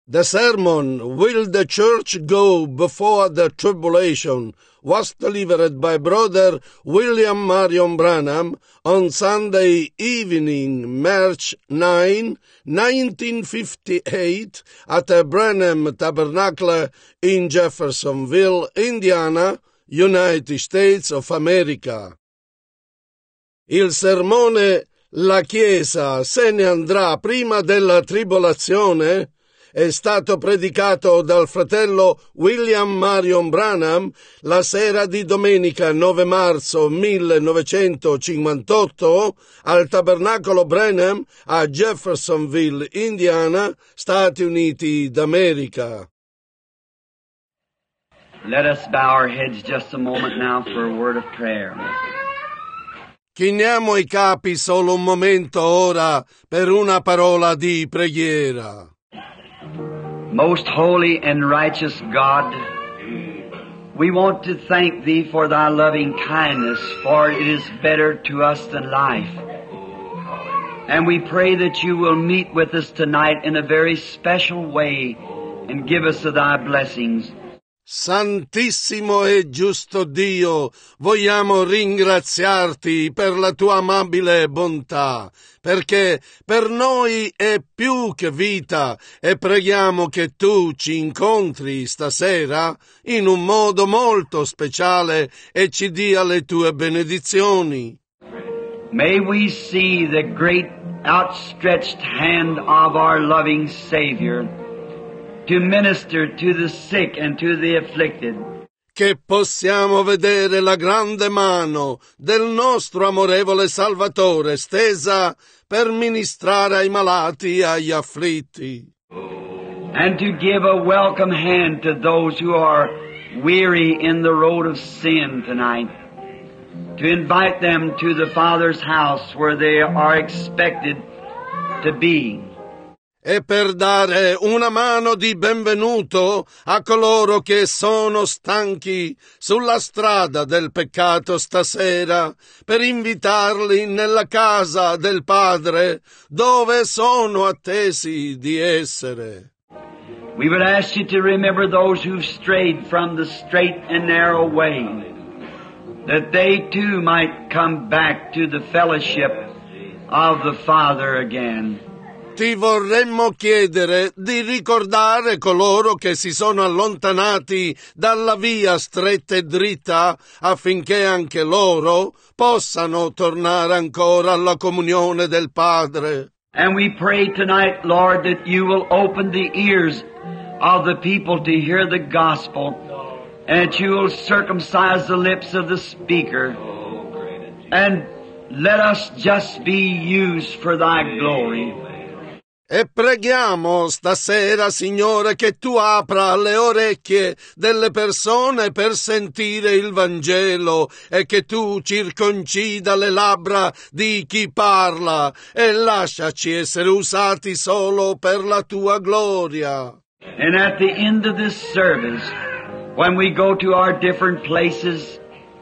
The sermon, Will the Church Go Before the Tribulation, was delivered by Brother William Marion Branham on Sunday evening, March 9, 1958, at the Branham Tabernacle in Jeffersonville, Indiana, United States of America. Il sermone La Chiesa se ne andrà prima della tribolazione è stato predicato dal fratello William Marion Branham la sera di domenica 9 marzo 1958 al Tabernacolo Branham a Jeffersonville, Indiana, Stati Uniti d'America. Let us bow our heads just a moment now for a word of prayer. Chiniamo i capi solo un momento ora per una parola di preghiera. Most holy and righteous God, we want to thank Thee for Thy loving kindness, for it is better to us than life. And we pray that You will meet with us tonight in a very special way and give us of Thy blessings. Santissimo e giusto Dio, vogliamo ringraziarti per la tua amabile bontà, perché per noi è più che vita e preghiamo che tu ci incontri stasera in un modo molto speciale e ci dia le tue benedizioni. May we see the great outstretched hand of our loving Savior to minister to the sick and to the afflicted. Che possiamo vedere la grande mano del nostro amorevole Salvatore stesa per ministrare ai malati e agli afflitti. And to give a welcome hand to those who are weary in the road of sin tonight. To invite them to the Father's house where they are expected to be. E per dare una mano di benvenuto a coloro che sono stanchi sulla strada del peccato stasera, per invitarli nella casa del Padre, dove sono attesi di essere. We would ask You to remember those who've strayed from the straight and narrow way, that they too might come back to the fellowship of the Father again. Ti vorremmo chiedere di ricordare coloro che si sono allontanati dalla via stretta e dritta, affinché anche loro possano tornare ancora alla comunione del Padre. And we pray tonight, Lord, that You will open the ears of the people to hear the gospel, and that You will circumcise the lips of the speaker, and let us just be used for Thy glory. E preghiamo stasera, Signore, che Tu apra le orecchie delle persone per sentire il Vangelo e che Tu circoncida le labbra di chi parla e lasciaci essere usati solo per la Tua gloria. And at the end of this service, when we go to our different places,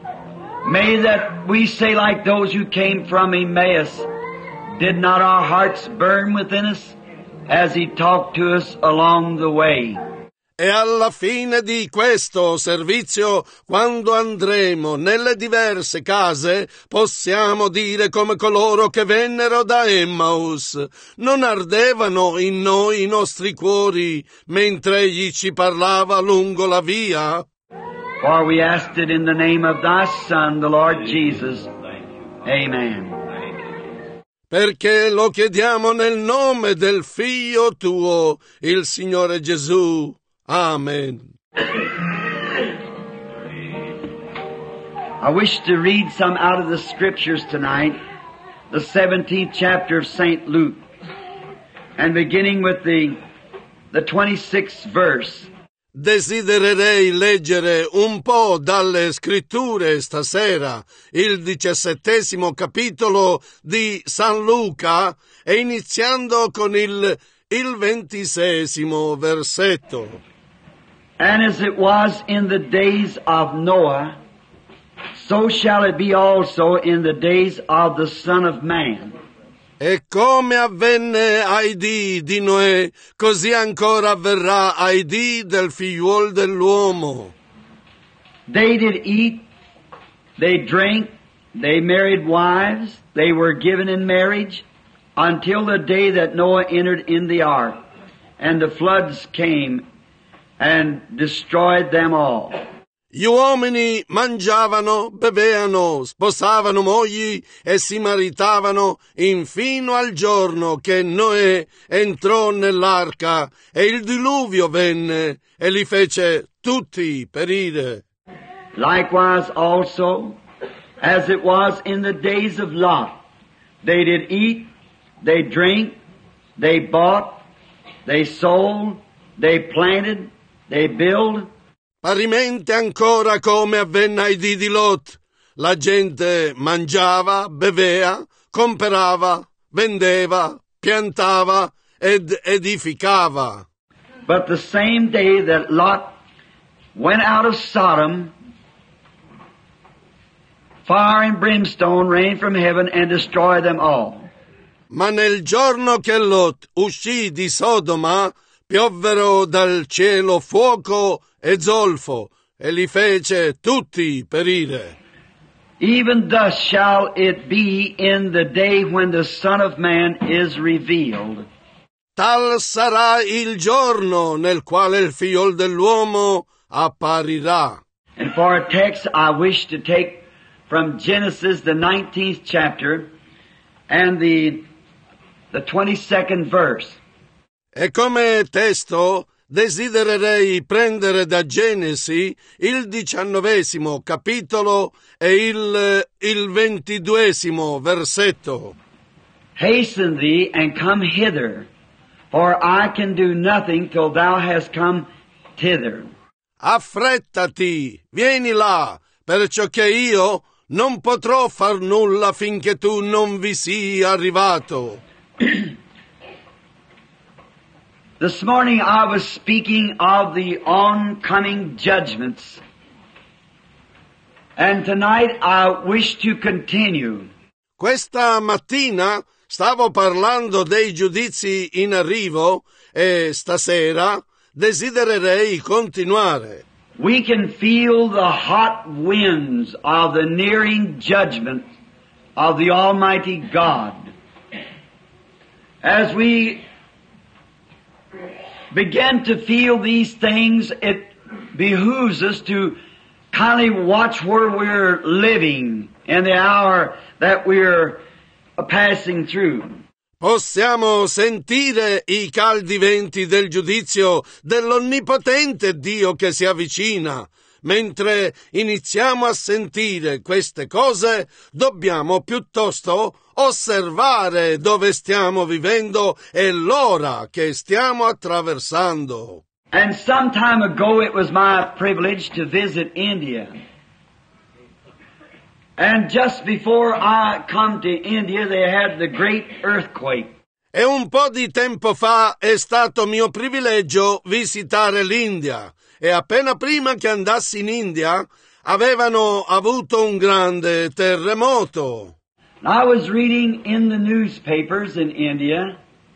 may that we say like those who came from Emmaus, did not our hearts burn within us as He talked to us along the way? E alla fine di questo servizio, quando andremo nelle diverse case, possiamo dire come coloro che vennero da Emmaus: non ardevano in noi i nostri cuori mentre Egli ci parlava lungo la via? For we asked it in the name of Thy Son, the Lord Jesus. Amen. Perché lo chiediamo nel nome del Figlio Tuo, il Signore Gesù. Amen. I wish to read some out of the Scriptures tonight, the 17th chapter of St. Luke, and beginning with the 26th verse. Desidererei leggere un po' dalle scritture stasera, il 17° capitolo di San Luca, e iniziando con il 26° versetto. And as it was in the days of Noah, so shall it be also in the days of the Son of Man. E come avvenne ai dì di Noè, così ancora avverrà ai dì del figliuol dell'uomo. They did eat, they drank, they married wives, they were given in marriage, until the day that Noah entered in the ark, and the floods came and destroyed them all. Gli uomini mangiavano, bevevano, sposavano mogli e si maritavano infino al giorno che Noè entrò nell'arca e il diluvio venne e li fece tutti perire. Likewise also, as it was in the days of Lot, they did eat, they drank, they bought, they sold, they planted, they built. Parimente ancora come avvenne ai dì di Lot, la gente mangiava, bevea, comprava, vendeva, piantava ed edificava. But the same day that Lot went out of Sodom, fire and brimstone rained from heaven and destroyed them all. Ma nel giorno che Lot uscì di Sodoma, piovvero dal cielo fuoco e zolfo, e li fece tutti perire. Even thus shall it be in the day when the Son of Man is revealed. Tal sarà il giorno nel quale il figliol dell'uomo apparirà. And for a text I wish to take from Genesis, the 19th chapter, and the 22nd verse. E come testo desidererei prendere da Genesi il 19° capitolo e il 22° versetto. Hasten thee and come hither, for I can do nothing till thou hast come thither. Affrettati, vieni là, perciò che io non potrò far nulla finché tu non vi sii arrivato. This morning I was speaking of the oncoming judgments, and tonight I wish to continue. Questa mattina stavo parlando dei giudizi in arrivo e stasera desidererei continuare. We can feel the hot winds of the nearing judgment of the Almighty God. As we begin to feel these things, it behooves us to kindly watch where we're living in the hour that we're passing through. Possiamo sentire i caldi venti del giudizio dell'onnipotente Dio che si avvicina. Mentre iniziamo a sentire queste cose, dobbiamo piuttosto osservare dove stiamo vivendo e l'ora che stiamo attraversando. And some time ago it was my privilege to visit India. And just before I come to India, they had the great earthquake. E un po' di tempo fa è stato mio privilegio visitare l'India. E appena prima che andassi in India, avevano avuto un grande terremoto. I was reading in the newspapers in India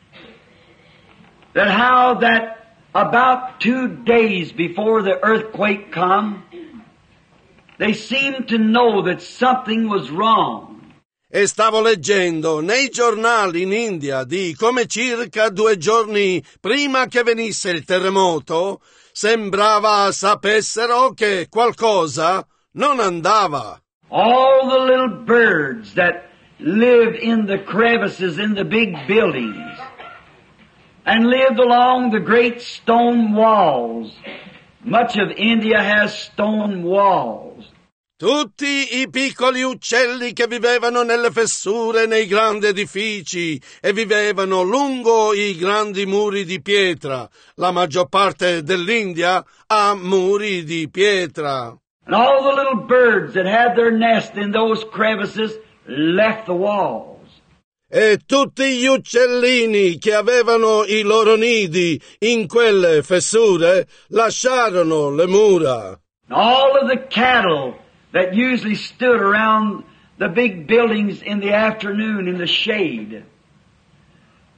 that how that about 2 days before the earthquake come, they seemed to know that something was wrong. E stavo leggendo nei giornali in India di come circa 2 giorni prima che venisse il terremoto, sembrava sapessero che qualcosa non andava. All the little birds that lived in the crevices in the big buildings and lived along the great stone walls. Much of India has stone walls. Tutti i piccoli uccelli che vivevano nelle fessure nei grandi edifici e vivevano lungo i grandi muri di pietra. La maggior parte dell'India ha muri di pietra. And all the little birds that had their nest in those crevices left the walls. E tutti gli uccellini che avevano i loro nidi in quelle fessure lasciarono le mura. All of the cattle that usually stood around the big buildings in the afternoon in the shade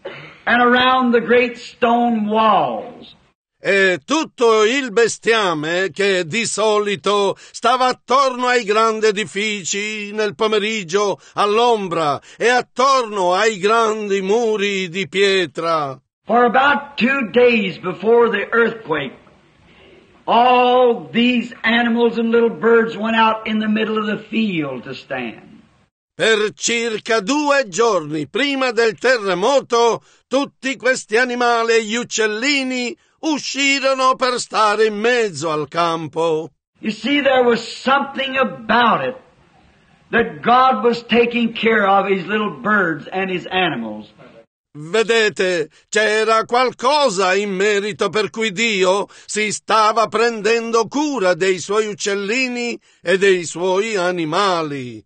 and around the great stone walls. E tutto il bestiame che di solito stava attorno ai grandi edifici nel pomeriggio all'ombra e attorno ai grandi muri di pietra. For about 2 days before the earthquake, all these animals and little birds went out in the middle of the field to stand. Per circa 2 giorni prima del terremoto, tutti questi animali e gli uccellini uscirono per stare in mezzo al campo. You see, there was something about it that God was taking care of his little birds and his animals. Vedete, c'era qualcosa in merito per cui Dio si stava prendendo cura dei suoi uccellini e dei suoi animali.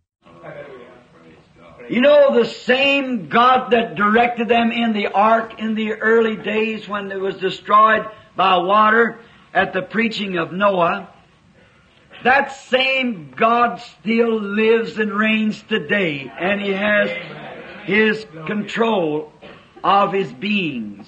You know, the same God that directed them in the ark in the early days when it was destroyed by water at the preaching of Noah, that same God still lives and reigns today, and He has His control of His beings.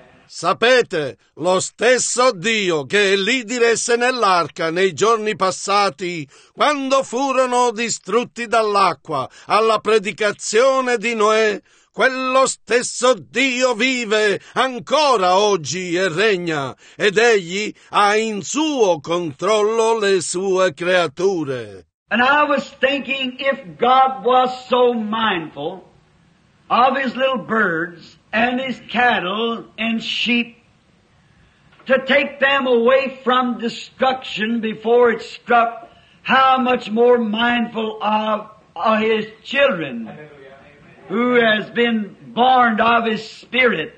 Sapete, lo stesso Dio che li diresse nell'arca nei giorni passati, quando furono distrutti dall'acqua alla predicazione di Noè, quello stesso Dio vive ancora oggi e regna, ed egli ha in suo controllo le sue creature. And I was thinking, if God was so mindful of His little birds and His cattle and sheep, to take them away from destruction before it struck, how much more mindful of His children, who has been born of His Spirit,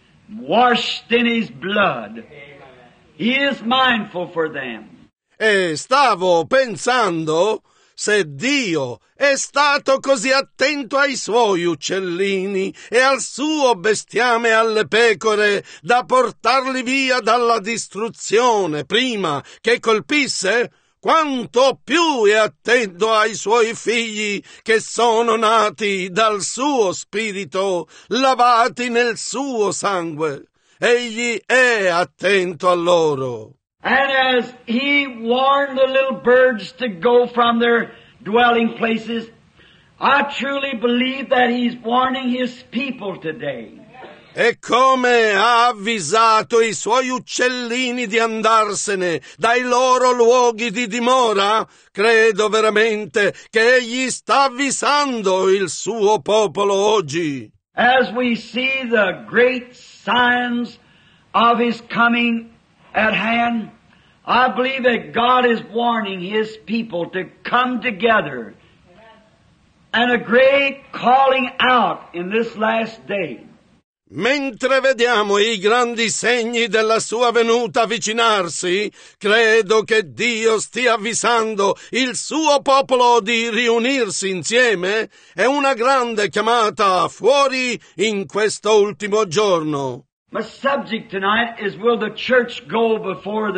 washed in His blood. He is mindful for them. E stavo pensando, se Dio è stato così attento ai suoi uccellini e al suo bestiame e alle pecore da portarli via dalla distruzione prima che colpisse, quanto più è attento ai suoi figli che sono nati dal suo spirito, lavati nel suo sangue. Egli è attento a loro. And as He warned the little birds to go from their dwelling places, I truly believe that He's warning His people today. E come ha avvisato i suoi uccellini di andarsene dai loro luoghi di dimora, credo veramente che egli sta avvisando il suo popolo oggi. As we see the great signs of His coming at hand, I believe that God is warning His people to come together and a great calling out in this last day. Mentre vediamo i grandi segni della sua venuta avvicinarsi, credo che Dio stia avvisando il suo popolo di riunirsi insieme e una grande chiamata fuori in questo ultimo giorno. My subject tonight is, will the church go before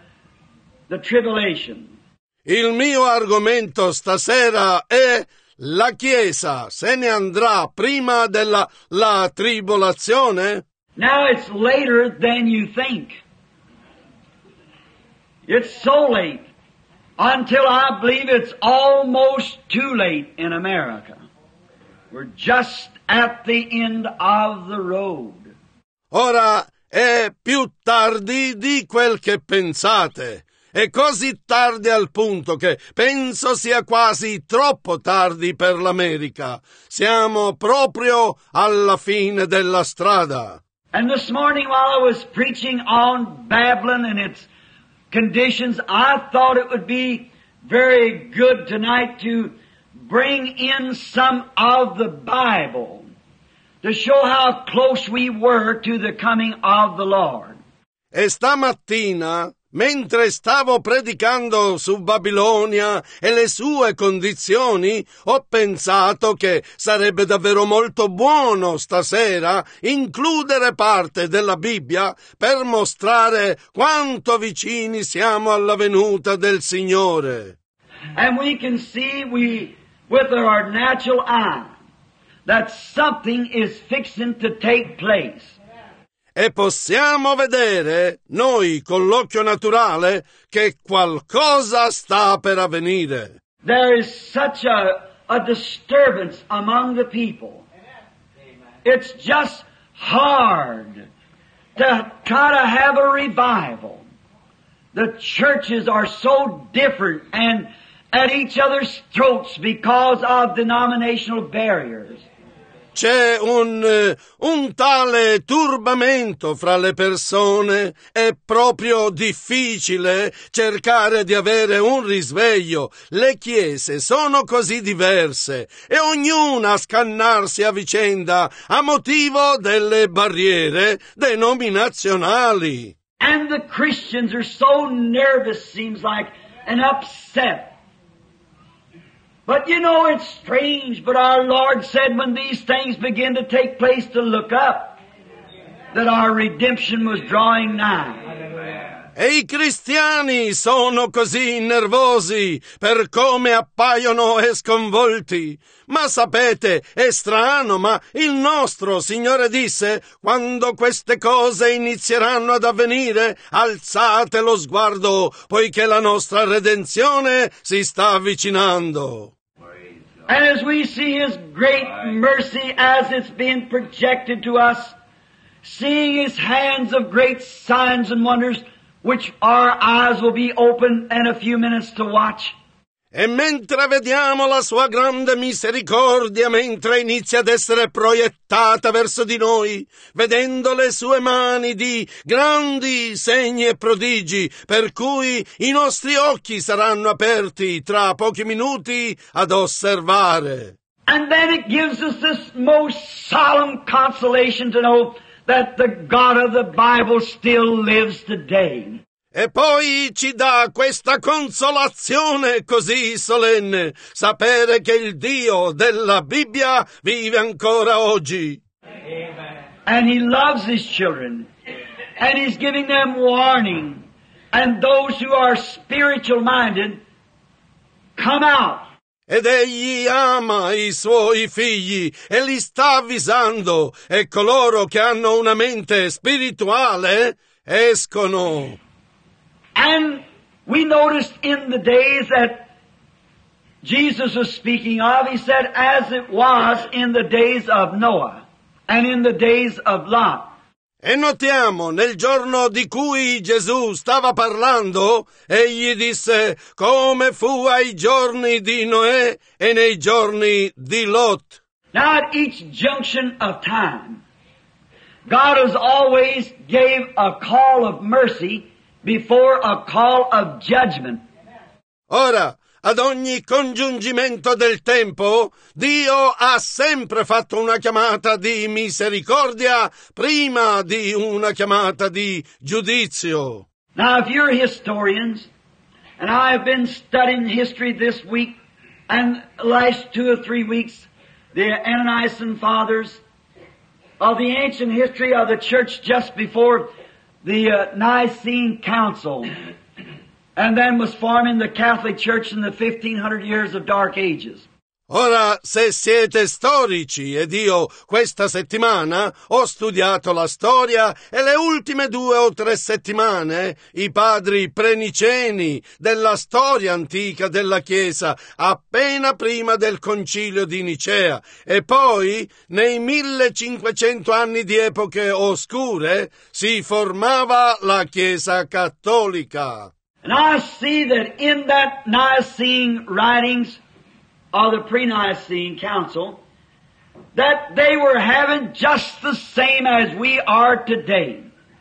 the tribulation? Il mio argomento stasera è: la Chiesa se ne andrà prima della tribolazione? Now it's later than you think. It's so late until I believe it's almost too late in America. We're just at the end of the road. Ora è più tardi di quel che pensate. È così tardi al punto che penso sia quasi troppo tardi per l'America. Siamo proprio alla fine della strada. And this morning while I was preaching on Babylon and its conditions, I thought it would be very good tonight to bring in some of the Bible to show how close we were to the coming of the Lord. E stamattina, mentre stavo predicando su Babilonia e le sue condizioni, ho pensato che sarebbe davvero molto buono stasera includere parte della Bibbia per mostrare quanto vicini siamo alla venuta del Signore. And we can see with our natural eye that something is fixing to take place. E possiamo vedere, noi con l'occhio naturale, che qualcosa sta per avvenire. There is such a disturbance among the people. It's just hard to try to have a revival. The churches are so different and at each other's throats because of denominational barriers. C'è un tale turbamento fra le persone, è proprio difficile cercare di avere un risveglio. Le chiese sono così diverse e ognuna a scannarsi a vicenda a motivo delle barriere denominazionali. And the Christians are so nervous, seems like, and upset. But you know, it's strange, but our Lord said when these things begin to take place to look up, that our redemption was drawing nigh. E i cristiani sono così nervosi per come appaiono e sconvolti. Ma sapete, è strano, ma il nostro Signore disse, quando queste cose inizieranno ad avvenire, alzate lo sguardo, poiché la nostra redenzione si sta avvicinando. And as we see His great mercy as it's being projected to us, seeing His hands of great signs and wonders, which our eyes will be open in a few minutes to watch. E mentre vediamo la sua grande misericordia, mentre inizia ad essere proiettata verso di noi, vedendo le sue mani di grandi segni e prodigi, per cui i nostri occhi saranno aperti tra pochi minuti ad osservare. And then it gives us this most solemn consolation to know that the God of the Bible still lives today. E poi ci dà questa consolazione così solenne, sapere che il Dio della Bibbia vive ancora oggi. Amen. And He loves His children, and He's giving them warning. And those who are spiritual minded, come out. Ed egli ama i suoi figli e li sta avvisando, e coloro che hanno una mente spirituale escono. And we noticed in the days that Jesus was speaking of, He said, as it was in the days of Noah and in the days of Lot. E notiamo, nel giorno di cui Gesù stava parlando, egli disse, come fu ai giorni di Noè e nei giorni di Lot. Now at each junction of time, God has always gave a call of mercy before a call of judgment. Ora, ad ogni congiungimento del tempo, Dio ha sempre fatto una chiamata di misericordia prima di una chiamata di giudizio. Now if you're historians, and I've been studying history this week and last 2 or 3 weeks, the Anisan fathers of the ancient history of the church just before the Nicene Council, and then was forming the Catholic Church in the 1500 years of Dark Ages. Ora, se siete storici, ed io questa settimana ho studiato la storia e le ultime 2 o 3 settimane, i padri preniceni della storia antica della Chiesa, appena prima del concilio di Nicea, e poi, nei 1500 anni di epoche oscure, si formava la Chiesa cattolica. And I see that in that Nicene writings of the pre-Nicene Council, that they were having just the same as we are today.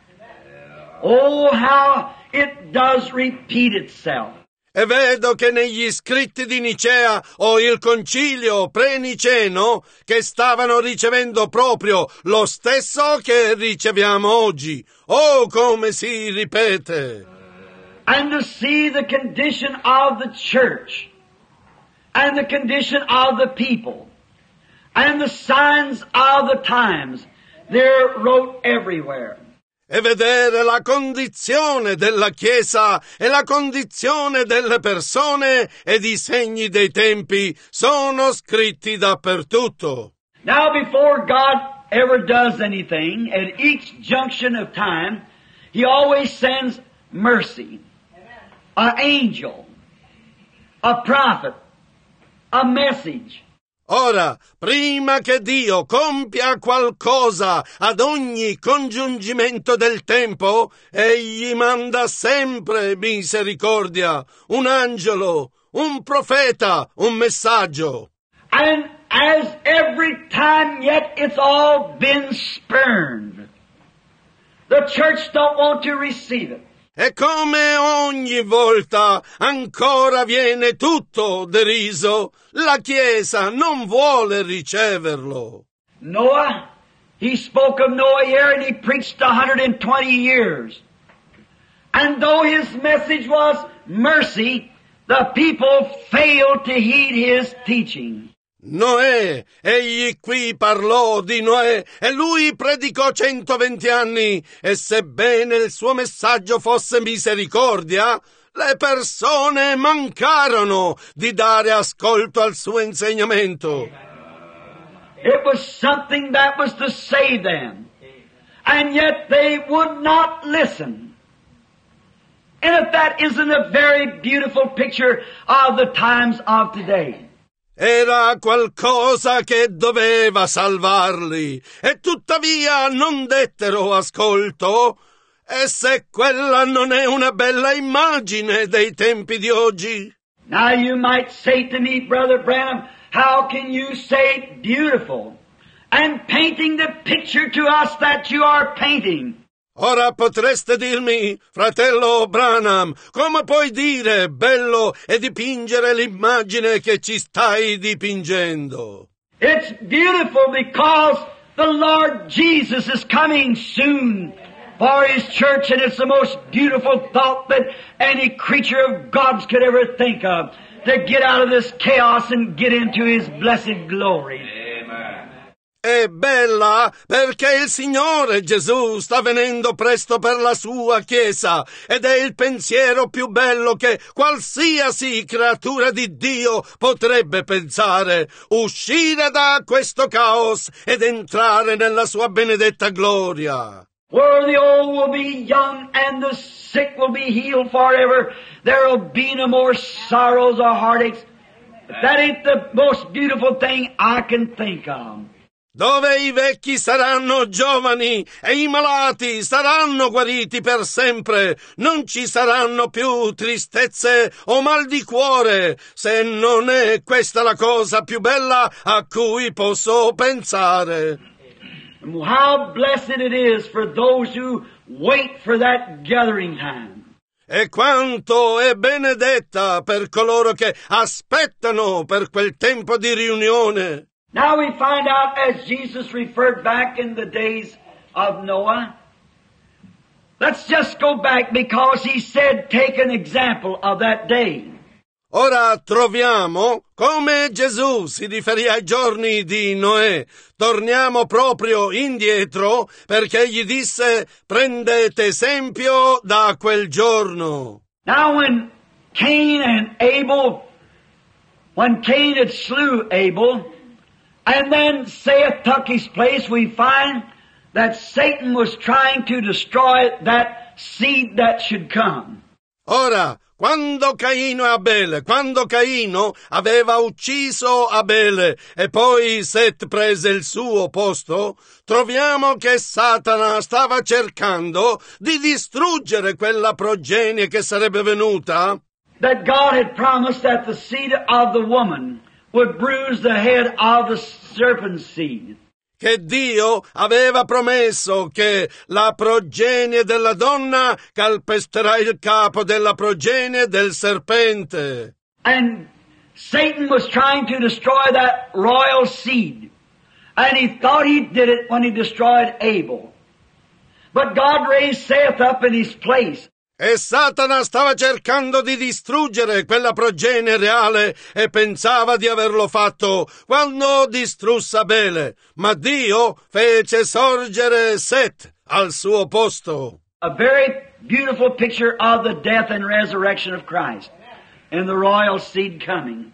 Oh, how it does repeat itself. E vedo che negli scritti di Nicea o il concilio pre-niceno che stavano ricevendo proprio lo stesso che riceviamo oggi. Oh, come si ripete! And to see the condition of the church, and the condition of the people, and the signs of the times, they're wrote everywhere. E vedere la condizione della Chiesa e la condizione delle persone ed i segni dei tempi sono scritti dappertutto. Now before God ever does anything, at each junction of time, He always sends mercy. An angel, a prophet, a message. Ora, prima che Dio compia qualcosa ad ogni congiungimento del tempo, Egli manda sempre misericordia, un angelo, un profeta, un messaggio. And as every time yet it's all been spurned. The church don't want to receive it. E come ogni volta ancora viene tutto deriso, la Chiesa non vuole riceverlo. Noah, he spoke of Noah here and he preached 120 years. And though his message was mercy, the people failed to heed his teaching. Noè, egli qui parlò di Noè e lui predicò 120 anni e sebbene il suo messaggio fosse misericordia, le persone mancarono di dare ascolto al suo insegnamento. It was something that was to save them, and yet they would not listen. And if that isn't a very beautiful picture of the times of today. Era qualcosa che doveva salvarli, e tuttavia non dettero ascolto. E se quella non è una bella immagine dei tempi di oggi? Now you might say to me, Brother Branham, how can you say beautiful and painting the picture to us that you are painting? Ora potreste dirmi, fratello Branham, come puoi dire bello e dipingere l'immagine che ci stai dipingendo? It's beautiful because the Lord Jesus is coming soon for His church, and it's the most beautiful thought that any creature of God's could ever think of, to get out of this chaos and get into His blessed glory. È bella perché il Signore Gesù sta venendo presto per la sua Chiesa ed è il pensiero più bello che qualsiasi creatura di Dio potrebbe pensare, uscire da questo caos ed entrare nella sua benedetta gloria. Where the old will be young and the sick will be healed forever, there will be no more sorrows or heartaches. That ain't the most beautiful thing I can think of. Dove i vecchi saranno giovani e i malati saranno guariti per sempre, non ci saranno più tristezze o mal di cuore, se non è questa la cosa più bella a cui posso pensare. How blessed it is for those who wait for that gathering time. E quanto è benedetta per coloro che aspettano per quel tempo di riunione. Now we find out, as Jesus referred back in the days of Noah, let's just go back because He said, take an example of that day. Ora troviamo come Gesù si riferì ai giorni di Noè. Torniamo proprio indietro perché gli disse, prendete esempio da quel giorno. Now when Cain had slew Abel, and then Seth took his place, we find that Satan was trying to destroy that seed that should come. Ora, quando Caino aveva ucciso Abele e poi Set prese il suo posto, troviamo che Satana stava cercando di distruggere quella progenie che sarebbe venuta. That God had promised that the seed of the woman would bruise the head of the serpent's seed. Che Dio aveva promesso che la progenie della donna calpesterà il capo della progenie del serpente. And Satan was trying to destroy that royal seed. And he thought he did it when he destroyed Abel. But God raised Seth up in his place. E Satana stava cercando di distruggere quella progenie reale e pensava di averlo fatto quando distrusse Abele, ma Dio fece sorgere Set al suo posto. A very beautiful picture of the death and resurrection of Christ and the royal seed coming.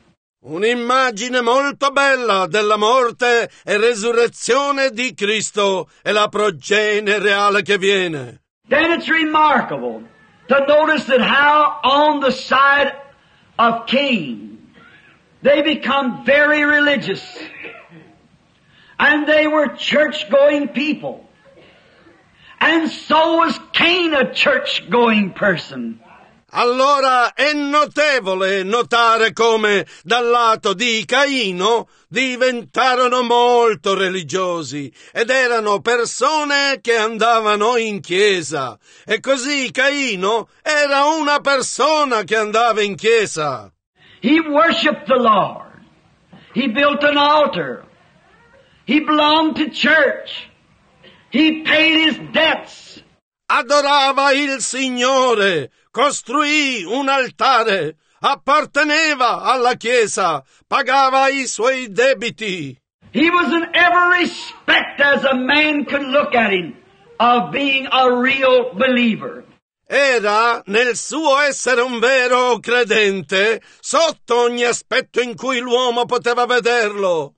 Un'immagine molto bella della morte e resurrezione di Cristo e la progenie reale che viene. Then it's remarkable to notice that how on the side of Cain, they become very religious. And they were church-going people. And so was Cain a church-going person. Allora è notevole notare come dal lato di Caino diventarono molto religiosi ed erano persone che andavano in chiesa. E così Caino era una persona che andava in chiesa. He worshiped the Lord. He built an altar. He belonged to church. He paid his debts. Adorava il Signore, costruì un altare, apparteneva alla Chiesa, pagava i suoi debiti. He was in every respect as a man could look at him of being a real believer. Era nel suo essere un vero credente sotto ogni aspetto in cui l'uomo poteva vederlo.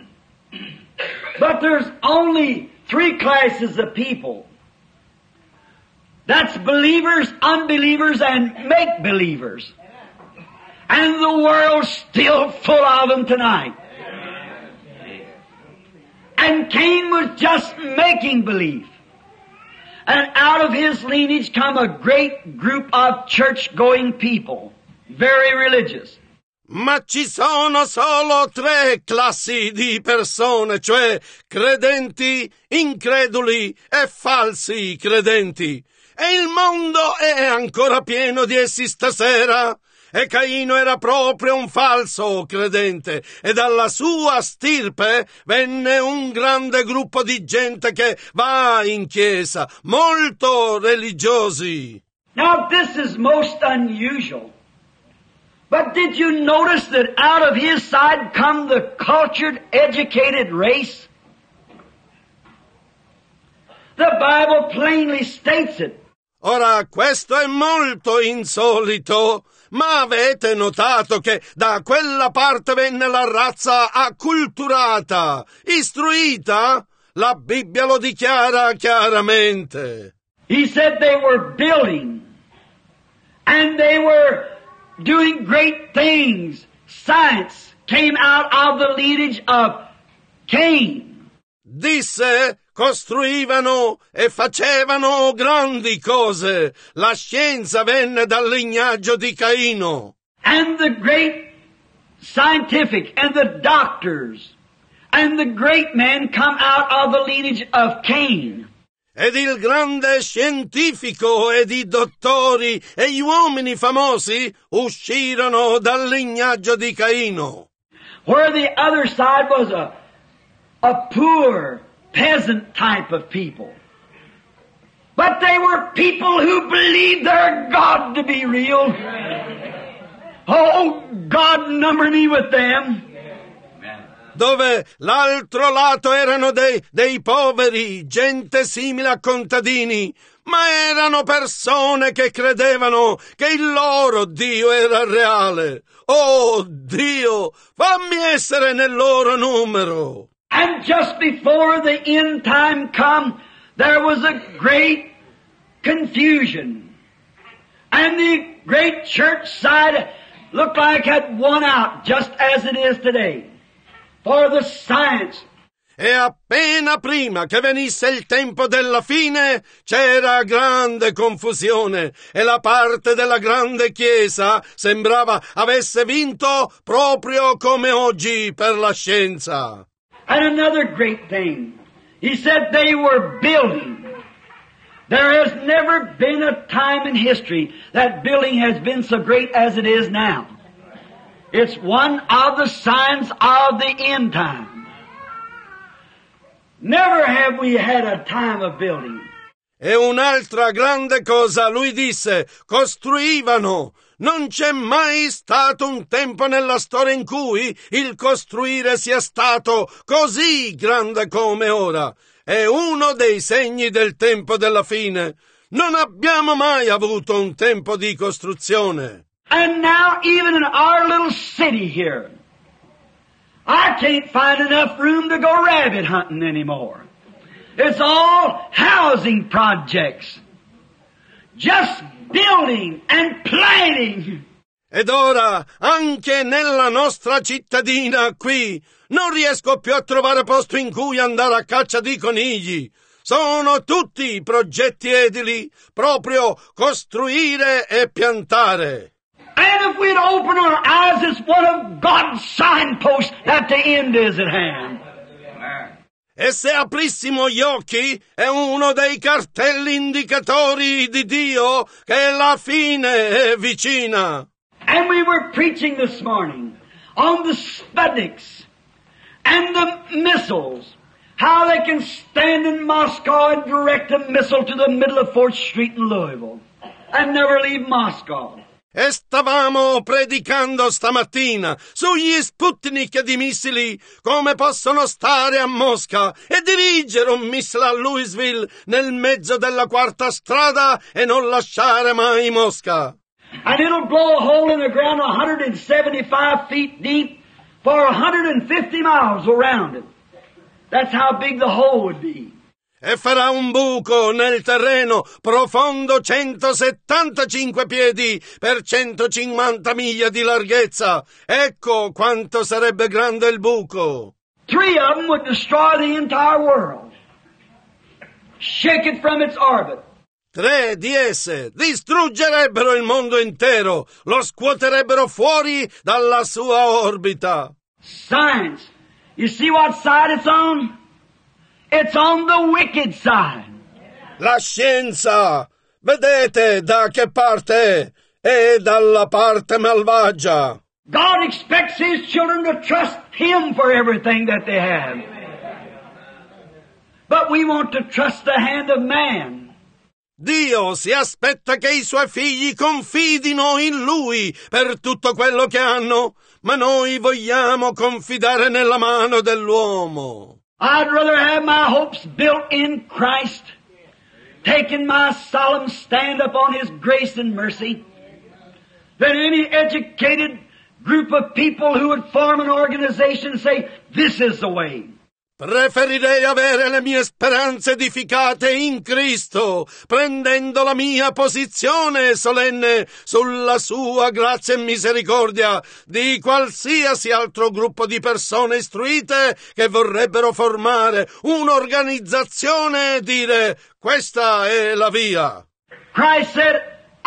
But there's only three classes of people. That's believers, unbelievers, and make-believers. And the world's still full of them tonight. And Cain was just making believe. And out of his lineage come a great group of church-going people, very religious. Ma ci sono solo tre classi di persone, cioè credenti, increduli e falsi credenti. E il mondo è ancora pieno di essi stasera. E Caino era proprio un falso credente e dalla sua stirpe venne un grande gruppo di gente che va in chiesa, molto religiosi. Now this is most unusual. But did you notice that out of his side come the cultured, educated race? The Bible plainly states it. Ora, questo è molto insolito, ma avete notato che da quella parte venne la razza acculturata, istruita? La Bibbia lo dichiara chiaramente. He said they were building, and they were doing great things. Science came out of the lineage of Cain. Disse, costruivano e facevano grandi cose. La scienza venne dal lignaggio di Caino. And the great scientific and the doctors and the great men come out of the lineage of Cain. Ed il grande scientifico ed i dottori e gli uomini famosi uscirono dal lignaggio di Caino. Where the other side was a poor peasant type of people. But they were people who believed their God to be real. Oh, God, number me with them. Dove l'altro lato erano dei poveri, gente simile a contadini, ma erano persone che credevano che il loro Dio era reale. Oh, Dio, fammi essere nel loro numero. And just before the end time come, there was a great confusion. And the great church side looked like it had won out, just as it is today. For the science. E appena prima che venisse il tempo della fine, c'era grande confusione e la parte della grande chiesa sembrava avesse vinto proprio come oggi per la scienza. And another great thing, he said they were building. There has never been a time in history that building has been so great as it is now. It's one of the signs of the end time. Never have we had a time of building. E un'altra grande cosa, lui disse, costruivano. Non c'è mai stato un tempo nella storia in cui il costruire sia stato così grande come ora. È uno dei segni del tempo della fine. Non abbiamo mai avuto un tempo di costruzione. And now even in our little city here, I can't find enough room to go rabbit hunting anymore. It's all housing projects. Just building and planning. Ed ora, anche nella nostra cittadina qui, non riesco più a trovare posto in cui andare a caccia di conigli. Sono tutti progetti edili, proprio costruire e piantare. And if we'd open our eyes, it's one of God's signposts that the end is at hand. E se aprissimo gli occhi, è uno dei cartelli indicatori di Dio che la fine è vicina. And we were preaching this morning on the Sputniks and the missiles, how they can stand in Moscow and direct a missile to the middle of 4th Street in Louisville and never leave Moscow. E stavamo predicando stamattina sugli Sputnik di missili, come possono stare a Mosca e dirigere un missile a Louisville nel mezzo della 4ª strada e non lasciare mai Mosca. And it'll blow a hole in the ground 175 feet deep for 150 miles around it. That's how big the hole would be. E farà un buco nel terreno profondo 175 piedi per 150 miglia di larghezza. Ecco quanto sarebbe grande il buco. 3 of them would destroy the entire world. Shake it from its orbit. 3 di esse distruggerebbero il mondo intero, lo scuoterebbero fuori dalla sua orbita. Science. You see what side it's on? It's on the wicked side. La scienza, vedete da che parte è? È dalla parte malvagia. God expects His children to trust Him for everything that they have. But we want to trust the hand of man. Dio si aspetta che i suoi figli confidino in Lui per tutto quello che hanno, ma noi vogliamo confidare nella mano dell'uomo. I'd rather have my hopes built in Christ, taking my solemn stand upon His grace and mercy, than any educated group of people who would form an organization and say, this is the way. Preferirei avere le mie speranze edificate in Cristo, prendendo la mia posizione solenne sulla sua grazia e misericordia, di qualsiasi altro gruppo di persone istruite che vorrebbero formare un'organizzazione e dire, questa è la via. Christ said,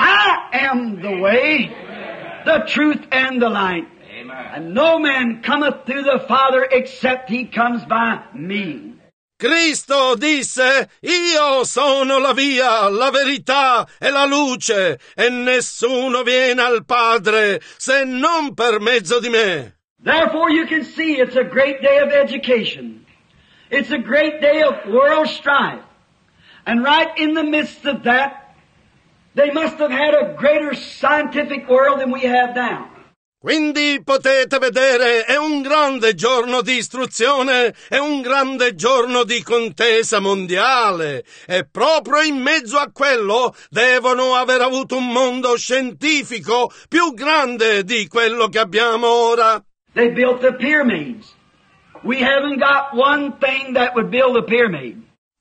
I am the way, the truth and the light. And no man cometh to the Father except he comes by me. Cristo disse, io sono la via, la verità e la luce, e nessuno viene al Padre se non per mezzo di me. Therefore you can see it's a great day of education. It's a great day of world strife. And right in the midst of that, they must have had a greater scientific world than we have now. Quindi potete vedere, è un grande giorno di istruzione, è un grande giorno di contesa mondiale, e proprio in mezzo a quello devono aver avuto un mondo scientifico più grande di quello che abbiamo ora. They built the pyramids. We haven't got one thing that would build a pyramid.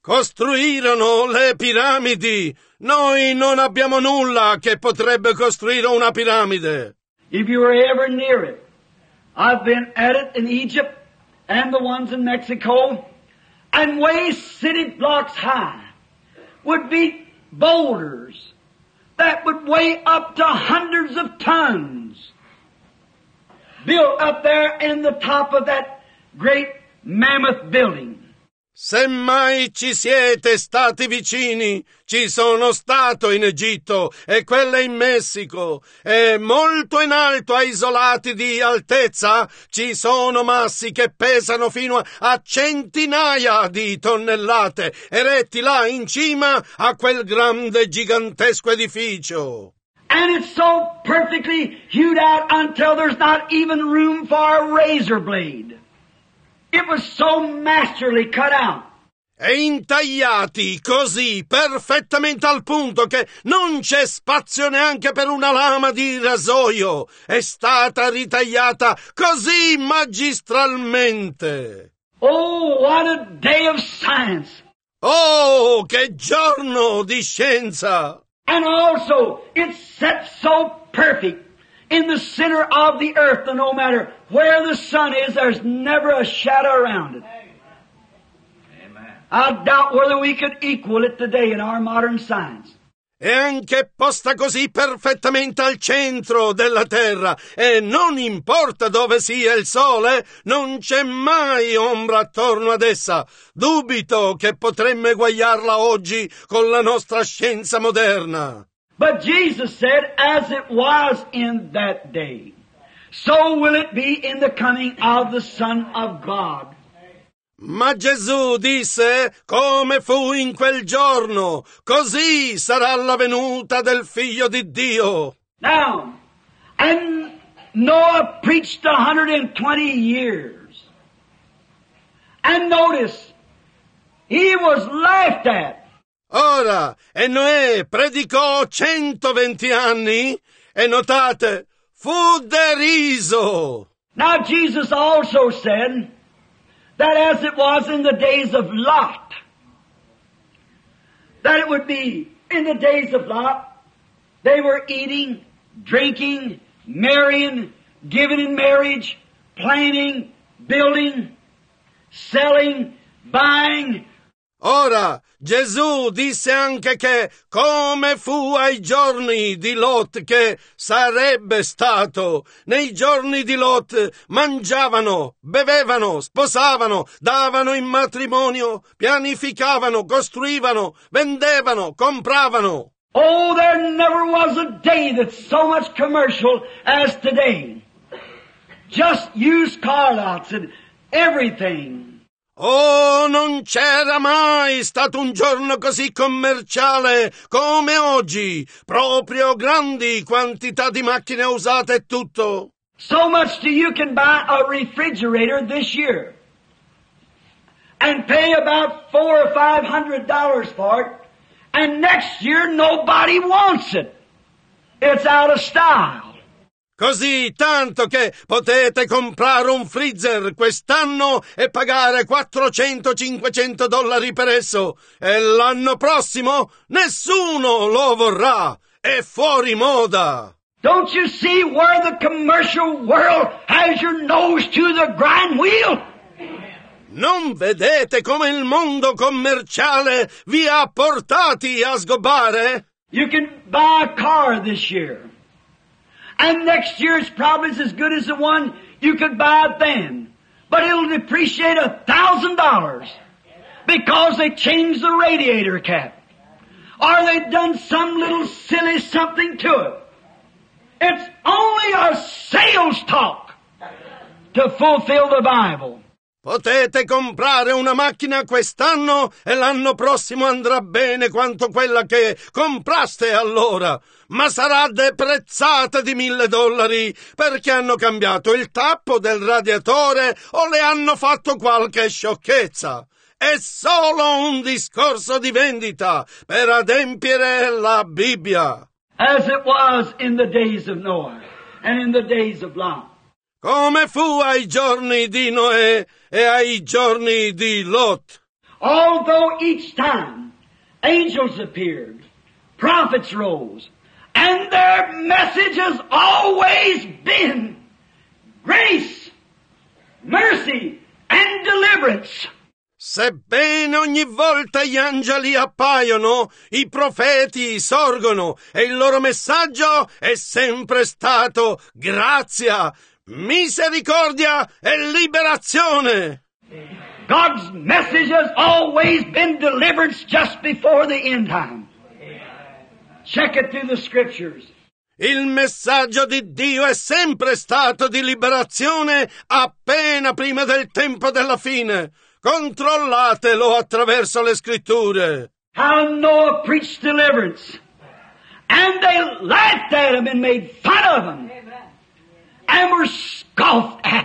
Costruirono le piramidi. Noi non abbiamo nulla che potrebbe costruire una piramide. If you were ever near it, I've been at it in Egypt and the ones in Mexico, and way city blocks high would be boulders that would weigh up to hundreds of tons, built up there in the top of that great mammoth building. Se mai ci siete stati vicini, ci sono stato in Egitto e quelle in Messico, e molto in alto ai isolati di altezza ci sono massi che pesano fino a centinaia di tonnellate, eretti là in cima a quel grande gigantesco edificio. And it's so perfectly hewed out until there's not even room for a razor blade. It was so masterly cut out. e intagliati così perfettamente al punto che non c'è spazio neanche per una lama di rasoio. È stata ritagliata così magistralmente. Oh, what a day of science! Oh, che giorno di scienza! And also, it's set so perfect in the center of the earth that no matter where the sun is, there's never a shadow around it. I doubt whether we could equal it today in our modern science. È anche posta così perfettamente al centro della terra e non importa dove sia il sole, non c'è mai ombra attorno ad essa. Dubito che potremmo eguagliarla oggi con la nostra scienza moderna. But Jesus said, as it was in that day, so will it be in the coming of the Son of God. Ma Gesù disse, come fu in quel giorno, così sarà la venuta del Figlio di Dio. Now, and Noah preached 120 years. And notice, he was laughed at. Ora, e Noè predicò 120 anni, e notate, fu deriso. Now Jesus also said, that as it was in the days of Lot, that it would be in the days of Lot, they were eating, drinking, marrying, giving in marriage, planning, building, selling, buying. Ora, Gesù disse anche che, come fu ai giorni di Lot che sarebbe stato, nei giorni di Lot mangiavano, bevevano, sposavano, davano in matrimonio, pianificavano, costruivano, vendevano, compravano. Oh, there never was a day that's so much commercial as today. Just used car lots and everything. Oh, non c'era mai stato un giorno così commerciale come oggi, proprio grandi quantità di macchine usate e tutto. So much that you can buy a refrigerator this year and pay about $400 or $500 for it, and next year nobody wants it. It's out of style. Così tanto che potete comprare un freezer quest'anno e pagare $400-500 per esso, e l'anno prossimo nessuno lo vorrà, è fuori moda. Don't you see where the commercial world has your nose to the grind wheel? Non vedete come il mondo commerciale vi ha portati a sgobbare? You can buy a car this year. And next year it's probably as good as the one you could buy then. But it'll depreciate $1,000 because they changed the radiator cap. Or they've done some little silly something to it. It's only a sales talk to fulfill the Bible. Potete comprare una macchina quest'anno e l'anno prossimo andrà bene quanto quella che compraste allora, ma sarà deprezzata di $1,000 perché hanno cambiato il tappo del radiatore o le hanno fatto qualche sciocchezza. È solo un discorso di vendita per adempiere la Bibbia. As it was in the days of Noah and in the days of Lot. Come fu ai giorni di Noè e ai giorni di Lot. Although each time angels appeared, prophets rose, and their message has always been grace, mercy, and deliverance. Sebbene ogni volta gli angeli appaiono, i profeti sorgono e il loro messaggio è sempre stato grazia, misericordia e liberazione. God's message has always been deliverance just before the end time. Check it through the scriptures. Il messaggio di Dio è sempre stato di liberazione appena prima del tempo della fine. Controllatelo attraverso le scritture. How Noah preached deliverance. And they laughed at him and made fun of him. And were scoffed at.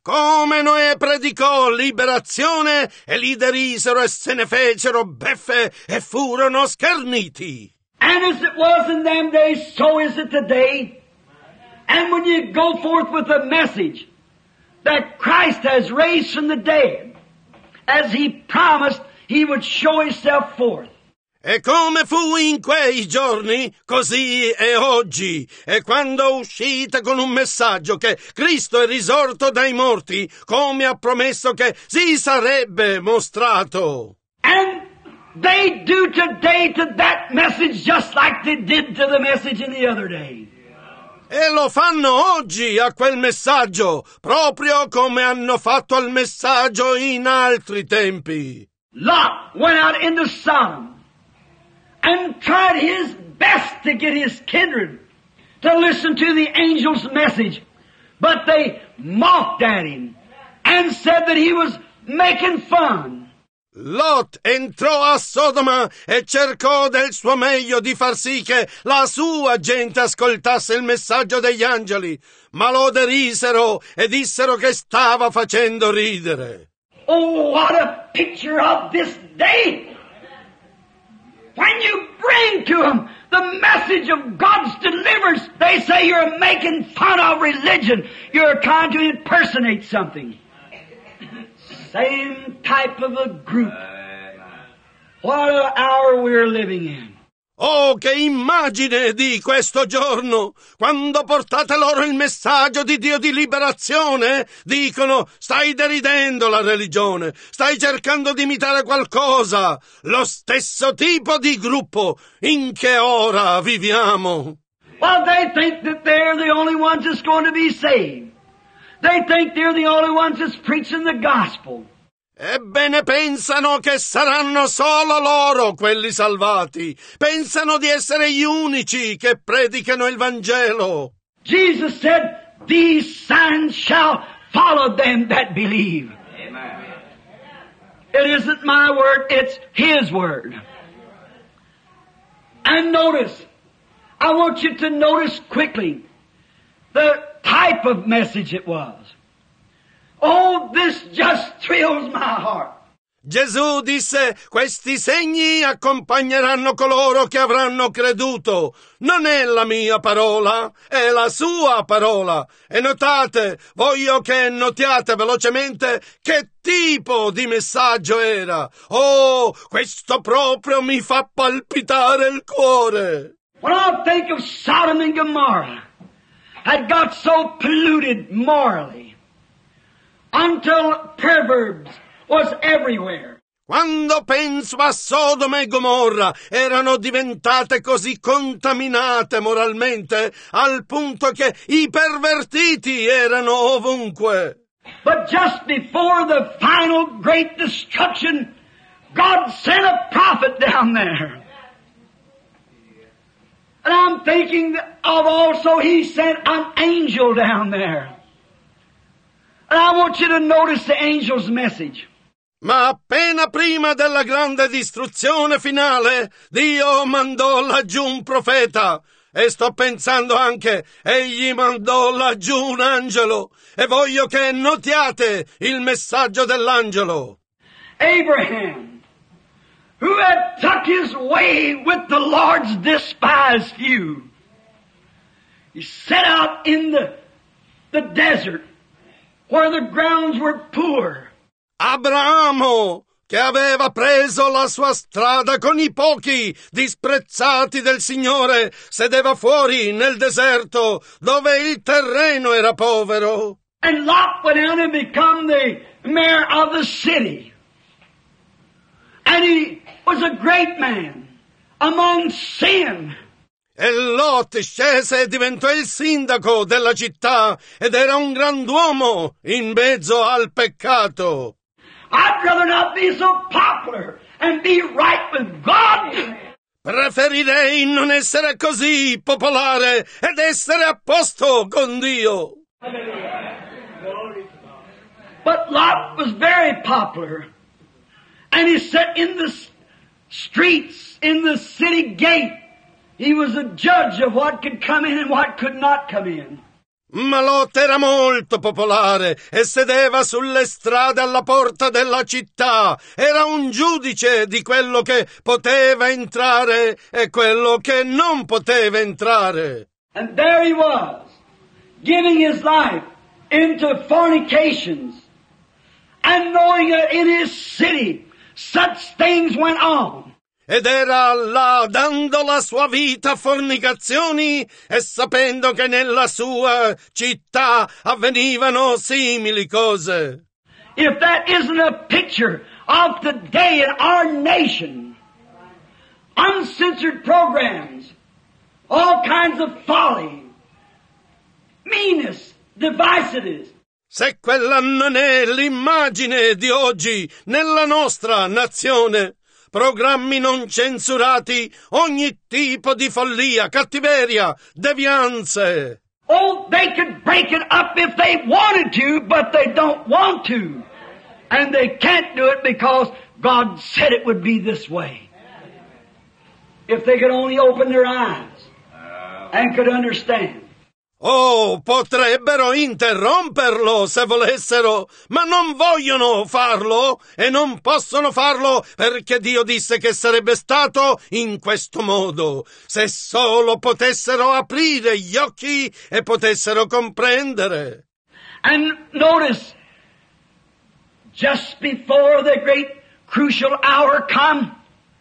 come Noè predicò liberazione e li derisero e se ne fecero beffe e furono scherniti. And as it was in them days, so is it today. And when you go forth with a message that Christ has raised from the dead, as He promised He would show Himself forth. E come fu in quei giorni, così è oggi. E quando uscite con un messaggio che Cristo è risorto dai morti, come ha promesso che si sarebbe mostrato. And they do today to that message just like they did to the message in the other day. E lo fanno oggi a quel messaggio, proprio come hanno fatto al messaggio in altri tempi. Lot went out into Sodom and tried his best to get his kindred to listen to the angel's message. But they mocked at him and said that he was making fun. Lot entrò a Sodoma e cercò del suo meglio di far sì che la sua gente ascoltasse il messaggio degli angeli, ma lo derisero e dissero che stava facendo ridere. Oh, what a picture of this day! When you bring to them the message of God's deliverance, they say you're making fun of religion. You're trying to impersonate something. Same type of a group. What an hour we're living in. Oh, che immagine di questo giorno! Quando portate loro il messaggio di Dio di liberazione, dicono: stai deridendo la religione, stai cercando di imitare qualcosa. Lo stesso tipo di gruppo in che ora viviamo. Well, they think that they're the only ones that's going to be saved. They think they're the only ones that's preaching the gospel. Ebbene, pensano che saranno solo loro quelli salvati. Pensano di essere gli unici che predicano il Vangelo. Jesus said, "These signs shall follow them that believe." Amen. It isn't my word, it's His word. And notice, I want you to notice quickly the type of message it was. Oh, this just thrills my heart. Gesù disse: questi segni accompagneranno coloro che avranno creduto. Non è la mia parola, è la sua parola. E notate, voglio che notiate velocemente che tipo di messaggio era. Oh, questo proprio mi fa palpitare il cuore. When I think of Sodom and Gomorrah, had got so polluted morally until perverbs was everywhere. Quando penso a Sodoma e Gomorra, erano diventate così contaminate moralmente al punto che i pervertiti erano ovunque. But just before the final great destruction, God sent a prophet down there. And I'm thinking of also He sent an angel down there. And I want you to notice the angel's message. Ma appena prima della grande distruzione finale, Dio mandò laggiù un profeta. E sto pensando anche, egli mandò laggiù un angelo. E voglio che notiate il messaggio dell'angelo. Abraham, who had tucked his way with the Lord's despised few. He set out in the desert where the grounds were poor. Abramo, che aveva preso la sua strada con i pochi disprezzati del Signore, sedeva fuori nel deserto dove il terreno era povero. And Lot went out and become the mayor of the city. And he was a great man among sin. E Lot scese e diventò il sindaco della città ed era un grand'uomo in mezzo al peccato. I'd rather not be so popular and be right with God. Preferirei non essere così popolare ed essere a posto con Dio. But Lot was very popular. And he sat in the streets, in the city gate. He was a judge of what could come in and what could not come in. Ma Lot era molto popolare e sedeva sulle strade alla porta della città. Era un giudice di quello che poteva entrare e quello che non poteva entrare. And there he was, giving his life into fornications, and knowing that in his city such things went on. Ed era là dando la sua vita a fornicazioni e sapendo che nella sua città avvenivano simili cose. If that isn't a picture of today in our nation, uncensored programs, all kinds of folly, meanness, divisiveness. Se quella non è l'immagine di oggi nella nostra nazione, programmi non censurati, ogni tipo di follia, cattiveria, devianze. Oh, they could break it up if they wanted to, but they don't want to. And they can't do it because God said it would be this way. If they could only open their eyes and could understand. Oh, potrebbero interromperlo se volessero, ma non vogliono farlo e non possono farlo perché Dio disse che sarebbe stato in questo modo. Se solo potessero aprire gli occhi e potessero comprendere. And notice, just before the great crucial hour come,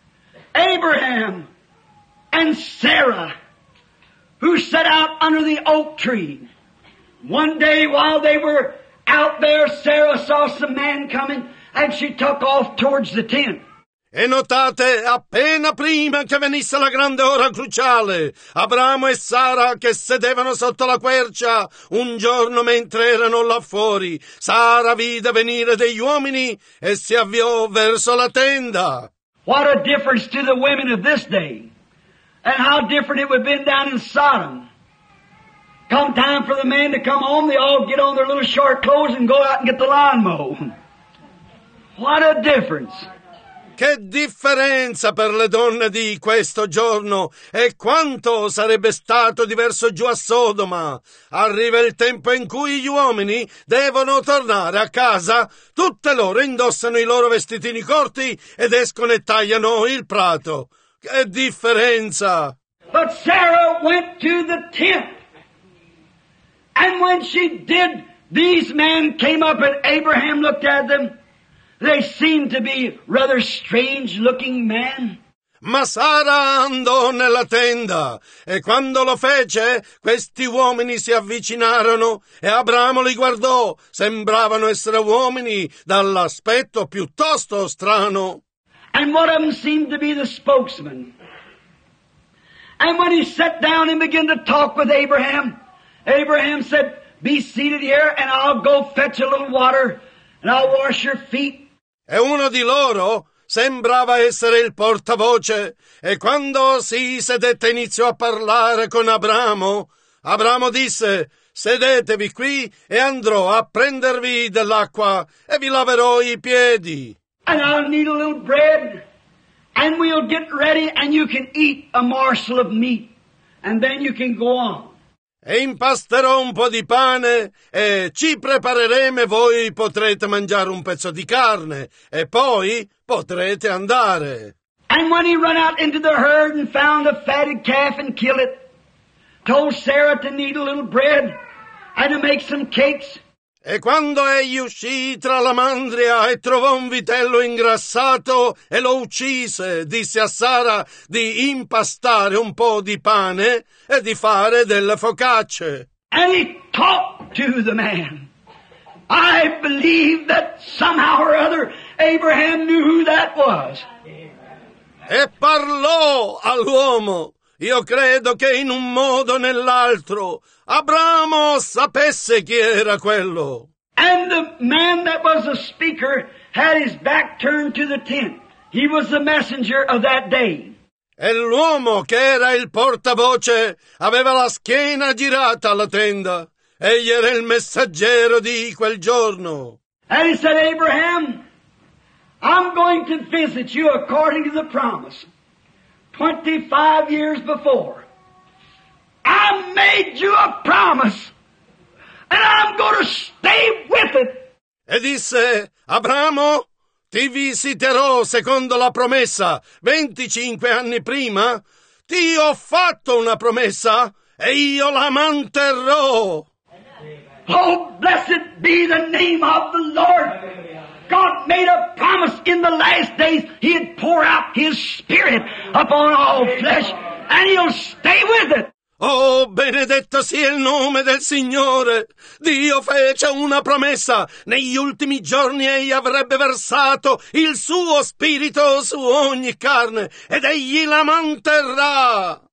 Abraham and Sarah, who sat out under the oak tree. One day while they were out there, Sarah saw some man coming and she took off towards the tent. E notate, appena prima che venisse la grande ora cruciale, Abramo e Sara che sedevano sotto la quercia, un giorno mentre erano là fuori, Sara vide venire degli uomini e si avviò verso la tenda. What a difference to the women of this day. And how different it would have been down in Sodom. Come time for the man to come home, they all get on their little short clothes and go out and get the lawn mowed. What a difference. Che differenza per le donne di questo giorno e quanto sarebbe stato diverso giù a Sodoma. Arriva il tempo in cui gli uomini devono tornare a casa, tutte loro indossano i loro vestitini corti ed escono e tagliano il prato. Che differenza! But Sarah went to the tent. And when she did, these men came up and Abraham looked at them. They seemed to be rather strange looking men. Ma Sara andò nella tenda e quando lo fece, questi uomini si avvicinarono e Abramo li guardò. Sembravano essere uomini dall'aspetto piuttosto strano. And one of them seemed to be the spokesman. And when he sat down and began to talk with Abraham, Abraham said, "Be seated here and I'll go fetch a little water and I'll wash your feet." E uno di loro sembrava essere il portavoce e quando si sedette iniziò a parlare con Abramo. Abramo disse, sedetevi qui e andrò a prendervi dell'acqua e vi laverò i piedi. And I'll need a little bread, and we'll get ready, and you can eat a morsel of meat, and then you can go on. E impasterò un po' di pane e ci prepareremo e voi potrete mangiare un pezzo di carne e poi potrete andare. And when he ran out into the herd and found a fatted calf and killed it, told Sarah to knead a little bread and to make some cakes. E quando egli uscì tra la mandria e trovò un vitello ingrassato e lo uccise, disse a Sara di impastare un po' di pane e di fare delle focacce. And he talked to the man. I believe that somehow or other Abraham knew who that was. E parlò all'uomo. Io credo che in un modo o nell'altro Abramo sapesse chi era quello. And the man that was the speaker had his back turned to the tent. He was the messenger of that day. E l'uomo che era il portavoce aveva la schiena girata alla tenda. Egli era il messaggero di quel giorno. And he said, Abraham, I'm going to visit you according to the promise. 25 years before, I made you a promise I'm going to stay with it. E disse: Abramo, ti visiterò secondo la promessa. 25 anni prima ti ho fatto una promessa e io la manterrò. Oh, blessed be the name of the Lord. God made a promise in the last days He'd pour out His Spirit upon all flesh, and He'll stay with it. Oh, benedetto sia il nome del Signore! Dio fece una promessa. Negli ultimi giorni Egli avrebbe versato il suo spirito su ogni carne ed Egli la manterrà.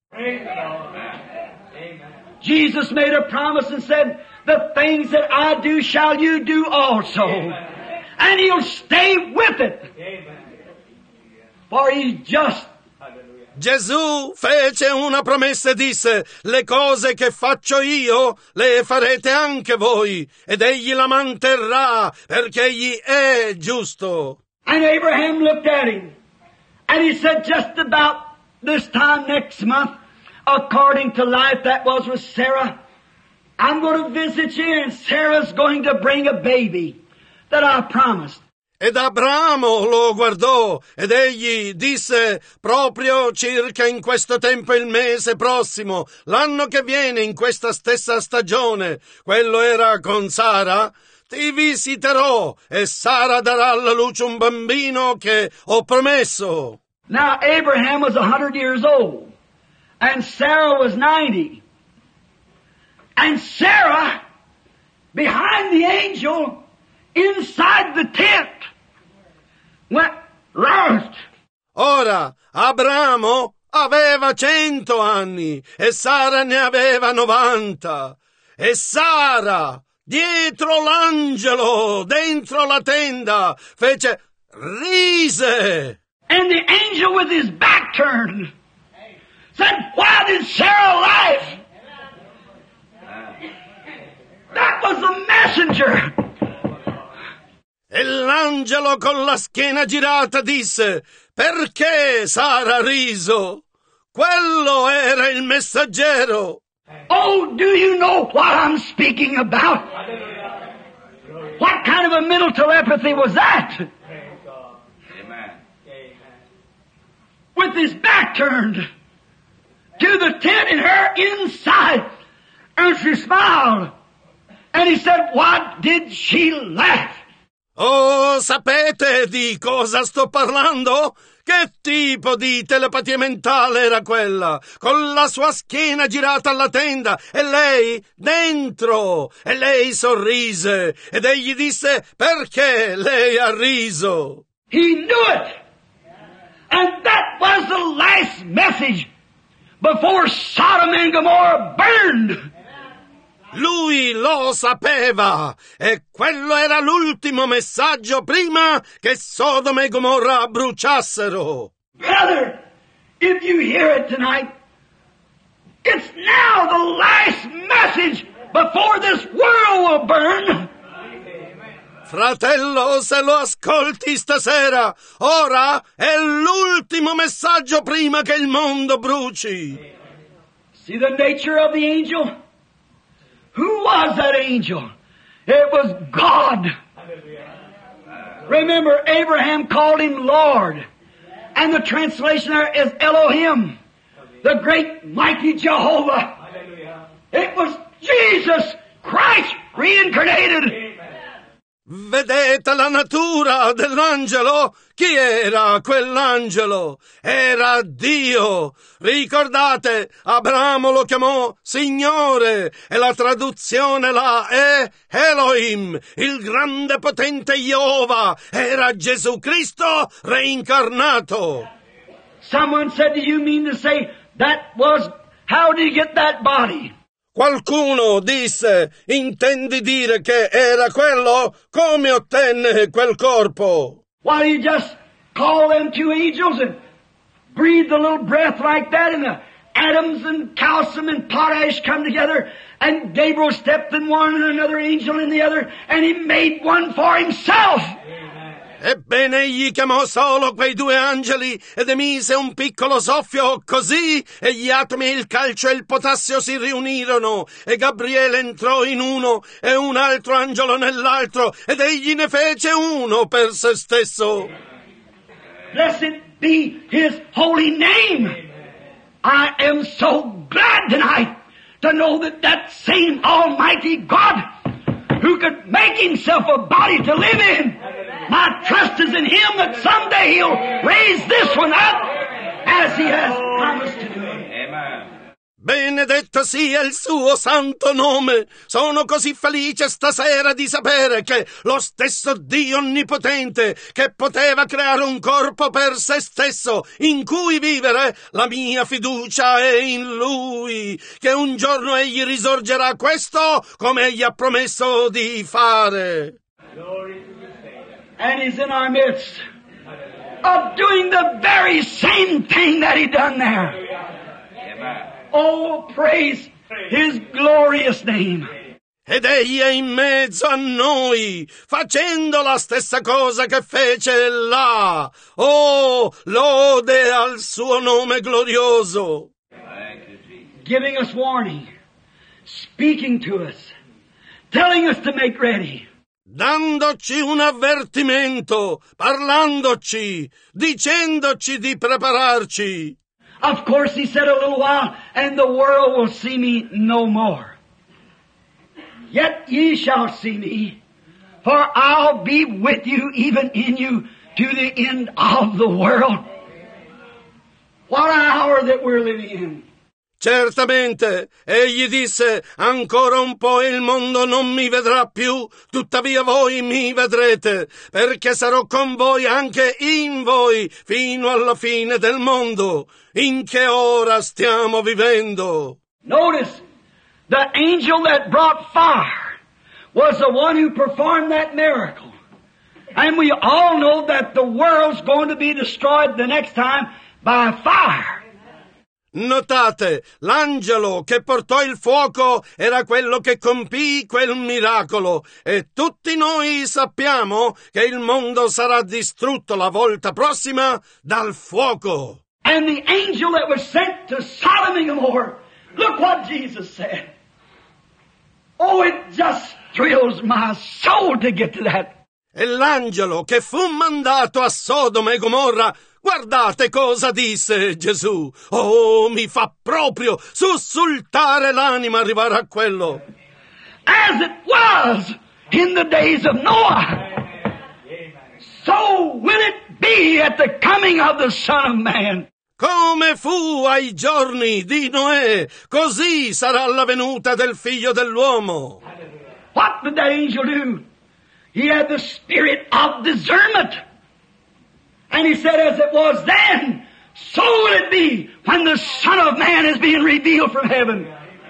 Jesus made a promise and said, the things that I do shall you do also. And He'll stay with it. For He's just. Gesù fece una promessa e disse: le cose che faccio io le farete anche voi, ed Egli la manterrà, perché Egli è giusto. And Abraham looked at him, and he said, just about this time next month, according to life that was with Sarah, I'm going to visit you, and Sarah's going to bring a baby that I promised. Ed Abramo lo guardò ed egli disse: proprio circa in questo tempo il mese prossimo, l'anno che viene in questa stessa stagione, quello era con Sara, ti visiterò e Sara darà alla luce un bambino che ho promesso. Now Abraham was 100 years old and Sarah was 90. And Sarah, behind the angel, inside the tent, went lost. Ora, Abramo aveva 100 anni e Sara ne aveva 90. E Sara, dietro l'angelo, dentro la tenda, rise. And the angel with his back turned said, why did Sarah laugh? That was the messenger. E l'angelo con la schiena girata disse: perché Sara ha riso? Quello era il messaggero. Oh, do you know what I'm speaking about? What kind of a mental telepathy was that? With his back turned to the tent and her inside, and she smiled. And he said, what did she laugh? Oh, sapete di cosa sto parlando? Che tipo di telepatia mentale era quella? Con la sua schiena girata alla tenda e lei dentro. E lei sorrise ed egli disse: perché lei ha riso? He knew it. And that was the last message before Sodom and Gomorrah burned. Lui lo sapeva e quello era l'ultimo messaggio prima che Sodoma e Gomorra bruciassero. Brother, if you hear it tonight, it's now the last message before this world will burn. Fratello, se lo ascolti stasera, ora è l'ultimo messaggio prima che il mondo bruci. See the nature of the angel? Who was that angel? It was God. Remember, Abraham called him Lord. And the translation there is Elohim, the great mighty Jehovah. It was Jesus Christ reincarnated. Vedete la natura dell'angelo? Chi era quell'angelo? Era Dio. Ricordate, Abramo lo chiamò Signore e la traduzione là è Elohim, il grande potente Jehovah. Era Gesù Cristo reincarnato. Someone said, do you mean to say that was, how did he get that body? Qualcuno disse: intendi dire che era quello? Come ottenne quel corpo? Why you just call them two angels and breathe a little breath like that and the atoms and calcium and potash come together and Gabriel stepped in one and another angel in the other and he made one for himself. Ebbene, egli chiamò solo quei 2 angeli ed emise un piccolo soffio, così, e gli atomi, il calcio e il potassio si riunirono, e Gabriele entrò in uno e un altro angelo nell'altro, ed egli ne fece uno per se stesso. Blessed be His holy name. I am so glad tonight to know that that same Almighty God who could make Himself a body to live in, my trust is in Him that someday He'll raise this one up as He has promised to do. Amen. Benedetto sia il suo santo nome. Sono così felice stasera di sapere che lo stesso Dio onnipotente, che poteva creare un corpo per se stesso in cui vivere, la mia fiducia è in Lui, che un giorno Egli risorgerà, questo come Egli ha promesso di fare. And He's in our midst of doing the very same thing that He done there. Amen. Oh, praise His glorious name. Ed egli è in mezzo a noi, facendo la stessa cosa che fece là. Oh, lode al suo nome glorioso. Giving us warning, speaking to us, telling us to make ready. Dandoci un avvertimento, parlandoci, dicendoci di prepararci. Of course, He said a little while, and the world will see me no more. Yet ye shall see me, for I'll be with you, even in you, to the end of the world. What an hour that we're living in. Certamente, egli disse, ancora un po' il mondo non mi vedrà più, tuttavia voi mi vedrete, perché sarò con voi anche in voi, fino alla fine del mondo. In che ora stiamo vivendo? Notice, the angel that brought fire was the one who performed that miracle. And we all know that the world's going to be destroyed the next time by fire. Notate, l'angelo che portò il fuoco era quello che compì quel miracolo, e tutti noi sappiamo che il mondo sarà distrutto la volta prossima dal fuoco. And the angel that was sent to Sodom and Gomorrah, look what Jesus said. Oh, it just thrills my soul to get to that. E l'angelo che fu mandato a Sodoma e Gomorra, guardate cosa disse Gesù. Oh, mi fa proprio sussultare l'anima arrivare a quello. As it was in the days of Noah, so will it be at the coming of the Son of Man. Come fu ai giorni di Noè, così sarà la venuta del Figlio dell'uomo. What did that angel do? He had the spirit of discernment. And he said, as it was then, so will it be when the Son of Man is being revealed from heaven.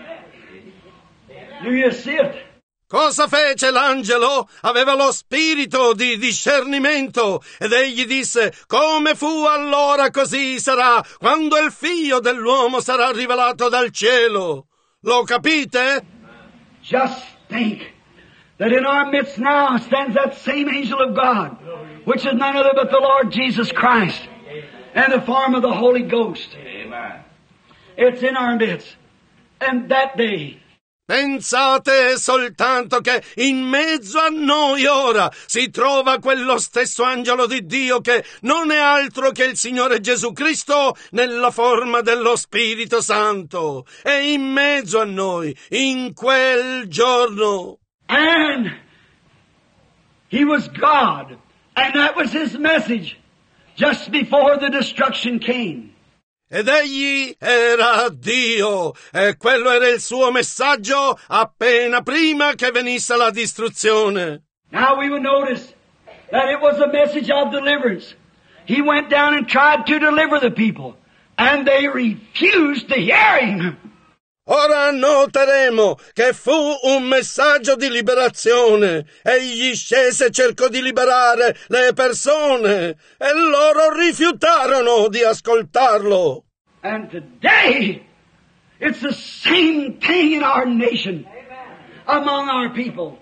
Do you see it? Cosa fece l'angelo? Aveva lo spirito di discernimento, ed egli disse, come fu allora così sarà quando il Figlio dell'uomo sarà rivelato dal cielo. Lo capite? Just think that in our midst now stands that same angel of God, which is none other but the Lord Jesus Christ, and the form of the Holy Ghost. Amen. It's in our midst. And that day, pensate soltanto che in mezzo a noi ora si trova quello stesso angelo di Dio che non è altro che il Signore Gesù Cristo nella forma dello Spirito Santo. È in mezzo a noi, in quel giorno. and He was God, and that was His message just before the destruction came. Ed egli era Dio, e quello era il suo messaggio appena prima che venisse la distruzione. Now we will notice that it was a message of deliverance. He went down and tried to deliver the people, and they refused to hear Him. Ora noteremo che fu un messaggio di liberazione. Egli scese e cercò di liberare le persone e loro rifiutarono di ascoltarlo. And today, it's the same thing in our nation, among our people.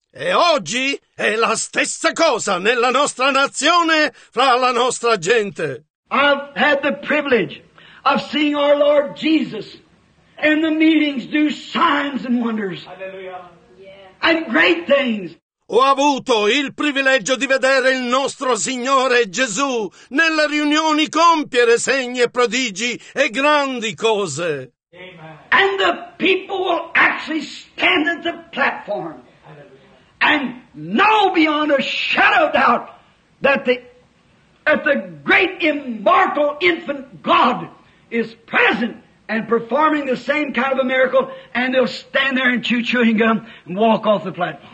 E oggi è la stessa cosa nella nostra nazione, fra la nostra gente. I've had the privilege of seeing our Lord Jesus in the meetings do signs and wonders. Hallelujah. And great things. Ho avuto il privilegio di vedere il nostro Signore Gesù nelle riunioni compiere segni e prodigi e grandi cose. Amen. And the people will actually stand at the platform and know beyond a shadow of doubt that the great immortal infant God is present and performing the same kind of a miracle, and they'll stand there and chew chewing gum and walk off the platform.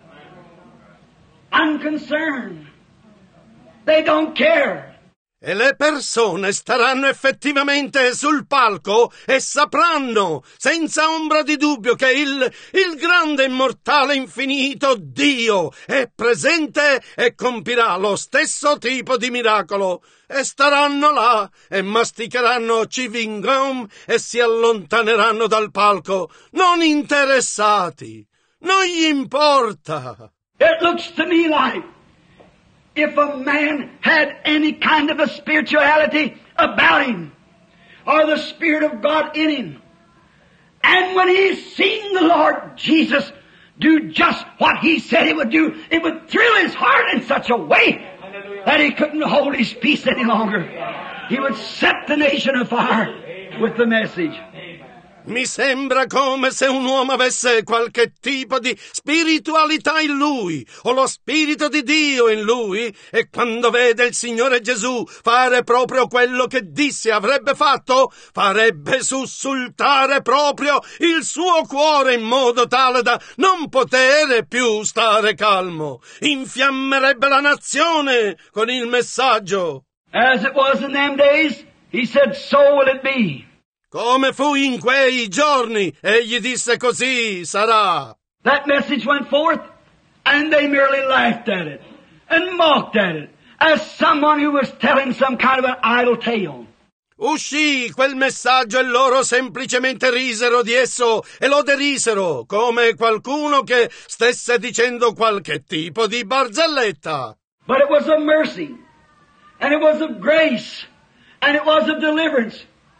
Unconcerned. They don't care. E le persone staranno effettivamente sul palco e sapranno, senza ombra di dubbio, che il grande immortale infinito Dio è presente e compirà lo stesso tipo di miracolo. E staranno là e masticheranno chewing gum e si allontaneranno dal palco, non interessati. Non gli importa. It looks to me like if a man had any kind of a spirituality about him, or the Spirit of God in him, and when he's seen the Lord Jesus do just what he said he would do, it would thrill his heart in such a way that he couldn't hold his peace any longer. He would set the nation afire with the message. Mi sembra come se un uomo avesse qualche tipo di spiritualità in lui, o lo Spirito di Dio in lui, e quando vede il Signore Gesù fare proprio quello che disse avrebbe fatto, farebbe sussultare proprio il suo cuore in modo tale da non poter più stare calmo. Infiammerebbe la nazione con il messaggio. As it was in them days, he said, so will it be. Come fu in quei giorni, egli disse così sarà. That message went forth, and they merely laughed at it, and mocked at it, as someone who was telling some kind of an idle tale. Uscì quel messaggio e loro semplicemente risero di esso e lo derisero, come qualcuno che stesse dicendo qualche tipo di barzelletta. But it was of mercy, and it was of grace, and it was of deliverance.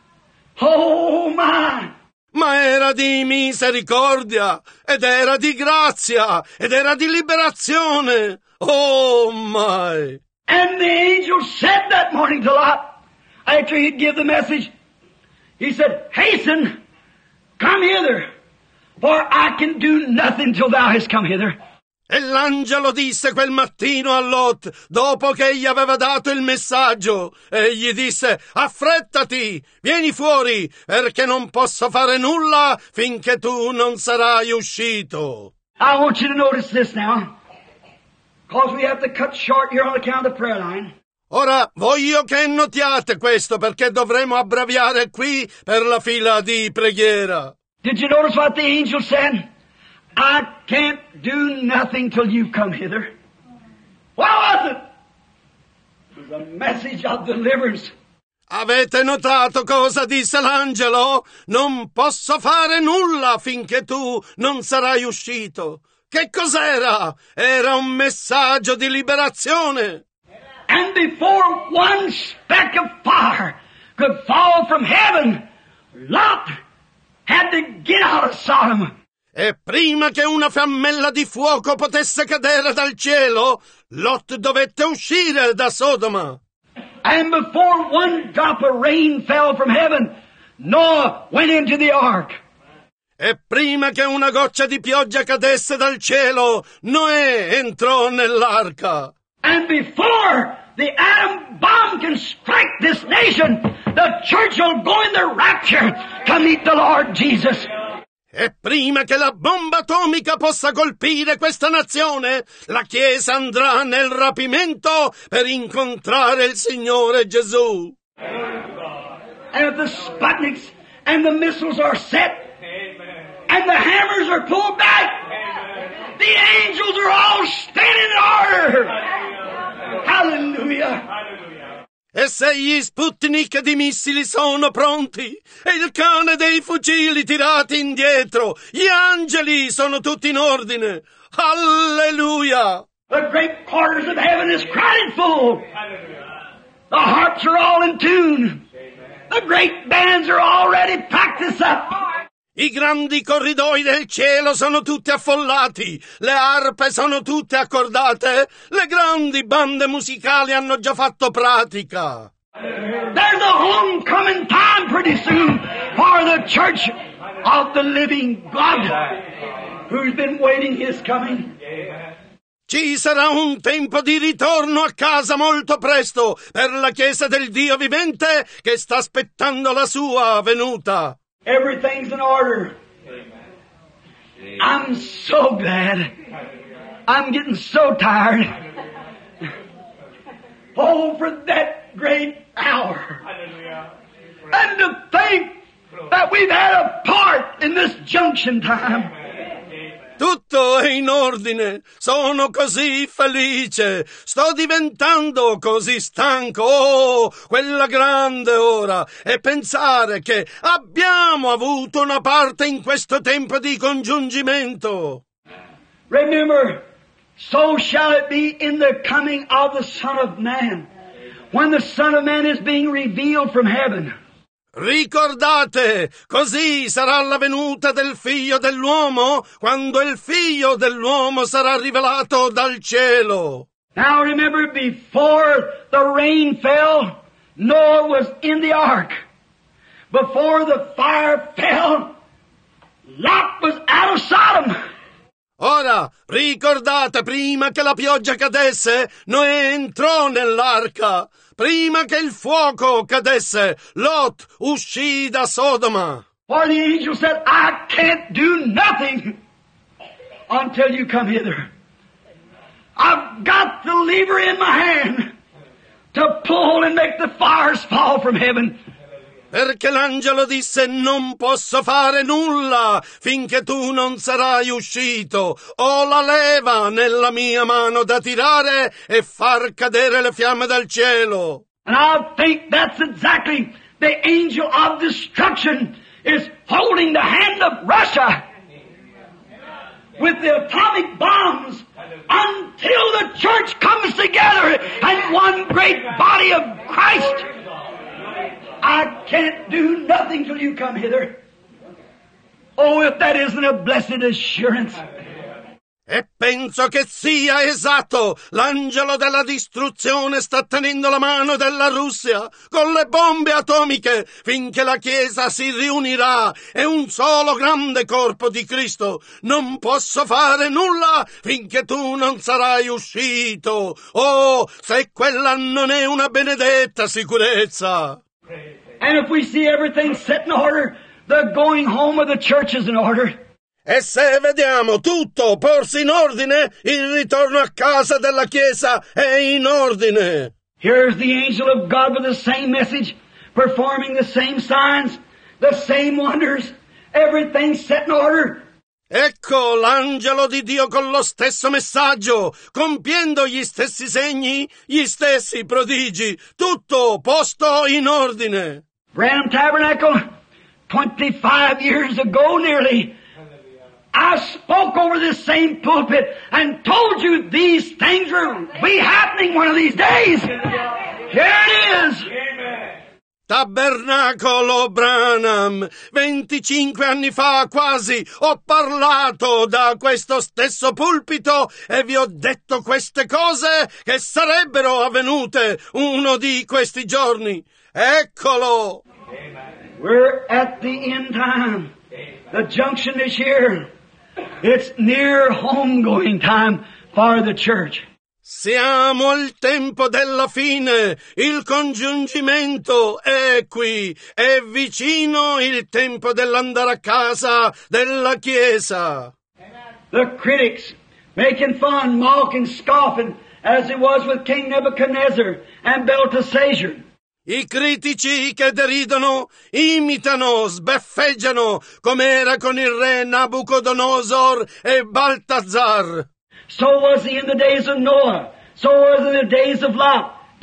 Oh my! Ma era di misericordia, ed era di grazia, ed era di liberazione. Oh my! And the angel said that morning to Lot, after he'd give the message, he said, hasten, come hither, for I can do nothing till thou hast come hither. E l'angelo disse quel mattino a Lot, dopo che gli aveva dato il messaggio, e gli disse, affrettati, vieni fuori, perché non posso fare nulla finché tu non sarai uscito. I want you to notice this now, because we have to cut short here on account of the prayer line. Ora voglio che notiate questo, perché dovremo abbreviare qui per la fila di preghiera. Did you notice what the angel said? I can't do nothing till you come hither. What was it? It was a message of deliverance. Avete notato cosa disse l'angelo? Non posso fare nulla finché tu non sarai uscito. Che cos'era? Era un messaggio di liberazione. And before one speck of fire could fall from heaven, Lot had to get out of Sodom. E prima che una fiammella di fuoco potesse cadere dal cielo, Lot dovette uscire da Sodoma. And before one drop of rain fell from heaven, Noah went into the ark. E prima che una goccia di pioggia cadesse dal cielo, Noè entrò nell'arca. And before the atom bomb can strike this nation, the church will go in the rapture to meet the Lord Jesus. E prima che la bomba atomica possa colpire questa nazione, la Chiesa andrà nel rapimento per incontrare il Signore Gesù. And the Sputniks and the missiles are set, and the hammers are pulled back, the angels are all standing in order. Hallelujah. E se gli Sputnik di missili sono pronti, e il cane dei fucili tirati indietro, gli angeli sono tutti in ordine. Alleluia! The great quarters of heaven is crowded full. The harps are all in tune. The great bands are already practiced up. I grandi corridoi del cielo sono tutti affollati, le arpe sono tutte accordate, le grandi bande musicali hanno già fatto pratica. There's a homecoming time pretty soon for the church of the living God who's been waiting His coming. Ci sarà un tempo di ritorno a casa molto presto per la Chiesa del Dio vivente che sta aspettando la sua venuta. Everything's in order. I'm so glad. I'm getting so tired. Oh, for that great hour. And to think that we've had a part in this junction time. Tutto è in ordine, sono così felice, sto diventando così stanco, oh, quella grande ora, e pensare che abbiamo avuto una parte in questo tempo di congiungimento. Remember, so shall it be in the coming of the Son of Man, when the Son of Man is being revealed from heaven. Ricordate, così sarà la venuta del Figlio dell'uomo, quando il Figlio dell'uomo sarà rivelato dal cielo. Now remember, before the rain fell, Noah was in the ark. Before the fire fell, Lot was out of Sodom. Ora, ricordate, prima che la pioggia cadesse, Noè entrò nell'arca. Prima che il fuoco cadesse, Lot uscì da Sodoma. For the angel said, I can't do nothing until you come hither. I've got the lever in my hand to pull and make the fires fall from heaven. Perché l'angelo disse, non posso fare nulla finché tu non sarai uscito. Ho la leva nella mia mano da tirare e far cadere le fiamme dal cielo. And I think that's exactly the angel of destruction is holding the hand of Russia with the atomic bombs until the church comes together and one great body of Christ. I can't do nothing till you come hither. Oh, if that isn't a blessed assurance. E penso che sia esatto. L'angelo della distruzione sta tenendo la mano della Russia con le bombe atomiche finché la Chiesa si riunirà. È un solo grande corpo di Cristo. Non posso fare nulla finché tu non sarai uscito. Oh, se quella non è una benedetta sicurezza. And if we see everything set in order, the going home of the church is in order. E se vediamo tutto porsi in ordine, il ritorno a casa della Chiesa è in ordine. Here's the angel of God with the same message, performing the same signs, the same wonders, everything set in order. Ecco l'angelo di Dio con lo stesso messaggio, compiendo gli stessi segni, gli stessi prodigi, tutto posto in ordine. Branham Tabernacle, 25 years ago nearly, I spoke over this same pulpit and told you these things will be happening one of these days. Here it is. Tabernacolo Branham, 25 anni fa quasi, ho parlato da questo stesso pulpito e vi ho detto queste cose che sarebbero avvenute uno di questi giorni. Eccolo! We're at the end time. The junction is here. It's near homegoing time for the church. Siamo al tempo della fine, il congiungimento è qui, è vicino il tempo dell'andare a casa della Chiesa. The critics making fun, mocking, scoffing, as it was with King Nebuchadnezzar and Belteshazzar. I critici che deridono, imitano, sbeffeggiano, come era con il re Nabucodonosor e Baltazzar. So was he in the days of Noah. So was he in the days of Lot.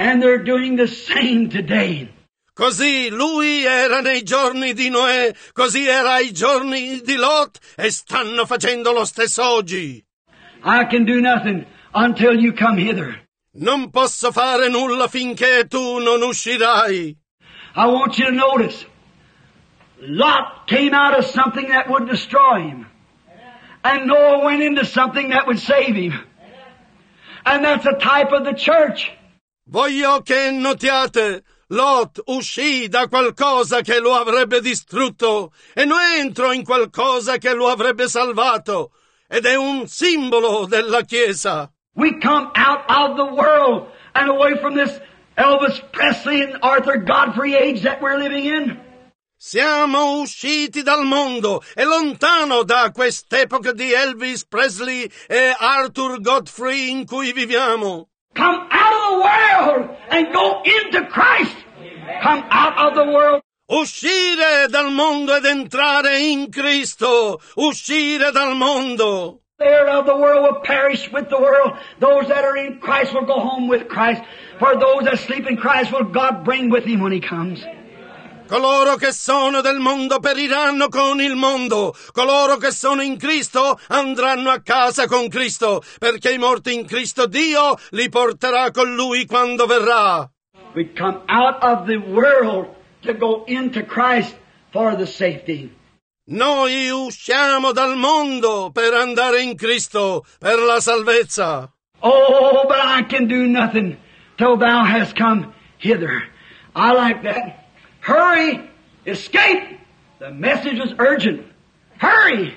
And they're doing the same today. Così lui era nei giorni di Noè, così era ai giorni di Lot, e stanno facendo lo stesso oggi. I can do nothing until you come hither. Non posso fare nulla finché tu non uscirai. I want you to notice, Lot came out of something that would destroy him. And Noah went into something that would save him. And that's a type of the church. Voglio che notiate, Lot uscì da qualcosa che lo avrebbe distrutto e Noè entrò in qualcosa che lo avrebbe salvato. Ed è un simbolo della Chiesa. We come out of the world and away from this Elvis Presley and Arthur Godfrey age that we're living in. Siamo usciti dal mondo e lontano da quest'epoca di Elvis Presley e Arthur Godfrey in cui viviamo. Come out of the world and go into Christ. Come out of the world. Uscire dal mondo ed entrare in Cristo. Uscire dal mondo. They of the world will perish with the world. Those that are in Christ will go home with Christ. For those that sleep in Christ will God bring with Him when He comes. Coloro che sono del mondo periranno con il mondo. Coloro che sono in Cristo andranno a casa con Cristo, perché i morti in Cristo Dio li porterà con Lui quando verrà. We come out of the world to go into Christ for the safety. Noi usciamo dal mondo per andare in Cristo, per la salvezza. Oh, but I can do nothing till thou hast come hither. I like that. Hurry! Escape! The message is urgent. Hurry!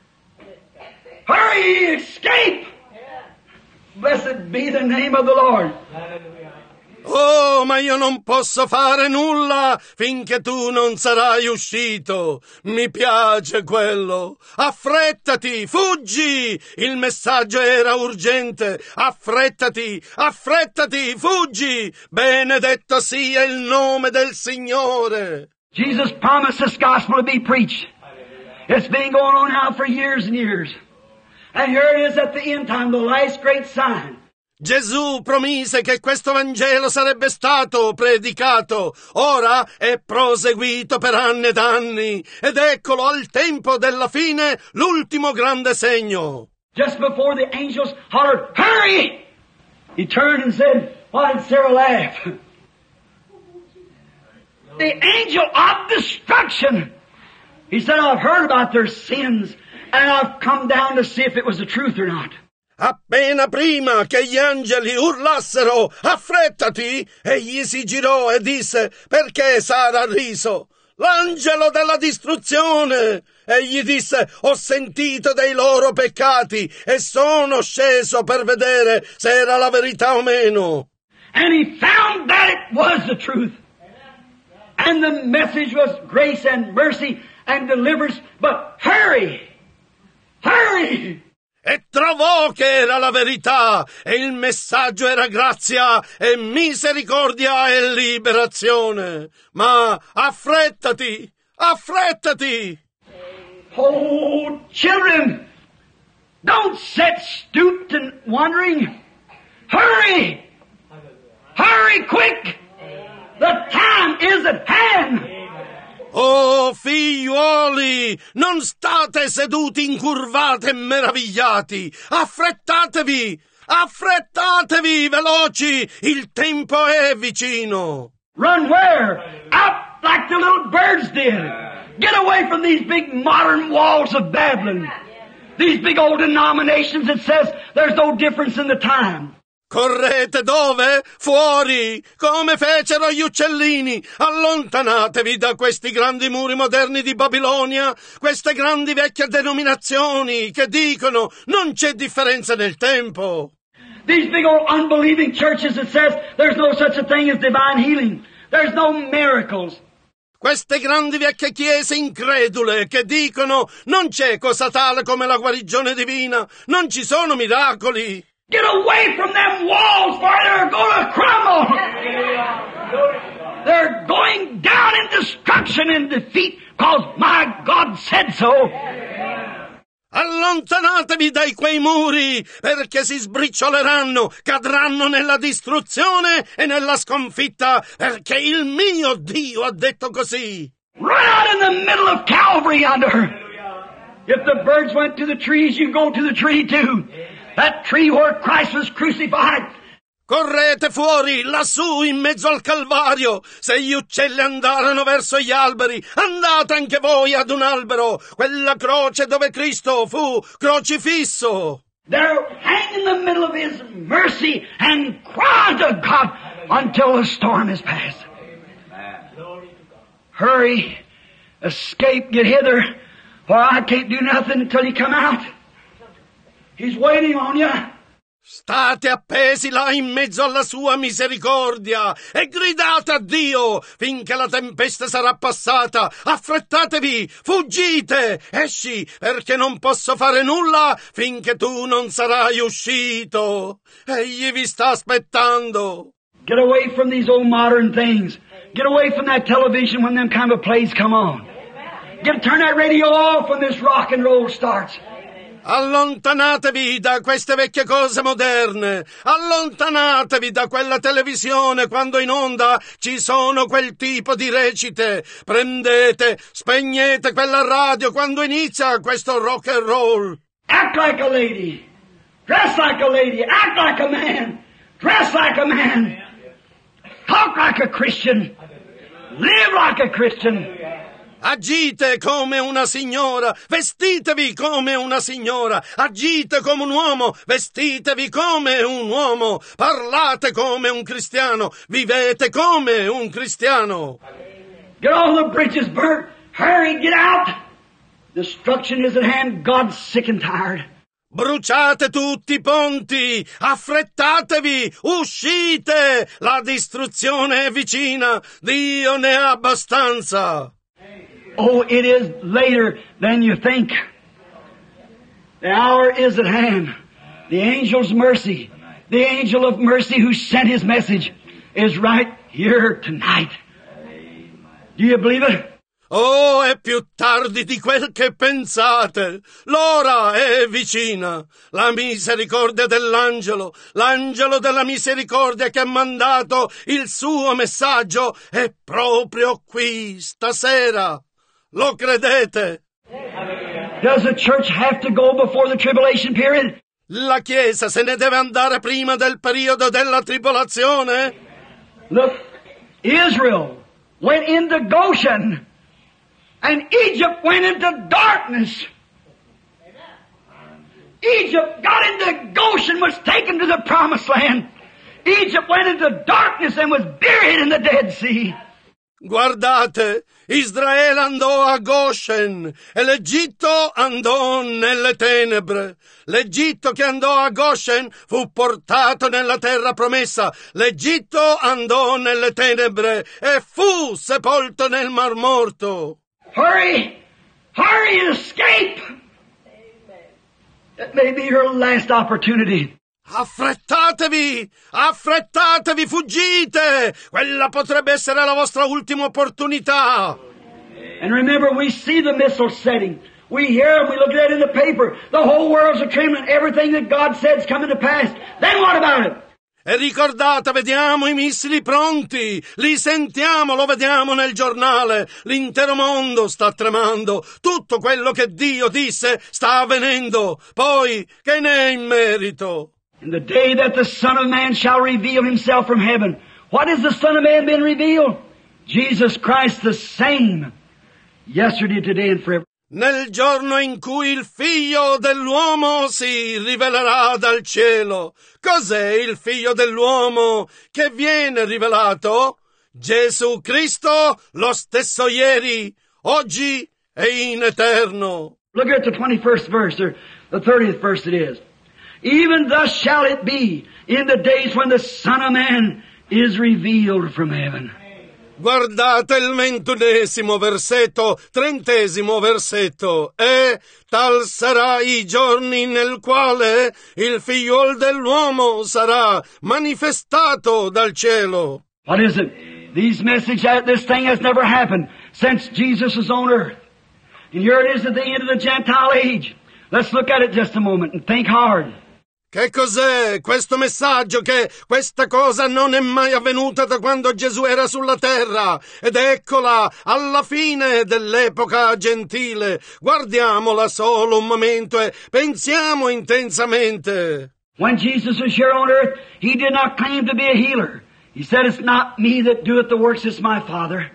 Hurry! Escape! Blessed be the name of the Lord. Oh, ma io non posso fare nulla finché tu non sarai uscito. Mi piace quello. Affrettati, fuggi! Il messaggio era urgente. Affrettati, affrettati, fuggi! Benedetto sia il nome del Signore. Jesus promised this gospel to be preached. It's been going on now for years and years. And here it is at the end time, the last great sign. Gesù promise che questo Vangelo sarebbe stato predicato, ora è proseguito per anni ed anni, ed eccolo al tempo della fine l'ultimo grande segno. Just before the angels hollered, hurry! He turned and said, why did Sarah laugh? The angel of destruction. He said, I've heard about their sins, and I've come down to see if it was the truth or not. Appena prima che gli angeli urlassero affrettati, egli si girò e disse perché Sara ha riso? L'angelo della distruzione! Egli disse ho sentito dei loro peccati e sono sceso per vedere se era la verità o meno. And he found that it was the truth. And the message was grace and mercy and deliverance, but hurry! Hurry! E trovò che era la verità, e il messaggio era grazia e misericordia e liberazione. Ma affrettati, affrettati! Oh, children, don't sit stooped and wondering. Hurry! Hurry quick! The time is at hand! Oh, figliuoli, non state seduti incurvati e meravigliati. Affrettatevi, affrettatevi, veloci, il tempo è vicino. Run where? Out like the little birds did. Get away from these big modern walls of Babylon. These big old denominations that says there's no difference in the time. Correte dove? Fuori, come fecero gli uccellini. Allontanatevi da questi grandi muri moderni di Babilonia, queste grandi vecchie denominazioni che dicono non c'è differenza nel tempo. These big old unbelieving churches that says there's no such a thing as divine healing. There's no miracles. Queste grandi vecchie chiese incredule che dicono non c'è cosa tale come la guarigione divina, non ci sono miracoli. Get away from them walls, for they're going to crumble. They're going down in destruction and defeat, because my God said so. allontanatevi dai quei muri, perché si sbriccioleranno, cadranno nella distruzione e nella sconfitta, perché il mio Dio ha detto così. Run out in the middle of Calvary yonder. If the birds went to the trees, you go to the tree too. That tree where Christ was crucified. Correte fuori, lassù, in mezzo al Calvario. Se gli uccelli andarono verso gli alberi, andate anche voi ad un albero, quella croce dove Cristo fu crocifisso. There, hang in the middle of His mercy and cry to God until the storm is past. Hurry, escape, get hither, for I can't do nothing until you come out. He's waiting on you. State appesi là in mezzo alla sua misericordia e gridate a Dio finché la tempesta sarà passata. Affrettatevi, fuggite, esci, perché non posso fare nulla finché tu non sarai uscito. Egli vi sta aspettando. Get away from these old modern things. Get away from that television when them kind of plays come on. Turn that radio off when this rock and roll starts. Allontanatevi da queste vecchie cose moderne, allontanatevi da quella televisione quando in onda ci sono quel tipo di recite, prendete, spegnete quella radio quando inizia questo rock and roll. Act like a lady, dress like a lady, act like a man, dress like a man, talk like a Christian, live like a Christian. Agite come una signora, vestitevi come una signora, agite come un uomo, vestitevi come un uomo, parlate come un cristiano, vivete come un cristiano. Get all the bridges burnt, hurry, get out. Destruction is at hand, God's sick and tired. Bruciate tutti i ponti, affrettatevi, uscite, la distruzione è vicina, Dio ne ha abbastanza. Oh, it is later than you think. The hour is at hand. The angel's mercy, the angel of mercy who sent his message, is right here tonight. Do you believe it? Oh, è più tardi di quel che pensate. L'ora è vicina. La misericordia dell'angelo, l'angelo della misericordia che ha mandato il suo messaggio è proprio qui stasera. Lo credete? Does the church have to go before the tribulation period? La Chiesa se ne deve andare prima del periodo della tribolazione? Look, Israel went into Goshen, and Egypt went into darkness. Egypt got into Goshen, was taken to the promised land. Egypt went into darkness and was buried in the Dead Sea. Guardate, Israele andò a Goshen e l'Egitto andò nelle tenebre. L'Egitto che andò a Goshen fu portato nella terra promessa. L'Egitto andò nelle tenebre e fu sepolto nel Mar Morto. Hurry! Hurry and escape! That may be your last opportunity. Affrettatevi! Affrettatevi! Fuggite! Quella potrebbe essere la vostra ultima opportunità. And remember, we see the missiles setting. We hear them, we look at it in the paper. The whole world's a trembling. Everything that God said is coming to pass. Then what about it? E ricordate, vediamo i missili pronti, li sentiamo, lo vediamo nel giornale. L'intero mondo sta tremando. Tutto quello che Dio disse sta avvenendo. Poi, che ne è in merito? In the day that the Son of Man shall reveal himself from heaven. What has the Son of Man been revealed? Jesus Christ the same. Yesterday, today, and forever. Nel giorno in cui il Figlio dell'uomo si rivelerà dal cielo. Cos'è il Figlio dell'uomo che viene rivelato? Gesù Cristo, lo stesso ieri, oggi e in eterno. Look at the 21st verse, or the 30th verse it is. Even thus shall it be in the days when the Son of Man is revealed from heaven. Guardate il 21° versetto, 30° versetto. E tal sarà i giorni nel quale il figliuol dell'uomo sarà manifestato dal cielo. What is it? These messages, this thing has never happened since Jesus was on earth. And here it is at the end of the Gentile age. Let's look at it just a moment and think hard. Che cos'è questo messaggio che questa cosa non è mai avvenuta da quando Gesù era sulla terra? Ed eccola alla fine dell'epoca gentile. Guardiamola solo un momento e pensiamo intensamente. When Jesus was here on earth, He did not claim to be a healer. He said, it's not me that doeth the works, it's my Father.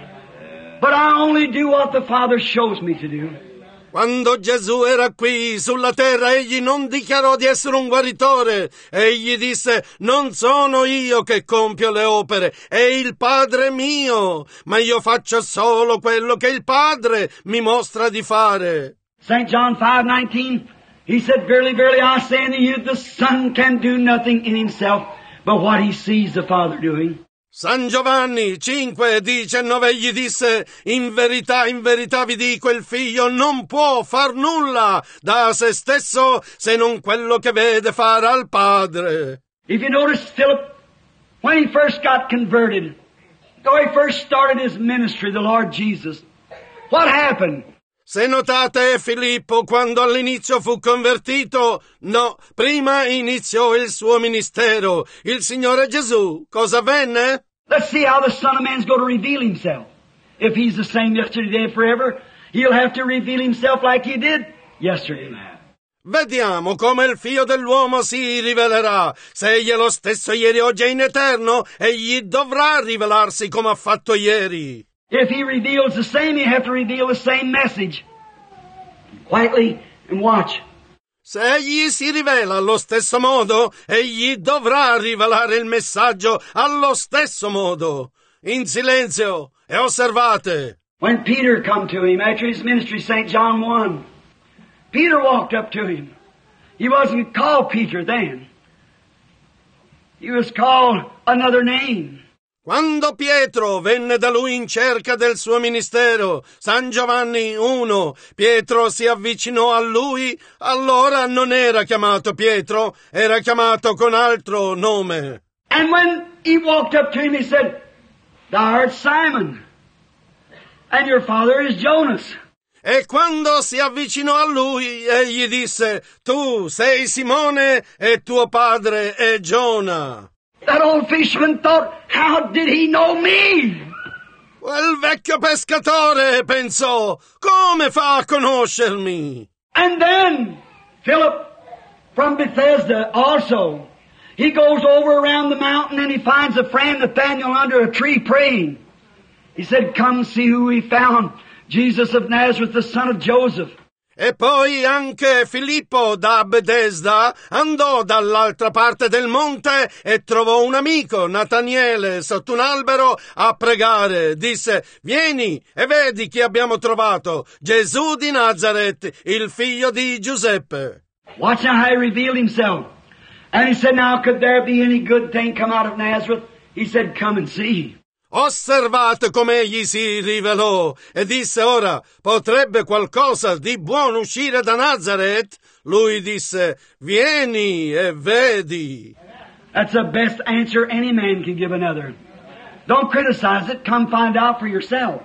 But I only do what the Father shows me to do. Quando Gesù era qui sulla terra, egli non dichiarò di essere un guaritore. Egli disse, non sono io che compio le opere, è il Padre mio, ma io faccio solo quello che il Padre mi mostra di fare. St. John 5:19, He said, verily, verily, I say unto you, the Son can do nothing in Himself, but what He sees the Father doing. San Giovanni 5:19 egli disse, in verità vi dico, il figlio non può far nulla da se stesso se non quello che vede fare al Padre. If you notice, Philip, when he first got converted, when he first started his ministry, the Lord Jesus, what happened? Se notate, Filippo, quando all'inizio fu convertito, no, prima iniziò il suo ministero. Il Signore Gesù, cosa avvenne? Let's see how the Son of Man's going to reveal Himself. If He's the same yesterday, today, and forever, He'll have to reveal Himself like He did yesterday. Vediamo come il Figlio dell'uomo si rivelerà. Se egli è lo stesso ieri, oggi e in eterno, egli dovrà rivelarsi come ha fatto ieri. If He reveals the same, He'll have to reveal the same message. Quietly and watch. Se egli si rivela allo stesso modo, egli dovrà rivelare il messaggio allo stesso modo. In silenzio e osservate. When Peter come to Him after His ministry, St. John 1, Peter walked up to Him. He wasn't called Peter then. He was called another name. Quando Pietro venne da lui in cerca del suo ministero, San Giovanni 1, Pietro si avvicinò a lui, allora non era chiamato Pietro, era chiamato con altro nome. And when he walked up to him, he said, Thou art Simon, and your father is Jonas. E quando si avvicinò a lui, egli disse, tu sei Simone e tuo padre è Giona. That old fisherman thought, how did he know me? Quel vecchio pescatore pensò, come fa a conoscermi? And then, Philip, from Bethesda also, he goes over around the mountain and he finds a friend Nathanael under a tree praying. He said, come see who he found, Jesus of Nazareth, the son of Joseph. E poi anche Filippo da Bethesda andò dall'altra parte del monte e trovò un amico, Nataniele, sotto un albero a pregare. Disse, vieni e vedi chi abbiamo trovato, Gesù di Nazaret, il figlio di Giuseppe. Watch how he revealed himself. And he said, now could there be any good thing come out of Nazareth? He said, come and see. Osservate come egli si rivelò e disse ora, potrebbe qualcosa di buono uscire da Nazaret? Lui disse, vieni e vedi. That's the best answer any man can give another. Don't criticize it, come find out for yourself.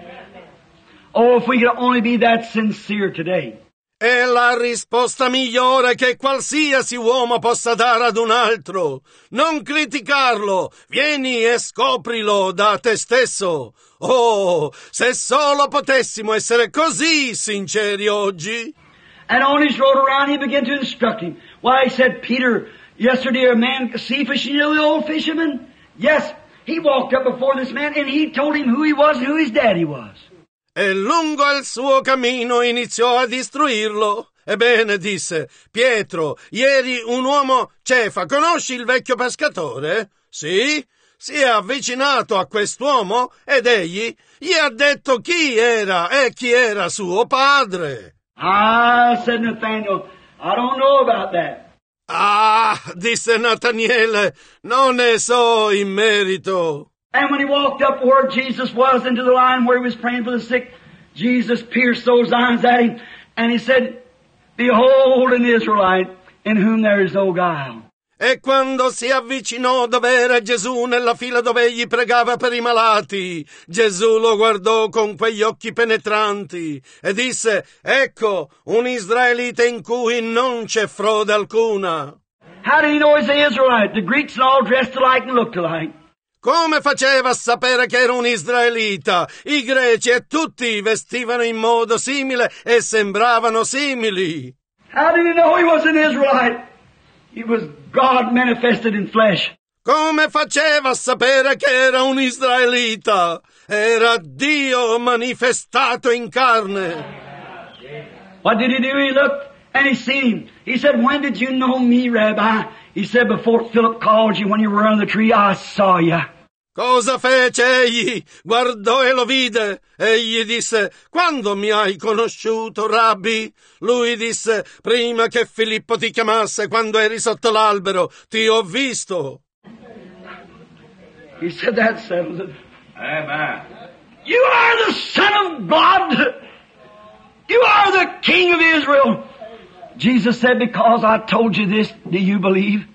Oh, if we could only be that sincere today. È la risposta migliore che qualsiasi uomo possa dare ad un altro. Non criticarlo, vieni e scoprilo da te stesso. Oh, se solo potessimo essere così sinceri oggi. And on his road around, he began to instruct him. Why, he said, Peter, yesterday a man sea fishing, you know the old fisherman? Yes, he walked up before this man and he told him who he was and who his daddy was. E lungo il suo cammino iniziò a istruirlo. Ebbene, disse, Pietro, ieri un uomo Cefa, conosci il vecchio pescatore? Sì? Si è avvicinato a quest'uomo ed egli gli ha detto chi era e chi era suo padre. Ah, said Nathanael, I don't know about that. Ah, disse Nataniele, non ne so in merito. And when he walked up where Jesus was into the line where he was praying for the sick, Jesus pierced those eyes at him, and he said, Behold an Israelite in whom there is no guile. E quando si avvicinò dove era Gesù nella fila dove egli pregava per i malati, Gesù lo guardò con quegli occhi penetranti e disse: ecco, un israelita in cui non c'è frode alcuna. How did he know he's an Israelite? The Greeks all dressed alike and looked alike. Come faceva a sapere che era un israelita? I greci e tutti vestivano in modo simile e sembravano simili. How did he know he was an Israelite? He was God manifested in flesh. Come faceva a sapere che era un israelita? Era Dio manifestato in carne. What did he do? He looked and he seen him. He said, when did you know me, Rabbi? He said, before Philip called you when you were under the tree, I saw you. Cosa fece egli? Guardò e lo vide. Egli disse: quando mi hai conosciuto, Rabbi? Lui disse: prima che Filippo ti chiamasse, quando eri sotto l'albero, ti ho visto. He said, that settles it. Amen. You are the Son of God. You are the King of Israel. Jesus said, because I told you this, do you believe?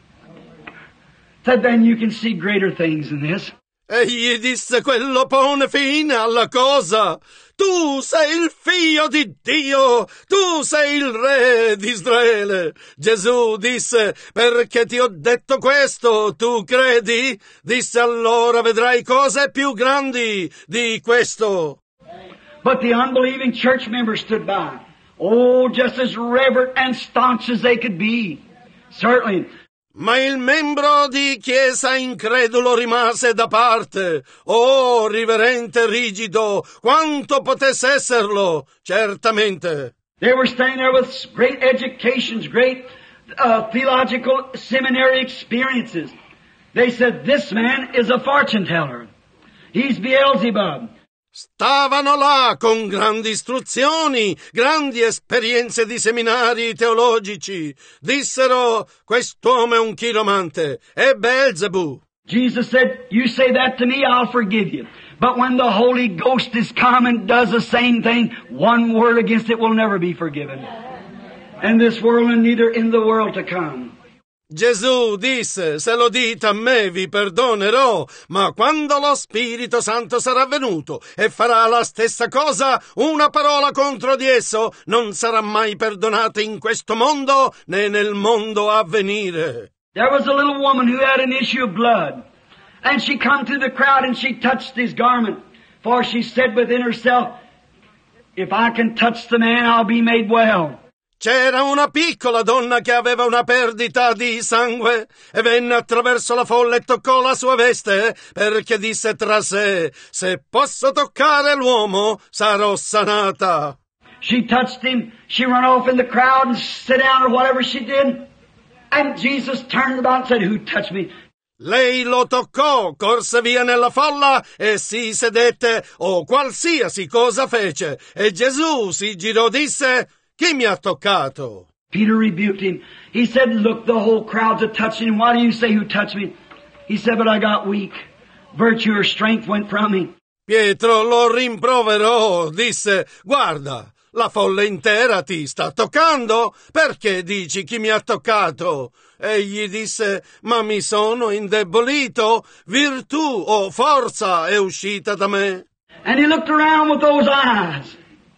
Said, then you can see greater things than this. Egli disse: quello pone fine alla cosa. Tu sei il figlio di Dio, tu sei il re di Israele. Gesù disse: perché ti ho detto questo, tu credi? Disse: allora vedrai cose più grandi di questo. But the unbelieving church members stood by. Oh, just as reverent and staunch as they could be. Certainly. Ma il membro di chiesa incredulo rimase da parte. Oh, riverente e rigido, quanto potesse esserlo, certamente. They were standing there with great educations, great theological seminary experiences. They said, this man is a fortune teller. He's Beelzebub. Stavano là con grandi istruzioni, grandi esperienze di seminari teologici. Dissero: quest'uomo è un chiromante, è Beelzebù. Jesus said, you say that to me, I'll forgive you. But when the Holy Ghost is come and does the same thing, one word against it will never be forgiven. In this world and neither in the world to come. Gesù disse: se lo dite a me vi perdonerò, ma quando lo Spirito Santo sarà venuto e farà la stessa cosa, una parola contro di esso non sarà mai perdonata in questo mondo né nel mondo a venire. There was a little woman who had an issue of blood, and she come to the crowd and she touched his garment, for she said within herself, if I can touch the man, I'll be made well. C'era una piccola donna che aveva una perdita di sangue e venne attraverso la folla e toccò la sua veste, perché disse tra sé: se posso toccare l'uomo sarò sanata. She touched him, she ran off in the crowd and sat down or whatever she did, and Jesus turned about and said, who touched me? Lei lo toccò, corse via nella folla e si sedette o qualsiasi cosa fece, e Gesù si girò e disse: chi mi ha toccato? Peter rebuked him. He said, look, the whole crowd's a touching him. Why do you say who touched me? He said, but I got weak. Virtue or strength went from me. Pietro lo rimproverò, disse: guarda, la folla intera ti sta toccando, perché dici chi mi ha toccato? Egli disse: ma mi sono indebolito, virtù o forza è uscita da me. And he looked around with those eyes.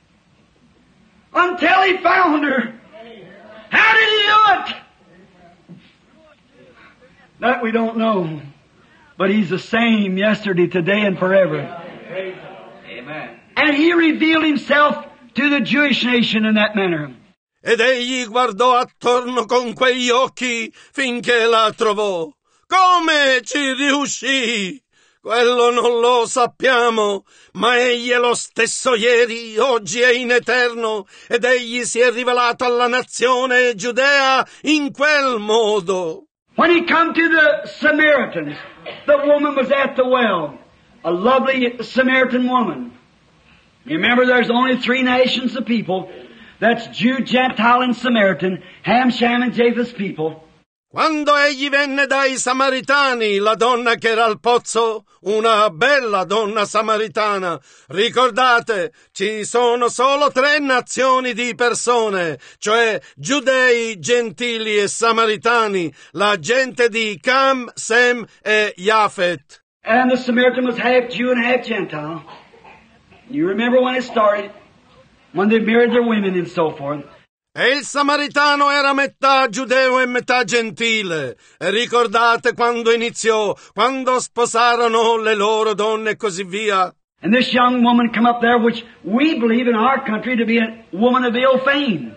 Until he found her. How did he do it? That we don't know. But he's the same yesterday, today, and forever. Amen. And he revealed himself to the Jewish nation in that manner. Ed egli guardò attorno con quegli occhi finché la trovò. Come ci riuscì? Quello non lo sappiamo, ma egli è lo stesso ieri, oggi e in eterno, ed egli si è rivelato alla nazione giudea in quel modo. When he come to the Samaritans, the woman was at the well, a lovely Samaritan woman. Remember, there's only 3 nations of people. That's Jew, Gentile, and Samaritan, Ham, Shem, and Japheth's people. Quando egli venne dai Samaritani, la donna che era al pozzo, una bella donna samaritana, ricordate, ci sono solo 3 nazioni di persone, cioè giudei, gentili e samaritani, la gente di Cam, Sem e Jafet. And the Samaritan was half Jew and half Gentile. You remember when it started, when they married their women and so forth. E il samaritano era metà giudeo e metà gentile. E ricordate quando iniziò, quando sposarono le loro donne e così via. And this young woman come up there, which we believe in our country to be a woman of ill fame.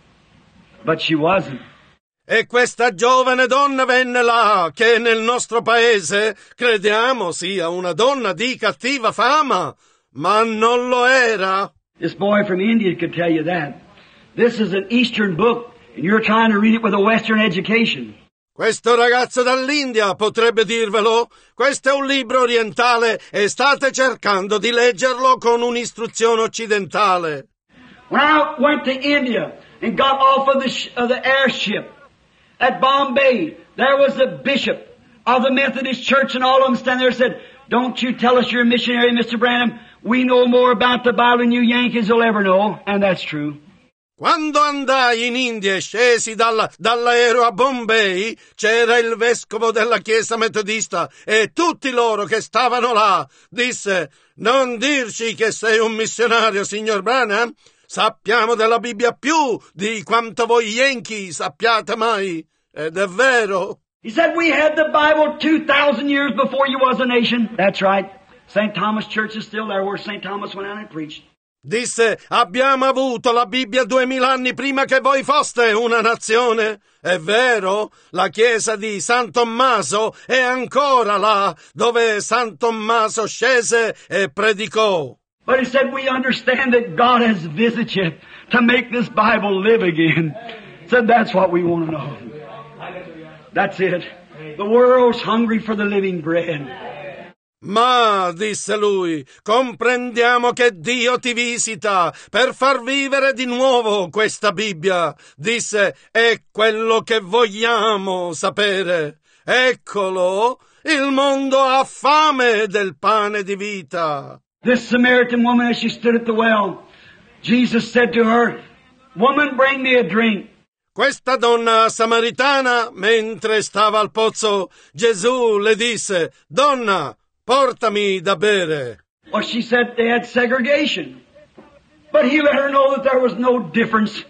But she wasn't. E questa giovane donna venne là, che nel nostro paese crediamo sia una donna di cattiva fama, ma non lo era. This boy from India could tell you that. This is an Eastern book, and you're trying to read it with a Western education. Questo ragazzo dall'India potrebbe dirvelo. Questo è un libro orientale e state cercando di leggerlo con un'istruzione occidentale. When I went to India and got off of the airship at Bombay, there was the bishop of the Methodist Church and all of them standing there and said, "Don't you tell us you're a missionary, Mr. Branham. We know more about the Bible than you Yankees will ever know." And that's true. Quando andai in India e scesi dall'aereo a Bombay, c'era il vescovo della chiesa metodista e tutti loro che stavano là disse: "Non dirci che sei un missionario, signor Branham. Sappiamo della Bibbia più di quanto voi Yankee sappiate mai." Ed è vero. He said, "We had the Bible 2,000 years before you was a nation." That's right. St. Thomas Church is still there where St. Thomas went out and preached. Disse: "Abbiamo avuto la Bibbia 2000 anni prima che voi foste una nazione." È vero, la chiesa di San Tommaso è ancora là, dove San Tommaso scese e predicò. But he said, "We understand that God has visited you to make this Bible live again." He said, "That's what we want to know." That's it. The world's hungry for the living bread. Ma, disse lui, comprendiamo che Dio ti visita per far vivere di nuovo questa Bibbia. Disse, è quello che vogliamo sapere. Eccolo, il mondo ha fame del pane di vita. This Samaritan woman, as she stood at the well, Jesus said to her, "Woman, bring me a drink." Questa donna samaritana, mentre stava al pozzo, Gesù le disse, "Donna, portami da bere." Well, she said they had segregation. But he let her know that there was no difference.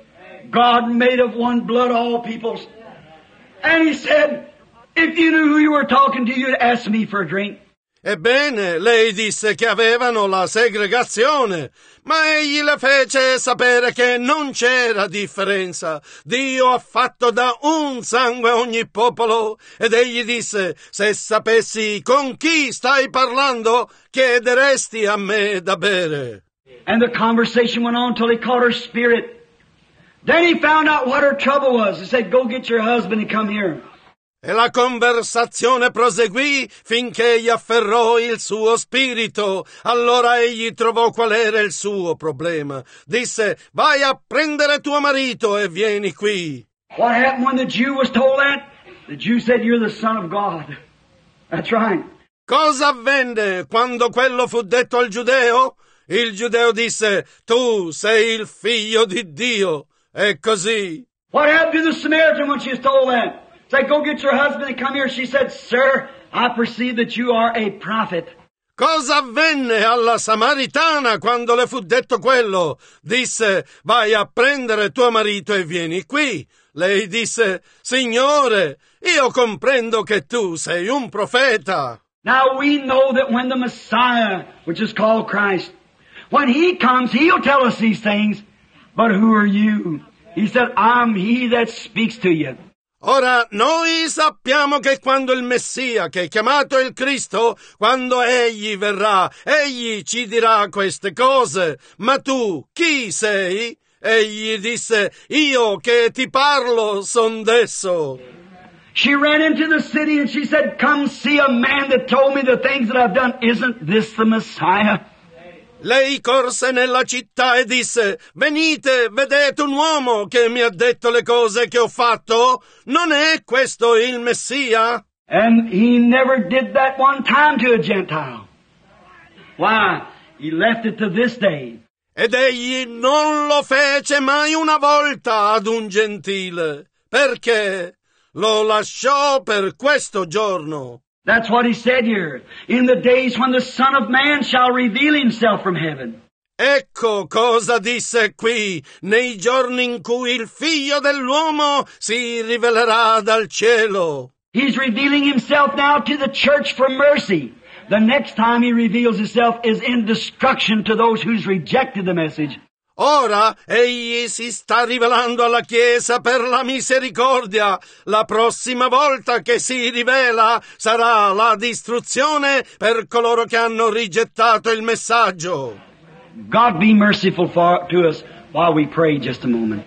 God made of one blood all peoples. And he said, "If you knew who you were talking to, you'd ask me for a drink." Ebbene, lei disse che avevano la segregazione, ma egli le fece sapere che non c'era differenza. Dio ha fatto da un sangue ogni popolo, ed egli disse, se sapessi con chi stai parlando, chiederesti a me da bere. And the conversation went on till he caught her spirit. Then he found out what her trouble was. He said, "Go get your husband and come here." E la conversazione proseguì finché egli afferrò il suo spirito. Allora egli trovò qual era il suo problema. Disse, vai a prendere tuo marito e vieni qui. What happened when the Jew was told that? The Jew said, "You're the Son of God." That's right. Cosa avvenne quando quello fu detto al giudeo? Il giudeo disse, tu sei il figlio di Dio. E così. What happened to the Samaritan when she was told that? Say, "Go get your husband and come here." She said, "Sir, I perceive that you are a prophet." Cosa avvenne alla Samaritana quando le fu detto quello? Disse, vai a prendere tuo marito e vieni qui. Lei disse, Signore, io comprendo che tu sei un profeta. Now we know that when the Messiah, which is called Christ, when He comes, He'll tell us these things. But who are you? He said, "I'm He that speaks to you." Ora, noi sappiamo che quando il Messia, che è chiamato il Cristo, quando Egli verrà, Egli ci dirà queste cose. Ma tu, chi sei? Egli disse, io che ti parlo son d'esso. She ran into the city and she said, "Come see a man that told me the things that I've done. Isn't this the Messiah?" Lei corse nella città e disse: venite, vedete un uomo che mi ha detto le cose che ho fatto? Non è questo il Messia? And he never did that one time to a Gentile. Why? He left it to this day. Ed egli non lo fece mai una volta ad un gentile. Perché? Lo lasciò per questo giorno. That's what he said here. In the days when the Son of Man shall reveal himself from heaven. Ecco cosa disse qui, nei giorni in cui il Figlio dell'uomo si rivelerà dal cielo. He's revealing himself now to the church for mercy. The next time he reveals himself is in destruction to those who's rejected the message. Ora egli si sta rivelando alla Chiesa per la misericordia. La prossima volta che si rivela sarà la distruzione per coloro che hanno rigettato il messaggio. God be merciful to us while we pray just a moment.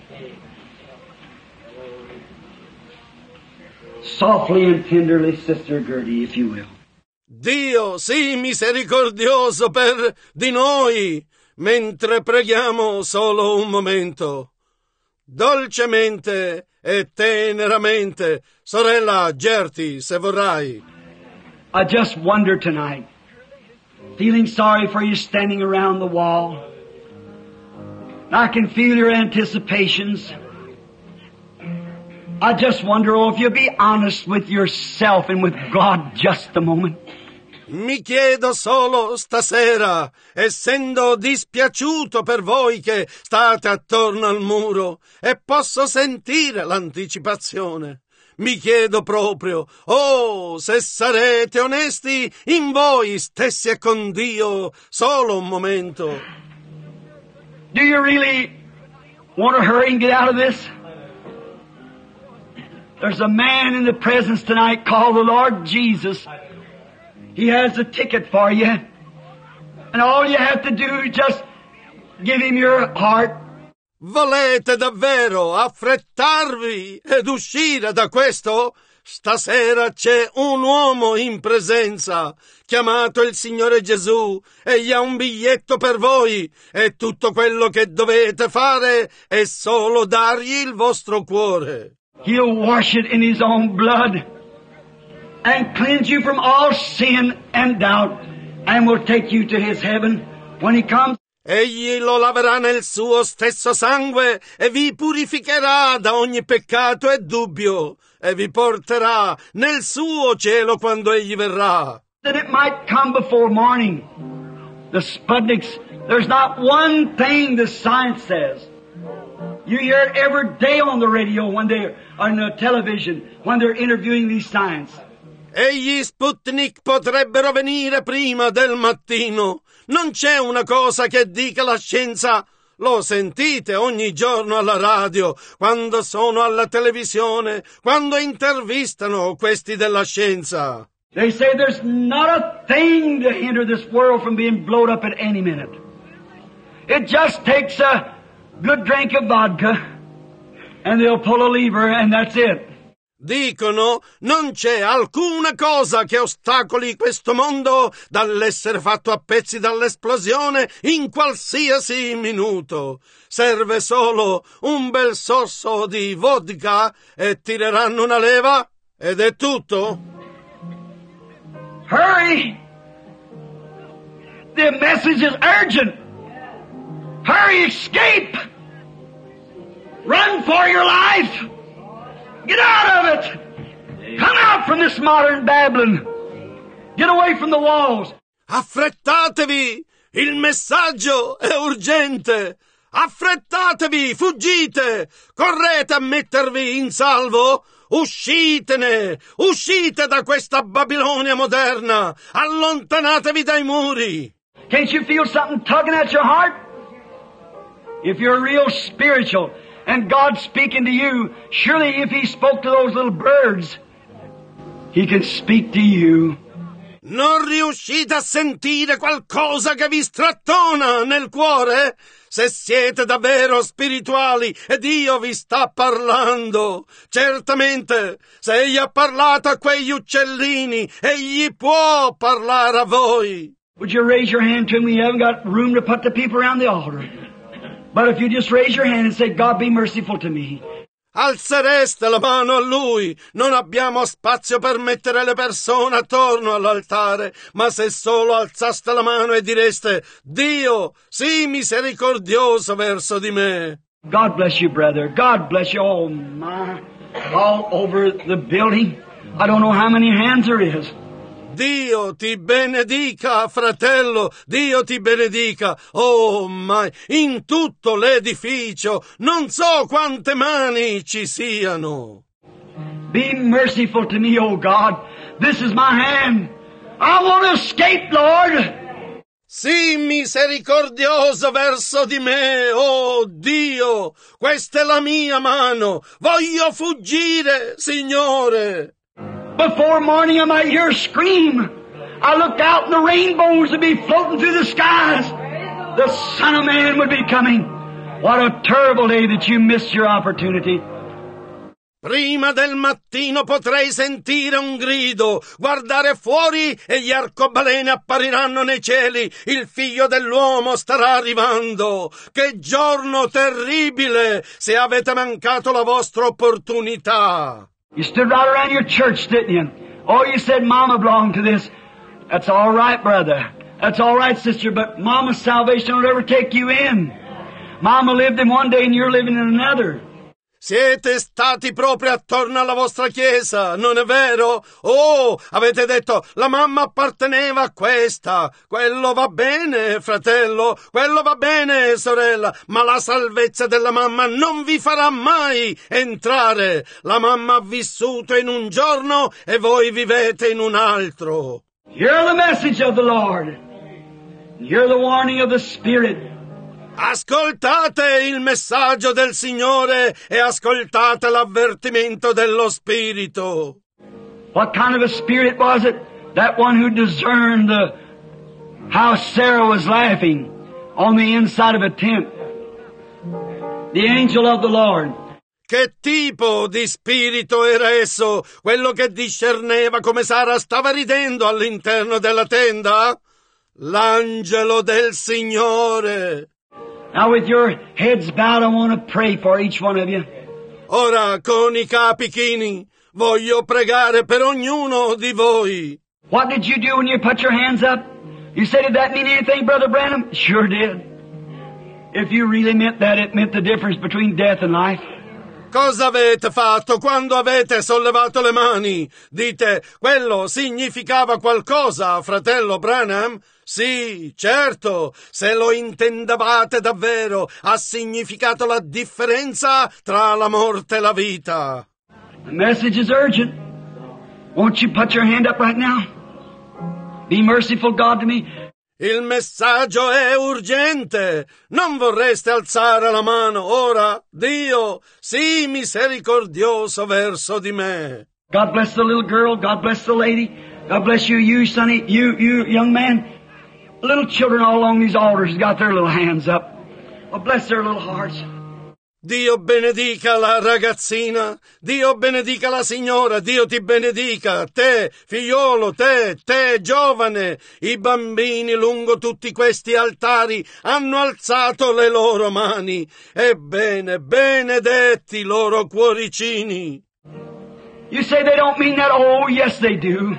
Softly and tenderly, Sister Gertie, if you will. Dio sii misericordioso di noi, mentre preghiamo solo un momento. Dolcemente e teneramente, sorella Gertie, se vorrai. I just wonder tonight, feeling sorry for you standing around the wall. I can feel your anticipations. I just wonder, if you'll be honest with yourself and with God just a moment. Mi chiedo solo stasera, essendo dispiaciuto per voi che state attorno al muro e posso sentire l'anticipazione. Mi chiedo proprio, se sarete onesti in voi stessi e con Dio, solo un momento. Do you really want to hurry and get out of this? There's a man in the presence tonight called the Lord Jesus. He has a ticket for you. And all you have to do is just give him your heart. Volete davvero affrettarvi ed uscire da questo? Stasera c'è un uomo in presenza, chiamato il Signore Gesù, e gli ha un biglietto per voi, e tutto quello che dovete fare è solo dargli il vostro cuore. He'll wash it in his own blood and cleanse you from all sin and doubt, and will take you to his heaven when he comes. Egli lo laverà nel suo stesso sangue e vi purificherà da ogni peccato e dubbio e vi porterà nel suo cielo quando egli verrà. That it might come before morning. The Sputniks, there's not one thing the science says. You hear it every day on the radio, when they're on the television, when they're interviewing these science. E gli Sputnik potrebbero venire prima del mattino. Non c'è una cosa che dica la scienza. Lo sentite ogni giorno alla radio, quando sono alla televisione, quando intervistano questi della scienza. They say there's not a thing to hinder this world from being blown up at any minute. It just takes a good drink of vodka, and they'll pull a lever, and that's it. Dicono, non c'è alcuna cosa che ostacoli questo mondo dall'essere fatto a pezzi dall'esplosione in qualsiasi minuto. Serve solo un bel sorso di vodka e tireranno una leva ed è tutto. Hurry! The message is urgent. Hurry, escape! Run for your life! Get out of it! Come out from this modern Babylon! Get away from the walls! Affrettatevi! Il messaggio è urgente! Affrettatevi! Fuggite! Correte a mettervi in salvo! Uscitene! Uscite da questa Babilonia moderna! Allontanatevi dai muri! Can't you feel something tugging at your heart? If you're real spiritual and God's speaking to you, surely if He spoke to those little birds, He can speak to you. Non riuscite a sentire qualcosa che vi strattona nel cuore? Se siete davvero spirituali e Dio vi sta parlando, certamente, se Egli ha parlato a quegli uccellini, Egli può parlare a voi. Would you raise your hand to me? You haven't got room to put the people around the altar. But if you just raise your hand and say, God, be merciful to me. Alzereste la mano a lui. Non abbiamo spazio per mettere le persone attorno all'altare, ma se solo alzaste la mano e direste, Dio, sii misericordioso verso di me. God bless you, brother. God bless you. Oh, my. All over the building. I don't know how many hands there is. Dio ti benedica, fratello, Dio ti benedica. Oh, ma in tutto l'edificio non so quante mani ci siano. Be merciful to me, oh God. This is my hand. I want to escape, Lord. Sii misericordioso verso di me, oh Dio. Questa è la mia mano. Voglio fuggire, Signore. Before morning I might hear a scream. I looked out and the rainbows would be floating through the skies. The Son of Man would be coming. What a terrible day that you missed your opportunity. Prima del mattino potrei sentire un grido, guardare fuori e gli arcobaleni appariranno nei cieli. Il figlio dell'uomo starà arrivando. Che giorno terribile se avete mancato la vostra opportunità. You stood right around your church, didn't you? Oh, you said Mama belonged to this. That's all right, brother. That's all right, sister, but Mama's salvation will never take you in. Mama lived in one day and you're living in another. Siete stati proprio attorno alla vostra chiesa, non è vero? Oh, avete detto, la mamma apparteneva a questa. Quello va bene, fratello, quello va bene, sorella, ma la salvezza della mamma non vi farà mai entrare. La mamma ha vissuto in un giorno e voi vivete in un altro. Hear the message of the Lord. Hear the warning of the Spirit. Ascoltate il messaggio del Signore e ascoltate l'avvertimento dello Spirito. What kind of a spirit was it? That one who discerned how Sarah was laughing on the inside of a tent. The angel of the Lord. Che tipo di spirito era esso? Quello che discerneva come Sara stava ridendo all'interno della tenda? L'angelo del Signore. Now with your heads bowed, I want to pray for each one of you. Ora, con i capi chini, voglio pregare per ognuno di voi. What did you do when you put your hands up? You said, did that mean anything, Brother Branham? Sure did. If you really meant that, it meant the difference between death and life. Cosa avete fatto quando avete sollevato le mani? Dite, quello significava qualcosa, fratello Branham? Sì, certo, se lo intendevate davvero, ha significato la differenza tra la morte e la vita. The message is urgent. Won't you put your hand up right now? Be merciful, God, to me. Il messaggio è urgente. Non vorreste alzare la mano ora? Dio, sii misericordioso verso di me. God bless the little girl. God bless the lady. God bless you, you sonny, you young man. Little children all along these altars got their little hands up. Oh, bless their little hearts. Dio benedica la ragazzina, Dio benedica la signora, Dio ti benedica, te, figliolo, te, giovane. I bambini lungo tutti questi altari hanno alzato le loro mani. Ebbene, benedetti loro cuoricini. You say they don't mean that? Oh, yes, they do.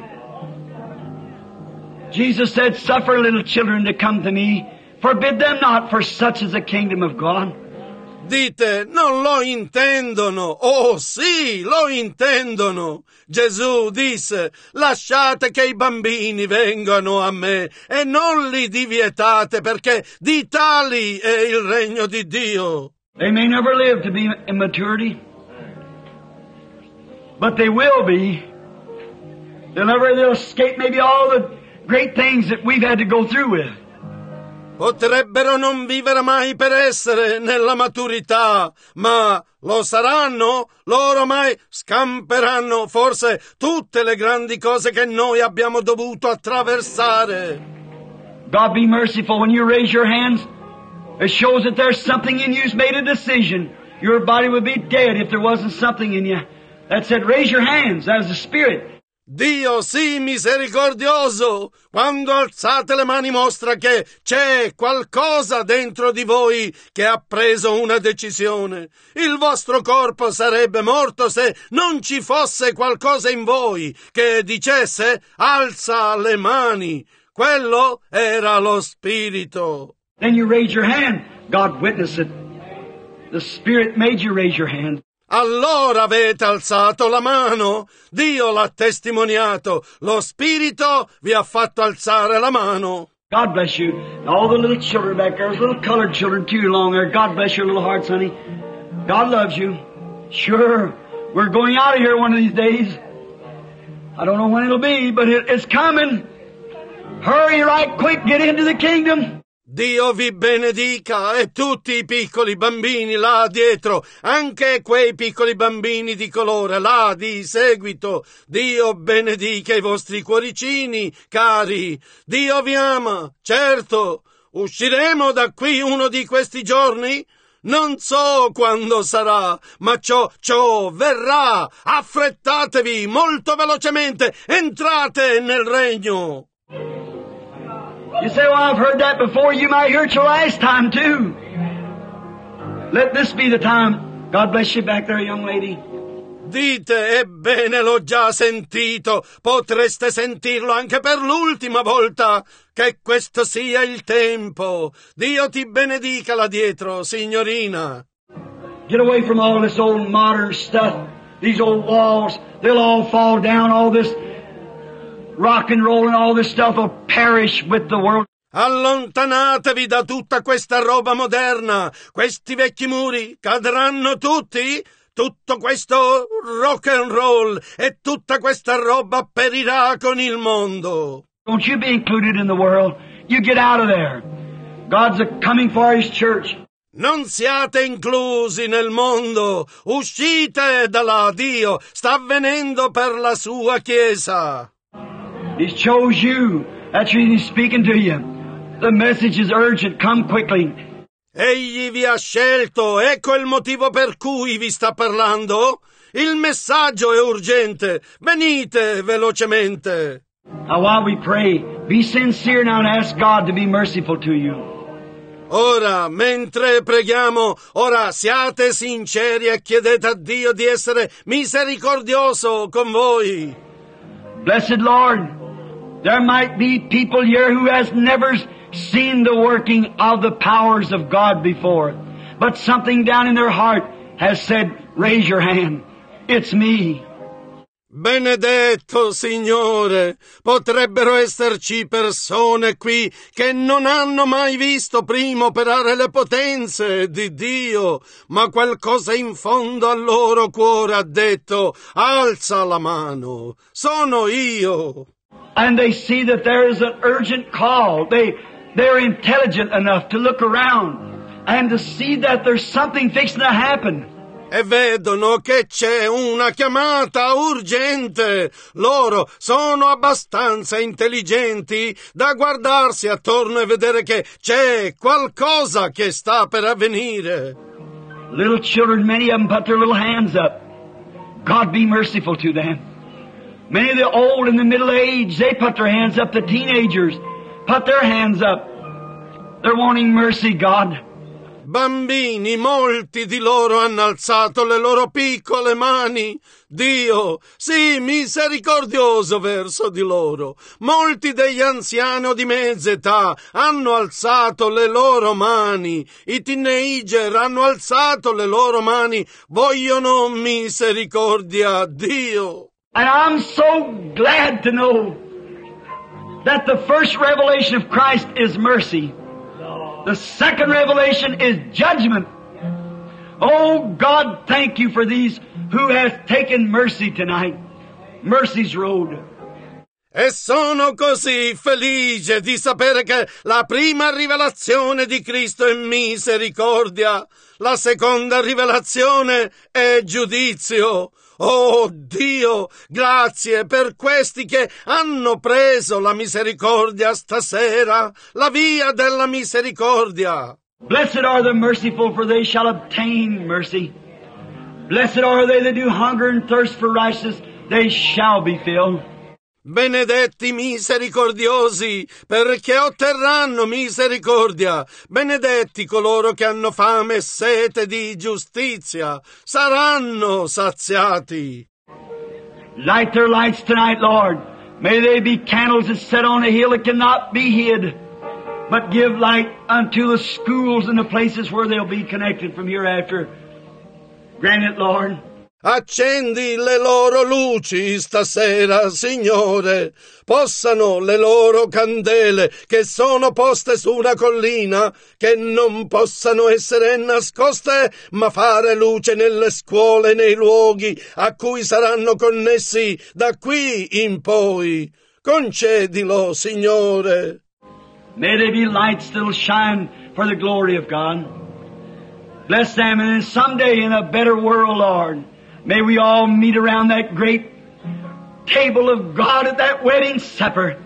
Jesus said, suffer little children to come to me. Forbid them not, for such is the kingdom of God. Dite, non lo intendono. Oh sì, lo intendono. Gesù disse, lasciate che i bambini vengano a me e non li divietate, perché di tali è il regno di Dio. They may never live to be in maturity, but they will be. They'll escape maybe all the great things that we've had to go through with. Potrebbero non vivere mai per essere nella maturità, ma lo saranno, loro mai scamperanno forse tutte le grandi cose che noi abbiamo dovuto attraversare. God be merciful when you raise your hands. It shows that there's something in you who's made a decision. Your body would be dead if there wasn't something in you that said, raise your hands. That was the Spirit. Dio sii misericordioso. Quando alzate le mani mostra che c'è qualcosa dentro di voi che ha preso una decisione. Il vostro corpo sarebbe morto se non ci fosse qualcosa in voi che dicesse alza le mani. Quello era lo Spirito. Then you raise your hand. God witnessed it. The Spirit made you raise your hand. Allora avete alzato la mano. Dio l'ha testimoniato. Lo Spirito vi ha fatto alzare la mano. God bless you. All the little children back there, those little colored children too long there. God bless your little hearts, honey. God loves you. Sure, we're going out of here one of these days. I don't know when it'll be, but it's coming. Hurry right quick, get into the kingdom. Dio vi benedica e tutti i piccoli bambini là dietro, anche quei piccoli bambini di colore là di seguito. Dio benedica i vostri cuoricini, cari. Dio vi ama, certo. Usciremo da qui uno di questi giorni? Non so quando sarà, ma ciò verrà. Affrettatevi molto velocemente, entrate nel regno. You say, well, I've heard that before. You might hear it your last time, too. Let this be the time. God bless you back there, young lady. Dite, ebbene l'ho già sentito. Potreste sentirlo anche per l'ultima volta. Che questo sia il tempo. Dio ti benedica là dietro, signorina. Get away from all this old modern stuff. These old walls, they'll all fall down. All this rock and roll and all this stuff will perish with the world. Allontanatevi da tutta questa roba moderna. Questi vecchi muri cadranno tutti. Tutto questo rock and roll e tutta questa roba perirà con il mondo. Don't you be included in the world. You get out of there. God's coming for His church. Non siate inclusi nel mondo. Uscite da là. Dio sta venendo per la sua Chiesa. He chose you. That's why He's speaking to you. The message is urgent. Come quickly. Egli vi ha scelto. Ecco il motivo per cui vi sta parlando. Il messaggio è urgente. Venite velocemente. Now while we pray, be sincere now and ask God to be merciful to you. Ora, mentre preghiamo, ora siate sinceri e chiedete a Dio di essere misericordioso con voi. Blessed Lord, there might be people here who has never seen the working of the powers of God before, but something down in their heart has said, raise your hand. It's me. Benedetto Signore, potrebbero esserci persone qui che non hanno mai visto prima operare le potenze di Dio, ma qualcosa in fondo al loro cuore ha detto, alza la mano, sono io. And they see that there is an urgent call. They're intelligent enough to look around and to see that there's something fixing to happen. E vedono che c'è una chiamata urgente. Loro sono abbastanza intelligenti da guardarsi attorno e vedere che c'è qualcosa che sta per avvenire. Little children, many of them put their little hands up. God be merciful to them. Many of the old and the middle age, they put their hands up. The teenagers put their hands up. They're wanting mercy, God. Bambini, molti di loro hanno alzato le loro piccole mani. Dio, sii misericordioso verso di loro. Molti degli anziani o di mezza età hanno alzato le loro mani. I teenager hanno alzato le loro mani. Vogliono misericordia, Dio. And I'm so glad to know that the first revelation of Christ is mercy. The second revelation is judgment. Oh God, thank you for these who have taken mercy tonight. Mercy's road. E sono così felice di sapere che la prima rivelazione di Cristo è misericordia, la seconda rivelazione è giudizio. Oh Dio, grazie per questi che hanno preso la misericordia stasera, la via della misericordia. Blessed are the merciful, for they shall obtain mercy. Blessed are they that do hunger and thirst for righteousness, they shall be filled. Benedetti misericordiosi, perché otterranno misericordia. Benedetti coloro che hanno fame e sete di giustizia, saranno saziati. Light their lights tonight, Lord. May they be candles that set on a hill that cannot be hid, but give light unto the schools and the places where they'll be connected from hereafter. Grant it, Lord. Accendi le loro luci stasera, Signore. Possano le loro candele, che sono poste su una collina, che non possano essere nascoste, ma fare luce nelle scuole e nei luoghi a cui saranno connessi da qui in poi. Concedilo, Signore. May they be lights that'll shine for the glory of God. Bless them, and someday in a better world, Lord, may we all meet around that great table of God at that wedding supper.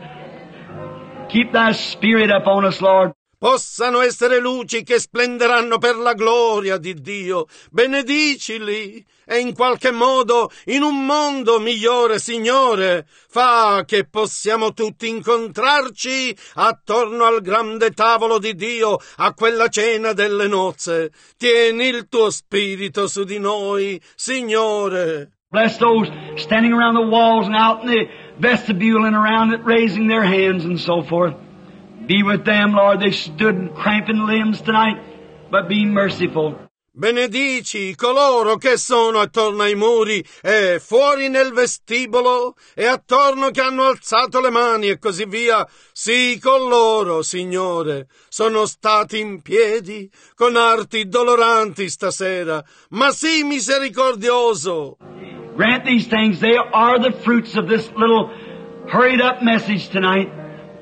Keep thy spirit upon us, Lord. Possano essere luci che splenderanno per la gloria di Dio. Benedicili e in qualche modo in un mondo migliore, Signore, fa che possiamo tutti incontrarci attorno al grande tavolo di Dio, a quella cena delle nozze. Tieni il tuo spirito su di noi, Signore. Bless those standing around the walls and out in the vestibule and around it, raising their hands and so forth. Be with them, Lord. They stood cramping limbs tonight, but be merciful. Benedici coloro che sono attorno ai muri e fuori nel vestibolo e attorno che hanno alzato le mani e così via. Sì, con loro, Signore, sono stati in piedi con arti doloranti stasera, ma sii misericordioso. Grant these things. They are the fruits of this little hurried up message tonight.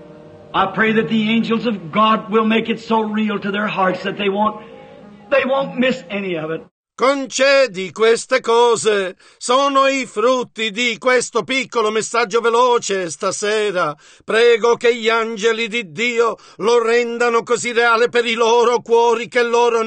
I pray that the angels of God will make it so real to their hearts that they won't miss any of it. Concedi queste cose, sono i frutti di questo piccolo messaggio veloce stasera. Prego che gli angeli di Dio lo rendano così reale per i loro cuori che loro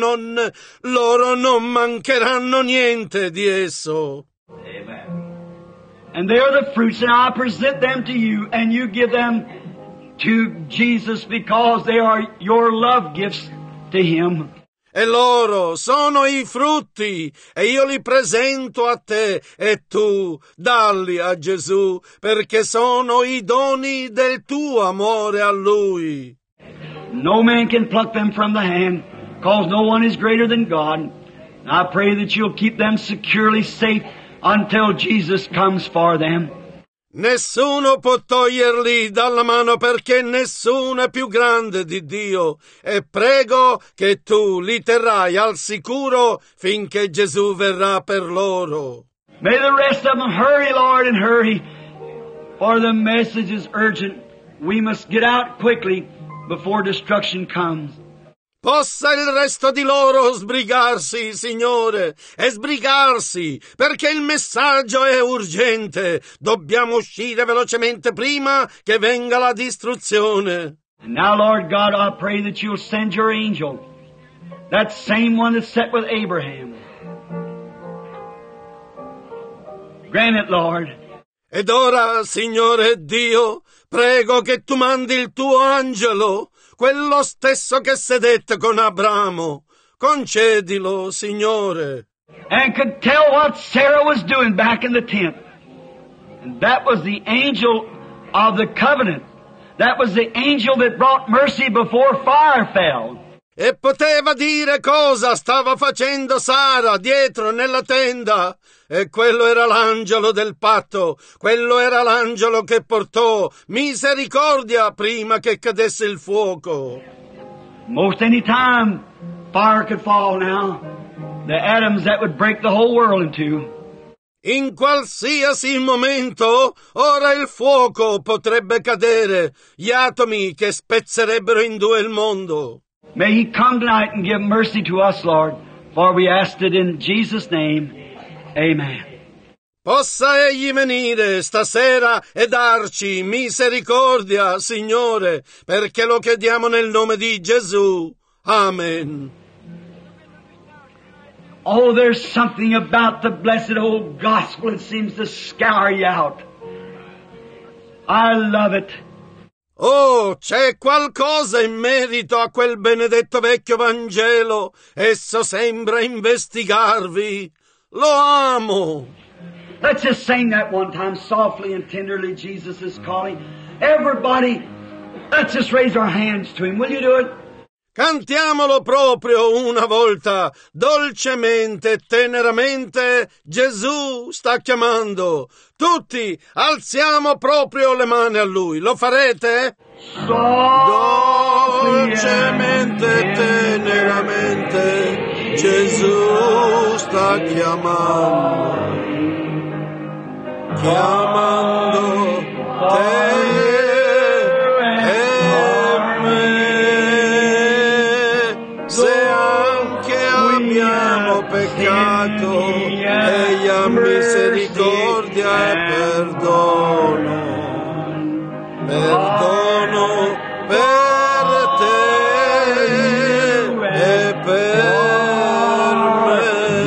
non mancheranno niente di esso. Amen. And they are the fruits, and I present them to you, and you give them to Jesus because they are your love gifts to Him. E loro sono i frutti, e io li presento a te, e tu dalli a Gesù, perché sono i doni del tuo amore a Lui. No man can pluck them from the hand, because no one is greater than God. I pray that you'll keep them securely safe until Jesus comes for them. Nessuno può toglierli dalla mano perché nessuno è più grande di Dio, e prego che tu li terrai al sicuro finché Gesù verrà per loro. May the rest of them hurry, Lord, and hurry, for the message is urgent. We must get out quickly before destruction comes. Possa il resto di loro sbrigarsi, Signore, e sbrigarsi, perché il messaggio è urgente. Dobbiamo uscire velocemente prima che venga la distruzione. And now, Lord God, I pray that you'll send your angel, that same one that sat with Abraham. Grant it, Lord. Ed ora, Signore Dio, prego che tu mandi il tuo angelo, quello stesso che sedette con Abramo. Concedilo, Signore. And could tell what Sarah was doing back in the tent. And that was the angel of the covenant. That was the angel that brought mercy before fire fell. E poteva dire cosa stava facendo Sara dietro nella tenda. E quello era l'angelo del patto, quello era l'angelo che portò misericordia prima che cadesse il fuoco. Most any time fire could fall now, the atoms that would break the whole world in two. In qualsiasi momento, ora il fuoco potrebbe cadere, gli atomi che spezzerebbero in due il mondo. May He come tonight and give mercy to us, Lord, for we asked it in Jesus' name. Amen. Possa egli venire stasera e darci misericordia, Signore, perché lo chiediamo nel nome di Gesù. Amen. Oh, there's something about the blessed old gospel that seems to scour you out. I love it. Oh, c'è qualcosa in merito a quel benedetto vecchio Vangelo. Esso sembra investigarvi. Lo amo. Let's just sing that one time, softly and tenderly. Jesus is calling. Everybody, let's just raise our hands to Him. Will you do it? Cantiamolo proprio una volta, dolcemente e teneramente. Gesù sta chiamando. Tutti alziamo proprio le mani a Lui. Lo farete? Dolcemente e teneramente Gesù sta chiamando. Chiamando te e me. Se anche abbiamo peccato, egli ha misericordia e perdono per te e per me.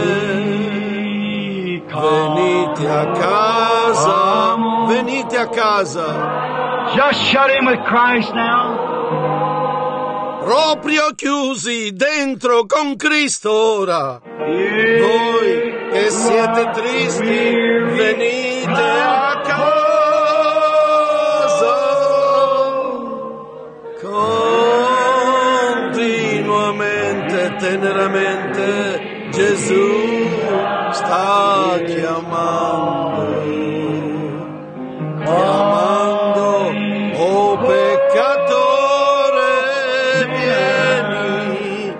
Venite a casa. Just shut in with Christ now. Proprio chiusi dentro con Cristo ora. Voi che siete tristi, venite a casa. Continuamente, teneramente, Gesù sta chiamando. Chiamando, oh peccatore, vieni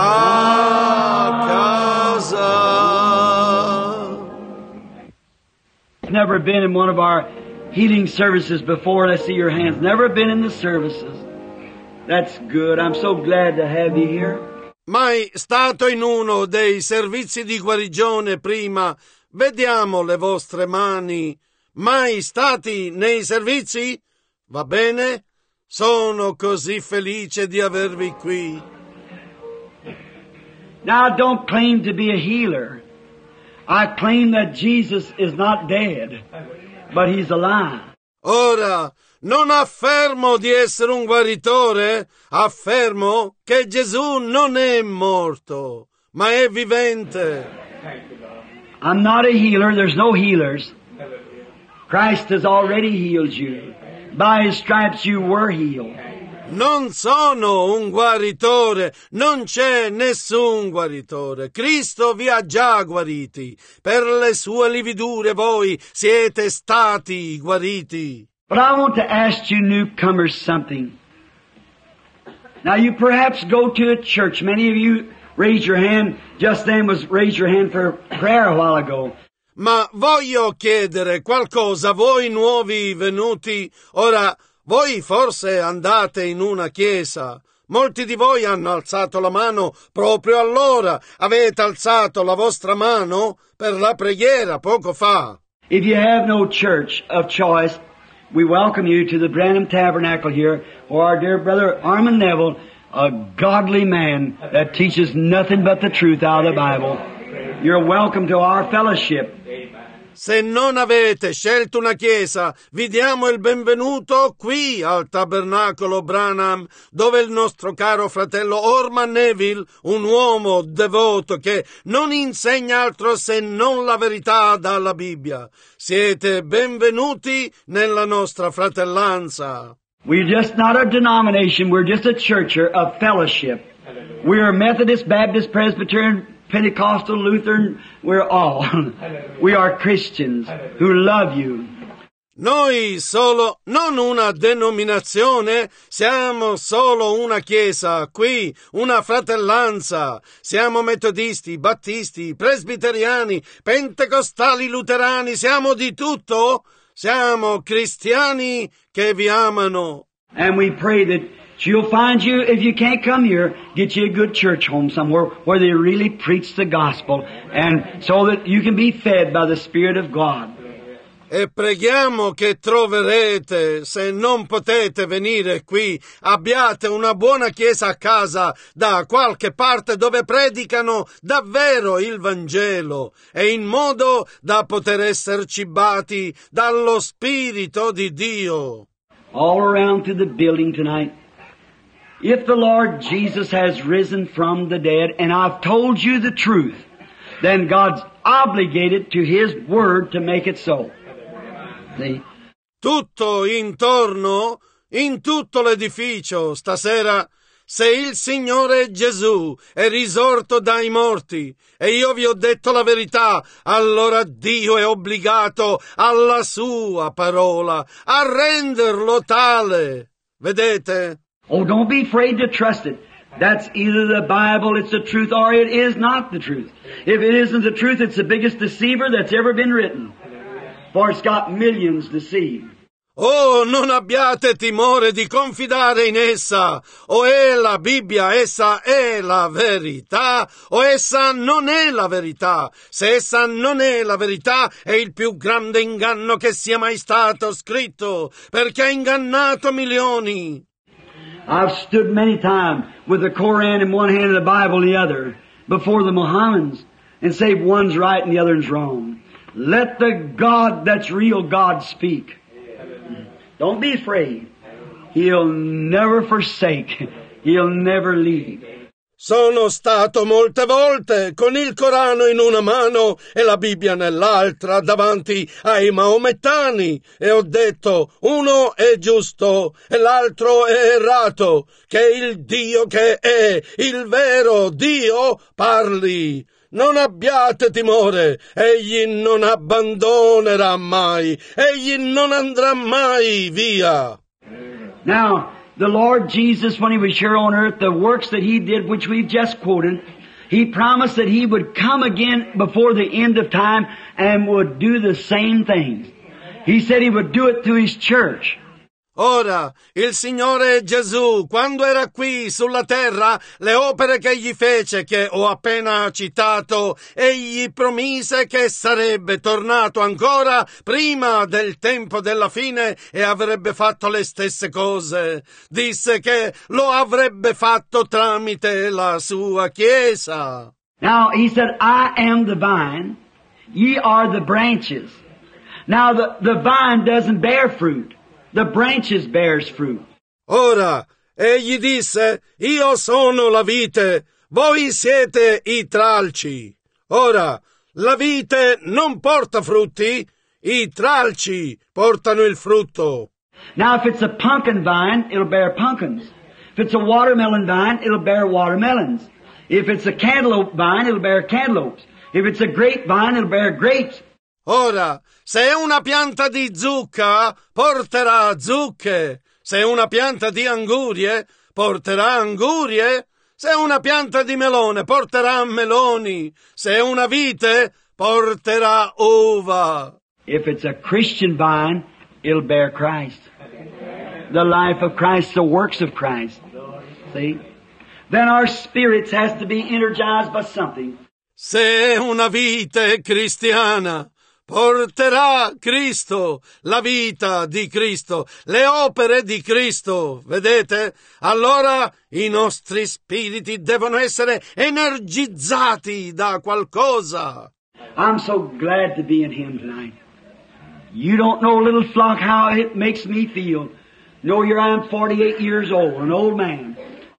a casa. Never been in one of our healing services before. Let's see your hands. Never been in the services. That's good. I'm so glad to have you here. Mai stato in uno dei servizi di guarigione prima? Vediamo le vostre mani. Mai stati nei servizi? Va bene? Sono così felice di avervi qui. Now, I don't claim to be a healer. I claim that Jesus is not dead, but He's alive. Ora, non affermo di essere un guaritore, affermo che Gesù non è morto, ma è vivente. I'm not a healer. There's no healers. Christ has already healed you. By His stripes you were healed. Non sono un guaritore, non c'è nessun guaritore. Cristo vi ha già guariti. Per le sue lividure voi siete stati guariti. But I want to ask you newcomers something. Now you perhaps go to a church. Many of you raised your hand. Just then was raise your hand for prayer a while ago. Ma voglio chiedere qualcosa a voi nuovi venuti. Ora, voi forse andate in una chiesa. Molti di voi hanno alzato la mano proprio allora. Avete alzato la vostra mano per la preghiera poco fa. If you have no church of choice, we welcome you to the Branham Tabernacle here, where our dear brother Armand Neville, a godly man that teaches nothing but the truth out of the Bible. You're welcome to our fellowship. Se non avete scelto una chiesa, vi diamo il benvenuto qui al Tabernacolo Branham, dove il nostro caro fratello Orman Neville, un uomo devoto che non insegna altro se non la verità dalla Bibbia. Siete benvenuti nella nostra fratellanza. We're just not a denomination, we're just a church of fellowship. We're Methodist, Baptist, Presbyterian, Pentecostal, Lutheran, we're all. We are Christians who love you. Noi solo, non una denominazione, siamo solo una chiesa, qui, una fratellanza. Siamo metodisti, battisti, presbiteriani, pentecostali, luterani, siamo di tutto. Siamo cristiani che vi amano. And we pray that she'll find you, if you can't come here, get you a good church home somewhere where they really preach the gospel, and so that you can be fed by the Spirit of God. E preghiamo che troverete, se non potete venire qui, abbiate una buona chiesa a casa da qualche parte dove predicano davvero il Vangelo e in modo da poter essere cibati dallo Spirito di Dio. All around through the building tonight. If the Lord Jesus has risen from the dead, and I've told you the truth, then God's obligated to His Word to make it so. See? Tutto intorno, in tutto l'edificio, stasera, se il Signore Gesù è risorto dai morti e io vi ho detto la verità, allora Dio è obbligato alla sua parola a renderlo tale. Vedete? Oh, don't be afraid to trust it. That's either the Bible, it's the truth, or it is not the truth. If it isn't the truth, it's the biggest deceiver that's ever been written. For it's got millions deceived. Oh, non abbiate timore di confidare in essa. O è la Bibbia, essa è la verità, o essa non è la verità. Se essa non è la verità, è il più grande inganno che sia mai stato scritto, perché ha ingannato milioni. I've stood many times with the Koran in one hand and the Bible in the other before the Mohammedans and say one's right and the other's wrong. Let the God that's real God speak. Don't be afraid. He'll never forsake. He'll never leave. Sono stato molte volte con il Corano in una mano e la Bibbia nell'altra davanti ai maomettani e ho detto uno è giusto e l'altro è errato, che il Dio che è il vero Dio parli. Non abbiate timore, egli non abbandonerà mai, egli non andrà mai via. Now, the Lord Jesus, when He was here on earth, the works that He did, which we've just quoted, He promised that He would come again before the end of time and would do the same things. He said He would do it through His church. Ora, il Signore Gesù, quando era qui sulla terra, le opere che egli fece, che ho appena citato, egli promise che sarebbe tornato ancora prima del tempo della fine e avrebbe fatto le stesse cose. Disse che lo avrebbe fatto tramite la sua Chiesa. Now, He said, I am the vine, ye are the branches. Now, the vine doesn't bear fruit. The branches bears fruit. Ora, egli disse, io sono la vite, voi siete i tralci. Ora, la vite non porta frutti, i tralci portano il frutto. Now, if it's a pumpkin vine, it'll bear pumpkins. If it's a watermelon vine, it'll bear watermelons. If it's a cantaloupe vine, it'll bear cantaloupes. If it's a grape vine, it'll bear grapes. Ora, se è una pianta di zucca, porterà zucche. Se è una pianta di angurie, porterà angurie. Se è una pianta di melone, porterà meloni. Se è una vite, porterà uva. If it's a Christian vine, it'll bear Christ. The life of Christ, the works of Christ. See? Then our spirits has to be energized by something. Se è una vite cristiana, porterà Cristo, la vita di Cristo, le opere di Cristo, vedete? Allora i nostri spiriti devono essere energizzati da qualcosa. I'm so glad to be in Him tonight. You don't know, little flock, how it makes me feel. Know here I am 48 years old, an old man.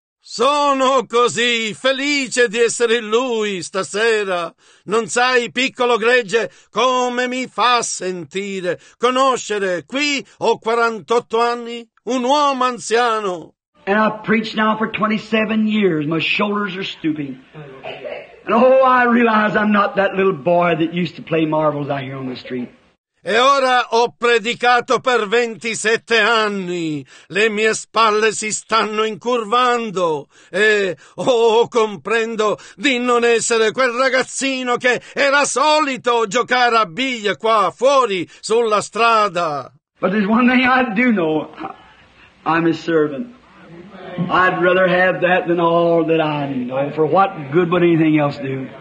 Sono così felice di essere in Lui stasera. Non sai, piccolo gregge, come mi fa sentire conoscere. Qui ho 48 anni, un uomo anziano. And I've preached now for 27 years. My shoulders are stooping. And oh, I realize I'm not that little boy that used to play marbles out here on the street. E ora ho predicato per 27 anni, le mie spalle si stanno incurvando e comprendo di non essere quel ragazzino che era solito giocare a biglie qua fuori sulla strada. But there's one thing I do know. I'm His servant. I'd rather have that than all that I know. For what good would anything else do?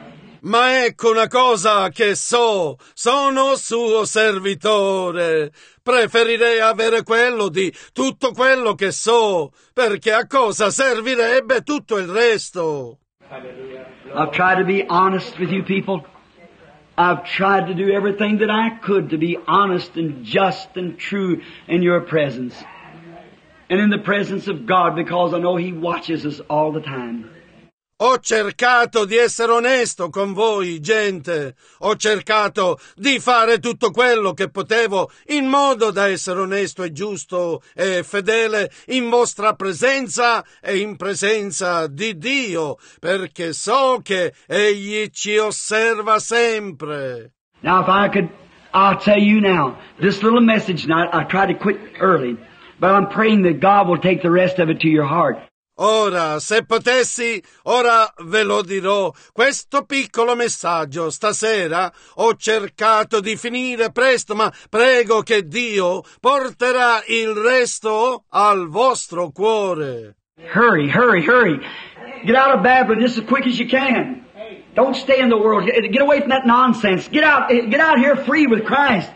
Ma ecco una cosa che so, sono suo servitore. Preferirei avere quello di tutto quello che so, perché a cosa servirebbe tutto il resto? I've tried to be honest with you people. I've tried to do everything that I could to be honest and just and true in your presence. And in the presence of God, because I know He watches us all the time. Ho cercato di essere onesto con voi, gente. Ho cercato di fare tutto quello che potevo in modo da essere onesto e giusto e fedele in vostra presenza e in presenza di Dio, perché so che Egli ci osserva sempre. Now I'll tell you now, this little message tonight, I tried to quit early, but I'm praying that God will take the rest of it to your heart. Ora, se potessi, ora ve lo dirò. Questo piccolo messaggio stasera ho cercato di finire presto, ma prego che Dio porterà il resto al vostro cuore. Hurry. Get out of Babylon just as quick as you can. Don't stay in the world. Get away from that nonsense. Get out here free with Christ.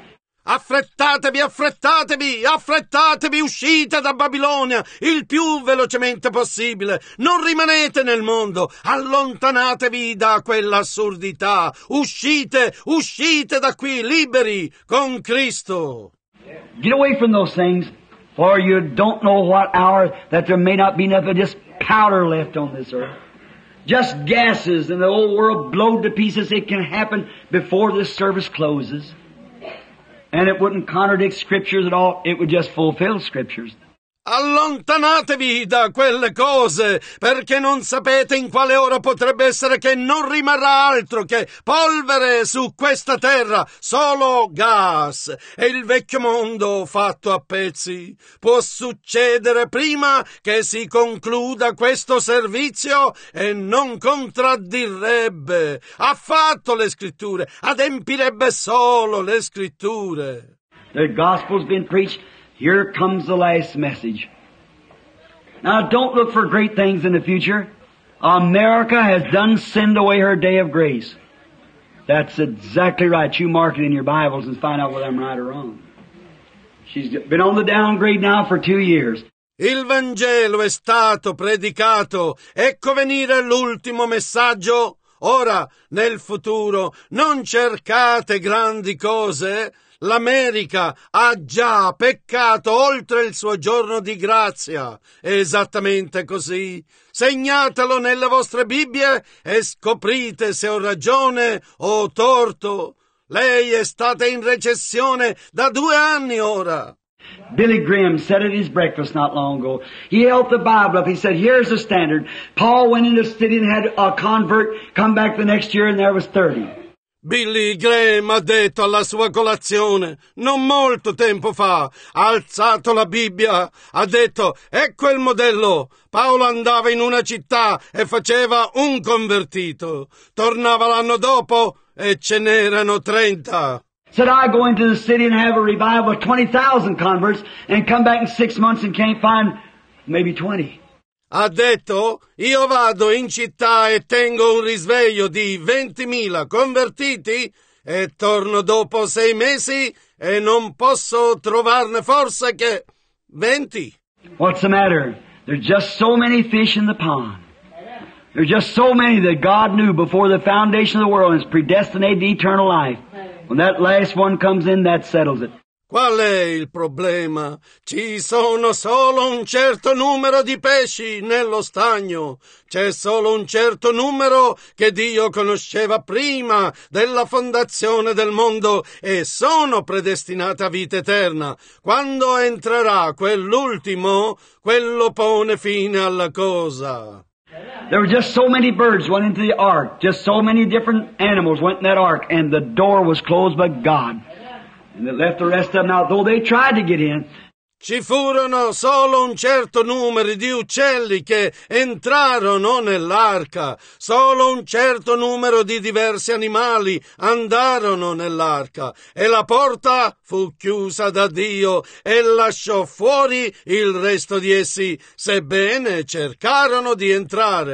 Affrettatevi, uscite da Babilonia il più velocemente possibile. Non rimanete nel mondo, allontanatevi da quell'assurdità. Uscite da qui liberi con Cristo. Get away from those things, for you don't know what hour that there may not be enough of just powder left on this earth. Just gases and the whole world blowed to pieces. It can happen before this service closes. And it wouldn't contradict Scriptures at all. It would just fulfill Scriptures. Allontanatevi da quelle cose, perché non sapete in quale ora potrebbe essere che non rimarrà altro che polvere su questa terra, solo gas, e il vecchio mondo fatto a pezzi. Può succedere prima che si concluda questo servizio e non contraddirebbe affatto le Scritture, adempirebbe solo le Scritture. The gospel's been preached. Here comes the last message. Now don't look for great things in the future. America has done sinned away her day of grace. That's exactly right. You mark it in your Bibles and find out whether I'm right or wrong. She's been on the downgrade now for 2 years. Il Vangelo è stato predicato. Ecco venire l'ultimo messaggio. Ora, nel futuro, non cercate grandi cose. L'America ha già peccato oltre il suo giorno di grazia. È esattamente così. Segnatelo nelle vostre Bibbie e scoprite se ho ragione o torto. Lei è stata in recessione da 2 anni ora. Billy Graham said at his breakfast not long ago. He held the Bible up. He said, here's the standard. Paul went into the city and had a convert, come back the next year and there was 30. Billy Graham ha detto alla sua colazione, non molto tempo fa, ha alzato la Bibbia, ha detto, ecco il modello. Paolo andava in una città e faceva un convertito. Tornava l'anno dopo e ce n'erano 30. Said, I go into the city and have a revival of 20,000 converts and come back in 6 months and can't find maybe 20. Ha detto, io vado in città e tengo un risveglio di 20.000 convertiti e torno dopo 6 mesi e non posso trovarne forse che 20. What's the matter? There's just so many fish in the pond. There's just so many that God knew before the foundation of the world and is predestinated to eternal life. When that last one comes in, that settles it. Qual è il problema? Ci sono solo un certo numero di pesci nello stagno. C'è solo un certo numero che Dio conosceva prima della fondazione del mondo e sono predestinati a vita eterna. Quando entrerà quell'ultimo, quello pone fine alla cosa. There were just so many birds went into the ark. Just so many different animals went in that ark. And the door was closed by God. And it left the rest of them out, though they tried to get in. Ci furono solo un certo numero di uccelli che entrarono nell'arca. Solo un certo numero di diversi animali andarono nell'arca. E la porta fu chiusa da Dio e lasciò fuori il resto di essi, sebbene cercarono di entrare.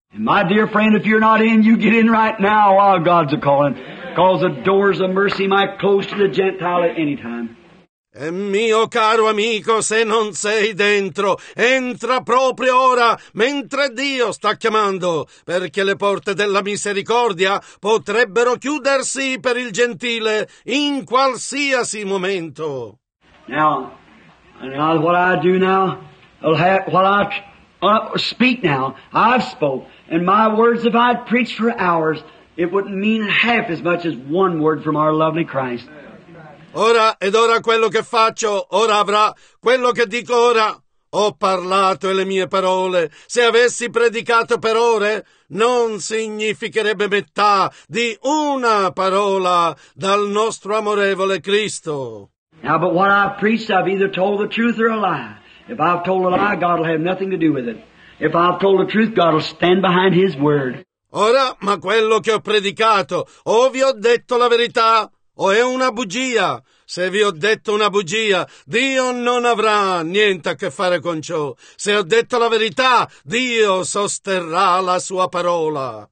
And my dear friend, if you're not in, you get in right now while God's a-calling. Because the doors of mercy might close to the Gentile at any time. E mio caro amico, se non sei dentro, entra proprio ora, mentre Dio sta chiamando, perché le porte della misericordia potrebbero chiudersi per il gentile in qualsiasi momento. Now what I do now, what I speak now, I've spoke, and my words, if I'd preached for hours, it wouldn't mean half as much as one word from our lovely Christ. Ora quello che faccio, ora avrà quello che dico ora. Ho parlato e le mie parole, se avessi predicato per ore, non significherebbe metà di una parola dal nostro amorevole Cristo. Now, but what I've preached, I've either told the truth or a lie. If I've told a lie, God will have nothing to do with it. If I've told the truth, God will stand behind His word. Ora, ma quello che ho predicato, o vi ho detto la verità, o è una bugia. Se vi ho detto una bugia, Dio non avrà niente a che fare con ciò. Se ho detto la verità, Dio sosterrà la sua parola.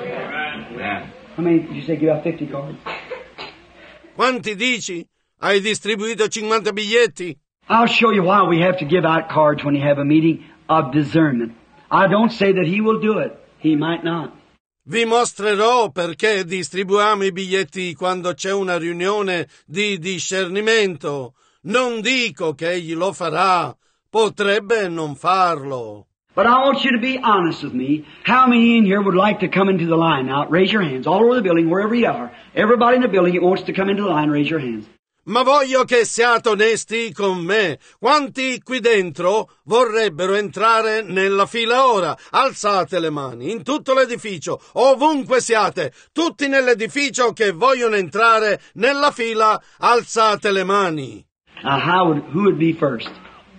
How many did you say give out 50 cards? Quanti dici? Hai distribuito 50 biglietti? I'll show you why we have to give out cards when you have a meeting of discernment. I don't say that He will do it. He might not. Vi mostrerò perché distribuiamo i biglietti quando c'è una riunione di discernimento. Non dico che egli lo farà, potrebbe non farlo. But I want you to be honest with me. How many in here would like to come into the line? Now, raise your hands all over the building, wherever you are. Everybody in the building that wants to come into the line, raise your hands. Ma voglio che siate onesti con me. Quanti qui dentro vorrebbero entrare nella fila ora? Alzate le mani, in tutto l'edificio, ovunque siate, tutti nell'edificio che vogliono entrare nella fila, alzate le mani. Now, who would be first?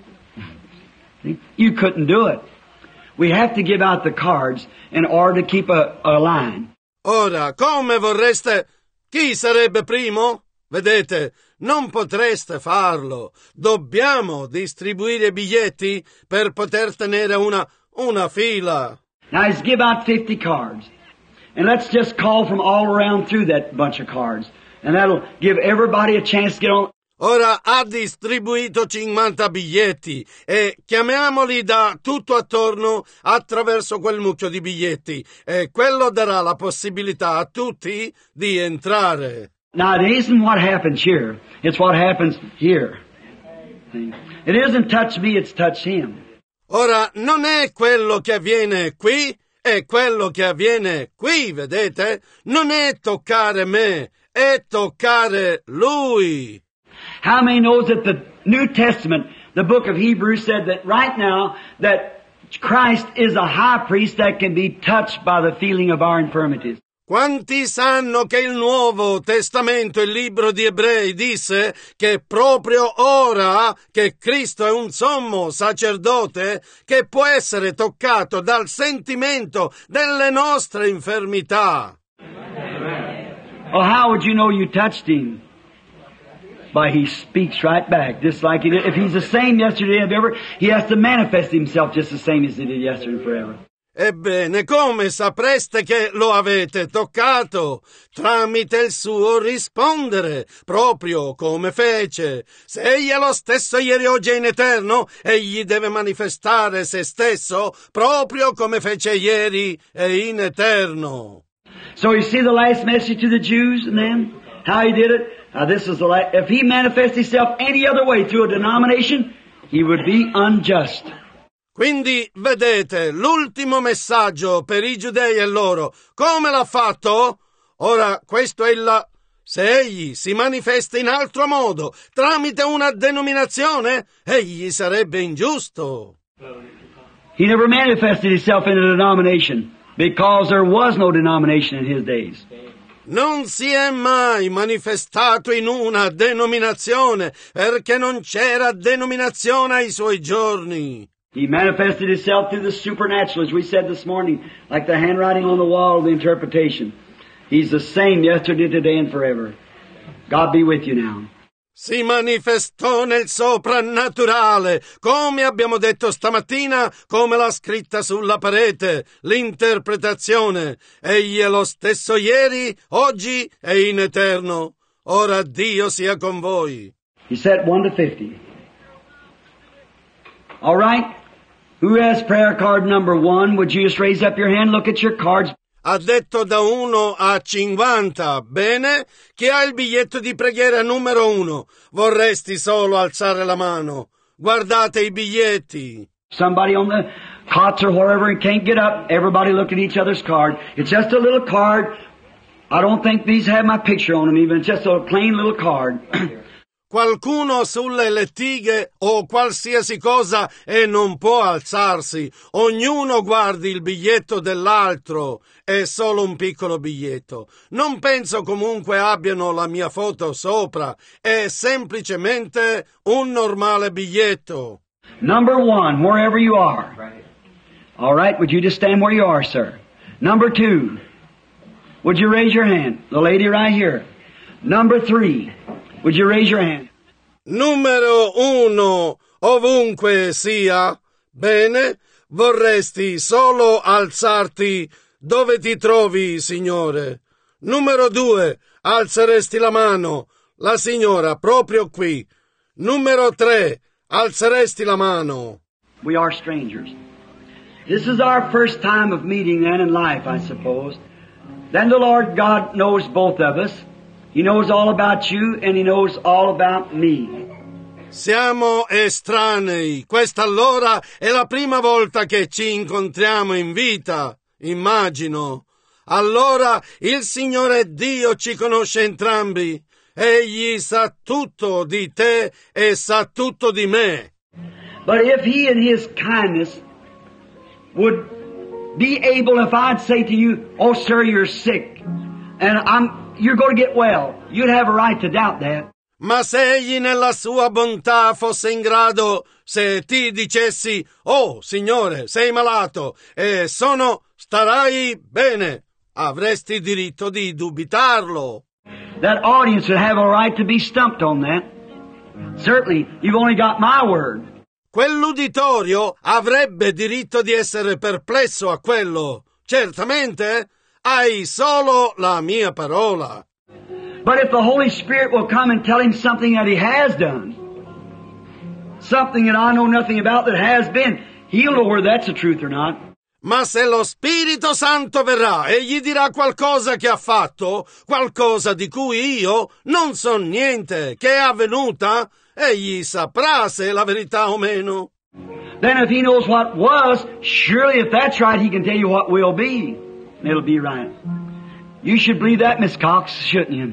You couldn't do it. We have to give out the cards in order to keep a line. Ora, come vorreste? Chi sarebbe primo? Vedete, non potreste farlo. Dobbiamo distribuire biglietti per poter tenere una fila. Now let's give out 50 cards. And let's just call from all around through that bunch of cards. And that'll give everybody a chance to get on. Ora ha distribuito 50 biglietti e chiamiamoli da tutto attorno attraverso quel mucchio di biglietti e quello darà la possibilità a tutti di entrare. Now, it isn't what happens here. It's what happens here. It isn't touch me, it's touch Him. Ora, non è quello che avviene qui, è quello che avviene qui, vedete? Non è toccare me, è toccare Lui. How many knows that the New Testament, the book of Hebrews, said that right now that Christ is a high priest that can be touched by the feeling of our infirmities? Quanti sanno che il Nuovo Testamento, il libro di Ebrei, disse che proprio ora che Cristo è un sommo sacerdote che può essere toccato dal sentimento delle nostre infermità? Well, how would you know you touched Him? By He speaks right back, just like He did. If He's the same yesterday and ever, He has to manifest Himself just the same as He did yesterday and forever. Ebbene, come sapreste che lo avete toccato? Tramite il suo rispondere, proprio come fece. Se egli è lo stesso ieri, oggi e in eterno, egli deve manifestare se stesso, proprio come fece ieri e in eterno. So you see the last message to the Jews and them? How He did it? Now this is the last. If He manifests Himself any other way through a denomination, He would be unjust. Quindi, vedete, l'ultimo messaggio per i giudei è loro. Come l'ha fatto? Ora, questo è se egli si manifesta in altro modo, tramite una denominazione, egli sarebbe ingiusto. He never manifested Himself in a denomination, because there was no denomination in His days. Non si è mai manifestato in una denominazione, perché non c'era denominazione ai suoi giorni. He manifested Himself through the supernatural, as we said this morning, like the handwriting on the wall of the interpretation. He's the same yesterday, today, and forever. God be with you now. si manifestò nel soprannaturale, come abbiamo detto stamattina, come l'ha scritta sulla parete, l'interpretazione. Egli è lo stesso ieri, oggi e in eterno. Ora Dio sia con voi. He said 1 to 50. All right. Who has prayer card number 1? Would you just raise up your hand? Look at your cards. Ha detto da 1 a 50. Bene. Chi ha il biglietto di preghiera numero 1? Vorresti solo alzare la mano. Guardate i biglietti. Somebody on the cots or wherever and can't get up. Everybody look at each other's card. It's just a little card. I don't think these have my picture on them even. It's just a plain little card. Qualcuno sulle lettighe o qualsiasi cosa e non può alzarsi. Ognuno guardi il biglietto dell'altro. È solo un piccolo biglietto. Non penso comunque abbiano la mia foto sopra. È semplicemente un normale biglietto. Number 1, wherever you are. All right, would you just stand where you are, sir? Number 2, would you raise your hand? The lady right here. Number 3, would you raise your hand? Numero 1, ovunque sia. Bene, vorresti solo alzarti dove ti trovi, signore. Numero 2, alzeresti la mano. La signora proprio qui. Numero 3, alzeresti la mano. We are strangers. This is our first time of meeting then in life, I suppose. Then the Lord God knows both of us. He knows all about you and He knows all about me. Siamo estranei. Questa allora è la prima volta che ci incontriamo in vita, immagino. Allora il Signore Dio ci conosce entrambi. Egli sa tutto di te e sa tutto di me. But if He in His kindness would be able, if I'd say to you, oh sir, you're sick, and you're going to get well, you'd have a right to doubt that. Ma se egli nella sua bontà fosse in grado, se ti dicessi, oh Signore, sei malato e starai bene, avresti diritto di dubitarlo. That audience would have a right to be stumped on that. Certainly, you've only got my word. Quell'uditorio avrebbe diritto di essere perplesso a quello. Certamente, hai solo la mia parola. But if the Holy Spirit will come and tell him something that He has done, something that I know nothing about that has been, He'll know whether that's the truth or not. Ma se lo Spirito Santo verrà e gli dirà qualcosa che ha fatto, qualcosa di cui io non so niente, che è avvenuta, egli saprà se è la verità o meno. Then if He knows what was, surely if that's right, He can tell you what will be. And it'll be right. You should believe that, Miss Cox, shouldn't you?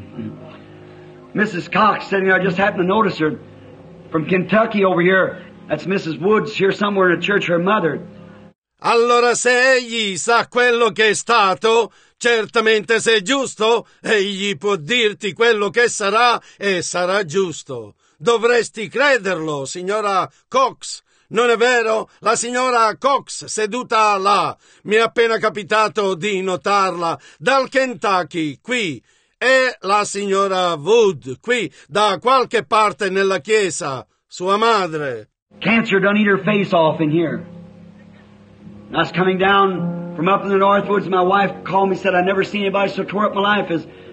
Mrs. Cox sitting there, I just happened to notice her from Kentucky over here. That's Mrs. Woods here somewhere in the church, her mother. Allora se egli sa quello che è stato, certamente se è giusto, egli può dirti quello che sarà e sarà giusto. Dovresti crederlo, signora Cox. Non è vero? La signora Cox, seduta là, mi è appena capitato di notarla, dal Kentucky, qui, e la signora Wood, qui, da qualche parte nella chiesa, sua madre. Cancer done eat her face off in here. I was coming down from up in the North Woods, my wife called me and said, I never seen anybody so tore up my life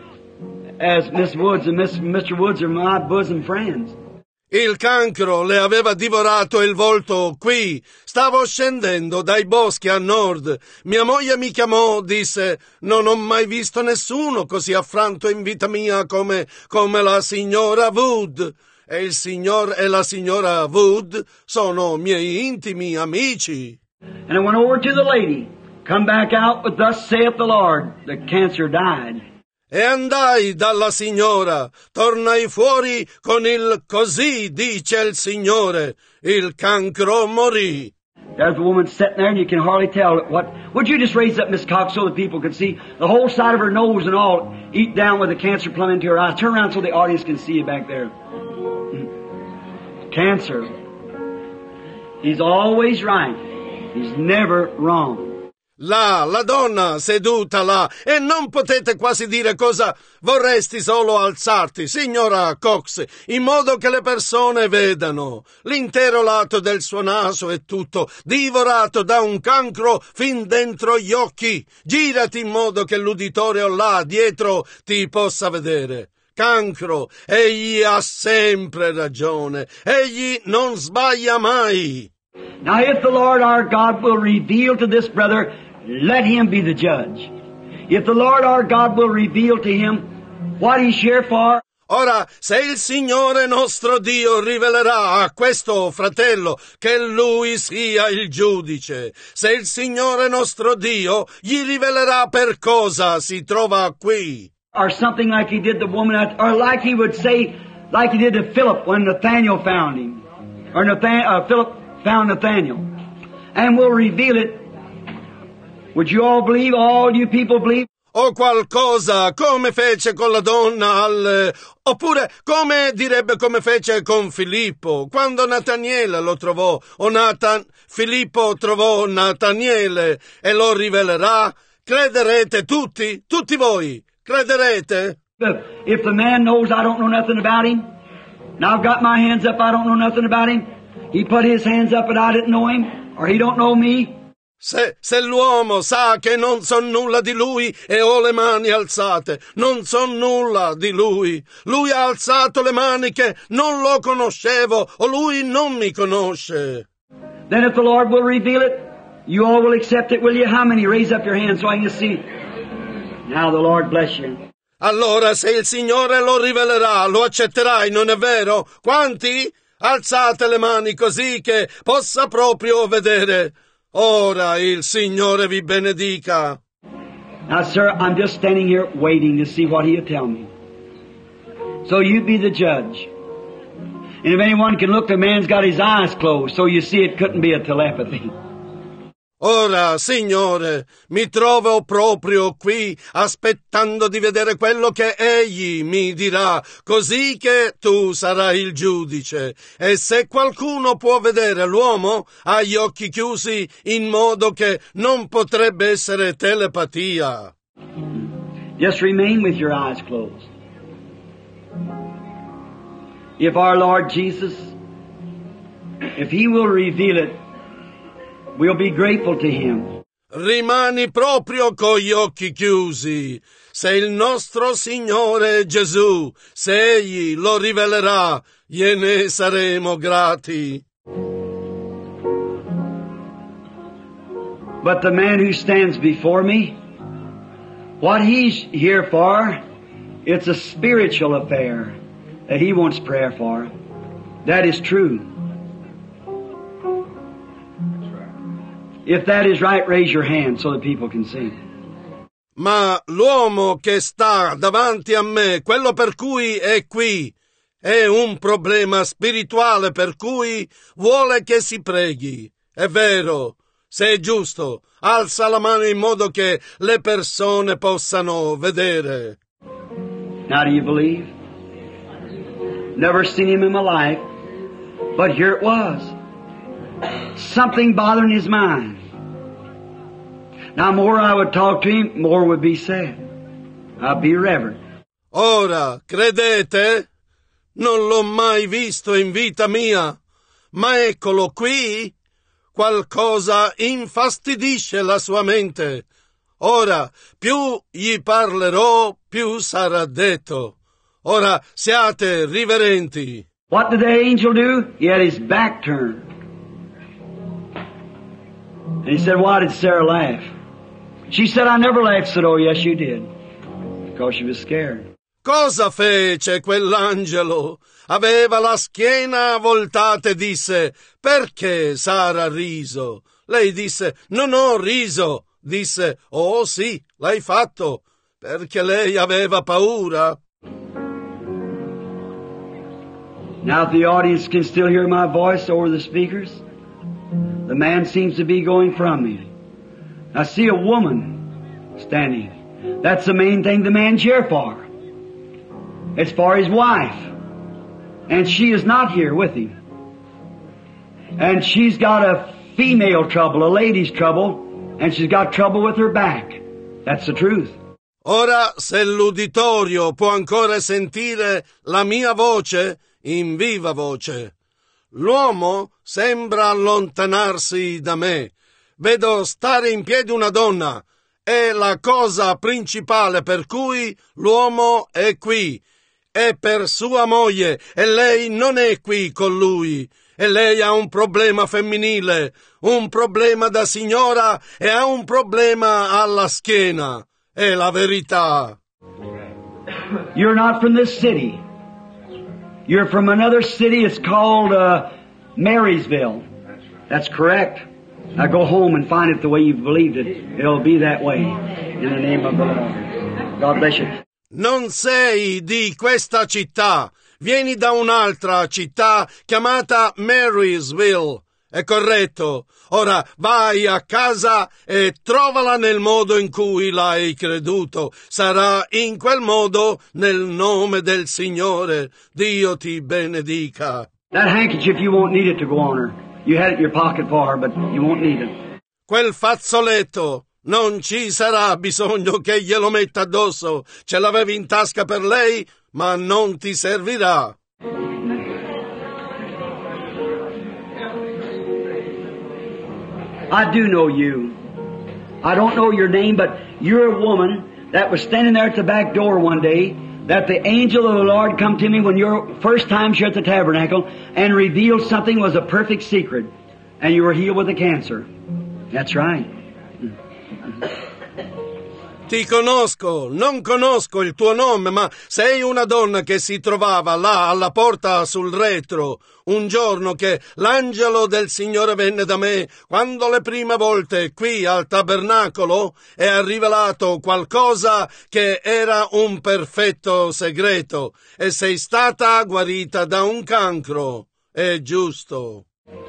as Miss Woods, and Mr. Woods are my bosom friends. Il cancro le aveva divorato il volto qui. Stavo scendendo dai boschi a nord. Mia moglie mi chiamò, disse, non ho mai visto nessuno così affranto in vita mia come la signora Wood. E il signor e la signora Wood sono miei intimi amici. And I went over to the lady. Come back out with thus saith the Lord. The cancer died. E andai dalla signora, tornai fuori con il così dice il Signore, il cancro morì. There's a woman sitting there and you can hardly tell what. Would you just raise up Miss Cox so that people could see the whole side of her nose and all eat down with the cancer plumb into her eyes. Turn around so the audience can see you back there. Cancer. He's always right. He's never wrong. Là, la donna seduta là, e non potete quasi dire cosa vorresti solo alzarti, signora Cox, in modo che le persone vedano. L'intero lato del suo naso è tutto divorato da un cancro fin dentro gli occhi. Girati in modo che l'uditorio là dietro ti possa vedere. Cancro, egli ha sempre ragione, egli non sbaglia mai. Now if the Lord our God will reveal to this brother, let him be the judge. If the Lord our God will reveal to him what he's here for. Ora, se il Signore nostro Dio rivelerà a questo fratello che lui sia il giudice, se il Signore nostro Dio gli rivelerà per cosa si trova qui. Or something like he did the woman, or like he would say, like he did to Philip when Nathaniel found him. Or Philip found Nathaniel. And will reveal it. Would you all believe, all you people believe? O qualcosa come fece con la donna oppure come direbbe come fece con Filippo quando Nataniele lo trovò, o Filippo trovò Nataniele e lo rivelerà. Crederete tutti voi, crederete? If the man knows I don't know nothing about him, now I've got my hands up, I don't know nothing about him, he put his hands up and I didn't know him, or he don't know me. Se l'uomo sa che non so nulla di lui e ho le mani alzate, non so nulla di lui. Lui ha alzato le mani che non lo conoscevo o lui non mi conosce. Then if the Lord will reveal it, you all will accept it, will you? How many? Raise up your hands so I can see. Now the Lord bless you. Allora, se il Signore lo rivelerà, lo accetterai, non è vero? Quanti? Alzate le mani così che possa proprio vedere. Ora il Signore vi benedica. Now, sir, I'm just standing here waiting to see what He'll tell me. So you be the judge. And if anyone can look, the man's got his eyes closed, so you see it couldn't be a telepathy. Ora, Signore, mi trovo proprio qui aspettando di vedere quello che Egli mi dirà, così che tu sarai il giudice. E se qualcuno può vedere, l'uomo ha gli occhi chiusi in modo che non potrebbe essere telepatia. Just remain with your eyes closed. If our Lord Jesus, if He will reveal it, we'll be grateful to Him. Rimani proprio con gli occhi chiusi. Se il nostro Signore Gesù, se Egli lo rivelerà, gliene saremo grati. But the man who stands before me, what he's here for, it's a spiritual affair that he wants prayer for. That is true. If that is right, raise your hand so that people can see. Ma l'uomo che sta davanti a me, quello per cui è qui, è un problema spirituale per cui vuole che si preghi. È vero, se è giusto, alza la mano in modo che le persone possano vedere. Now do you believe? Never seen him in my life, but here it was. Something bothering his mind. Now, more I would talk to him, more would be said. I'd be reverent. Ora, credete? Non l'ho mai visto in vita mia, ma eccolo qui. Qualcosa infastidisce la sua mente. Ora, più gli parlerò, più sarà detto. Ora, siate riverenti. What did the angel do? He had his back turned. And he said, why did Sarah laugh? She said, I never laughed. Said, oh, yes, you did. Because she was scared. Cosa fece quell'angelo? Aveva la schiena voltata e disse, perché Sara ha riso? Lei disse, non ho riso. Disse, oh sì, l'hai fatto, perché lei aveva paura. Now, if the audience can still hear my voice over the speakers, the man seems to be going from me. I see a woman standing. That's the main thing the man's here for. It's for his wife. And she is not here with him. And she's got a female trouble, a lady's trouble, and she's got trouble with her back. That's the truth. Ora, se l'uditorio può ancora sentire la mia voce in viva voce, l'uomo sembra allontanarsi da me. Vedo stare in piedi una donna. È la cosa principale per cui l'uomo è qui. È per sua moglie e lei non è qui con lui. E lei ha un problema femminile, un problema da signora e ha un problema alla schiena. È la verità. You're not from this city. You're from another city. It's called Marysville. That's correct. Now go home and find it the way you've believed it. It'll be that way. In the name of the Lord. God bless you. Non sei di questa città. Vieni da un'altra città chiamata Marysville. È corretto. Ora vai a casa e trovala nel modo in cui l'hai creduto. Sarà in quel modo nel nome del Signore. Dio ti benedica. That handkerchief, you won't need it to go on her. You had it in your pocket for her, but you won't need it. Quel fazzoletto, non ci sarà bisogno che glielo metta addosso. Ce l'avevi in tasca per lei, ma non ti servirà. I do know you. I don't know your name, but you're a woman that was standing there at the back door one day, that the angel of the Lord come to me when your first time here at the tabernacle and revealed something was a perfect secret, and you were healed with a cancer. That's right. Ti conosco, non conosco il tuo nome, ma sei una donna che si trovava là alla porta sul retro, un giorno che l'angelo del Signore venne da me, quando le prime volte qui al tabernacolo e ha rivelato qualcosa che era un perfetto segreto, e sei stata guarita da un cancro. È giusto.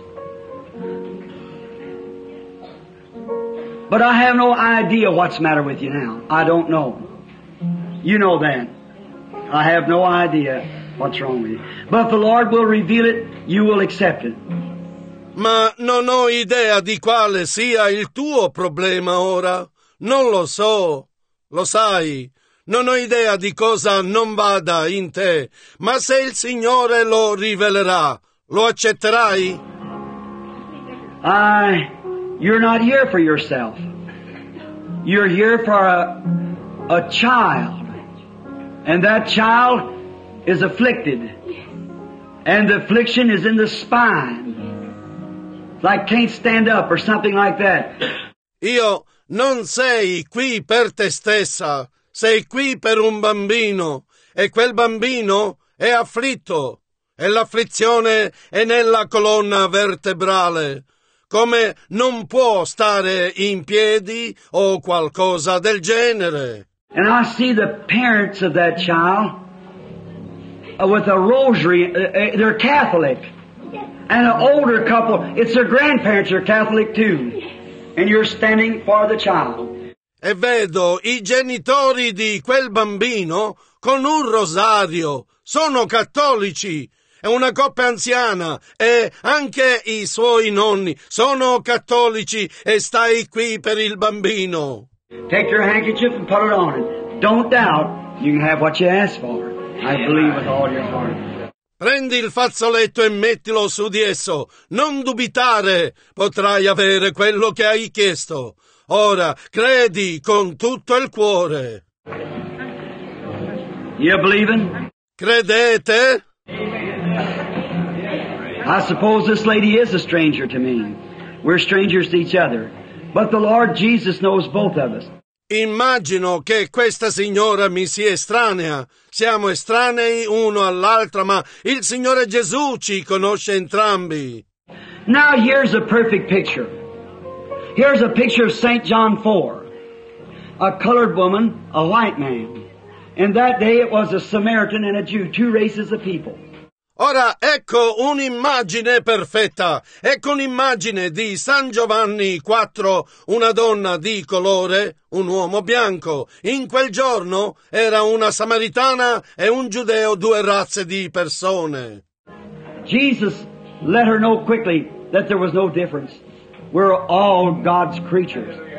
But I have no idea what's the matter with you now. I don't know. You know that. I have no idea what's wrong with you. But if the Lord will reveal it, you will accept it. Ma non ho idea di quale sia il tuo problema ora. Non lo so. Lo sai. Non ho idea di cosa non vada in te. Ma se il Signore lo rivelerà, lo accetterai? You're not here for yourself. You're here for a child. And that child is afflicted. And the affliction is in the spine. Like can't stand up or something like that. Io non sei qui per te stessa. Sei qui per un bambino. E quel bambino è afflitto. E l'afflizione è nella colonna vertebrale. Come non può stare in piedi o qualcosa del genere. And I see the parents of that child with a rosary. They're Catholic. And an older couple, it's their grandparents are Catholic too. And you're standing for the child. E vedo i genitori di quel bambino con un rosario. Sono cattolici. È una coppia anziana e anche i suoi nonni sono cattolici e stai qui per il bambino. Take your handkerchief and put it on it. Don't doubt. You can have what you ask for. I believe with all your heart. Prendi il fazzoletto e mettilo su di esso. Non dubitare. Potrai avere quello che hai chiesto. Ora credi con tutto il cuore. You believing? Credete? I suppose this lady is a stranger to me. We're strangers to each other. But the Lord Jesus knows both of us. Immagino che questa signora mi sia estranea. Siamo estranei uno all'altra, ma il Signore Gesù ci conosce entrambi. Now here's a perfect picture. Here's a picture of St. John 4. A colored woman, a white man. In that day it was a Samaritan and a Jew, two races of people. Ora ecco un'immagine perfetta. Ecco un'immagine di San Giovanni 4, una donna di colore, un uomo bianco. In quel giorno era una samaritana e un giudeo, due razze di persone. Jesus let her know quickly that there was no difference. We're all God's creatures.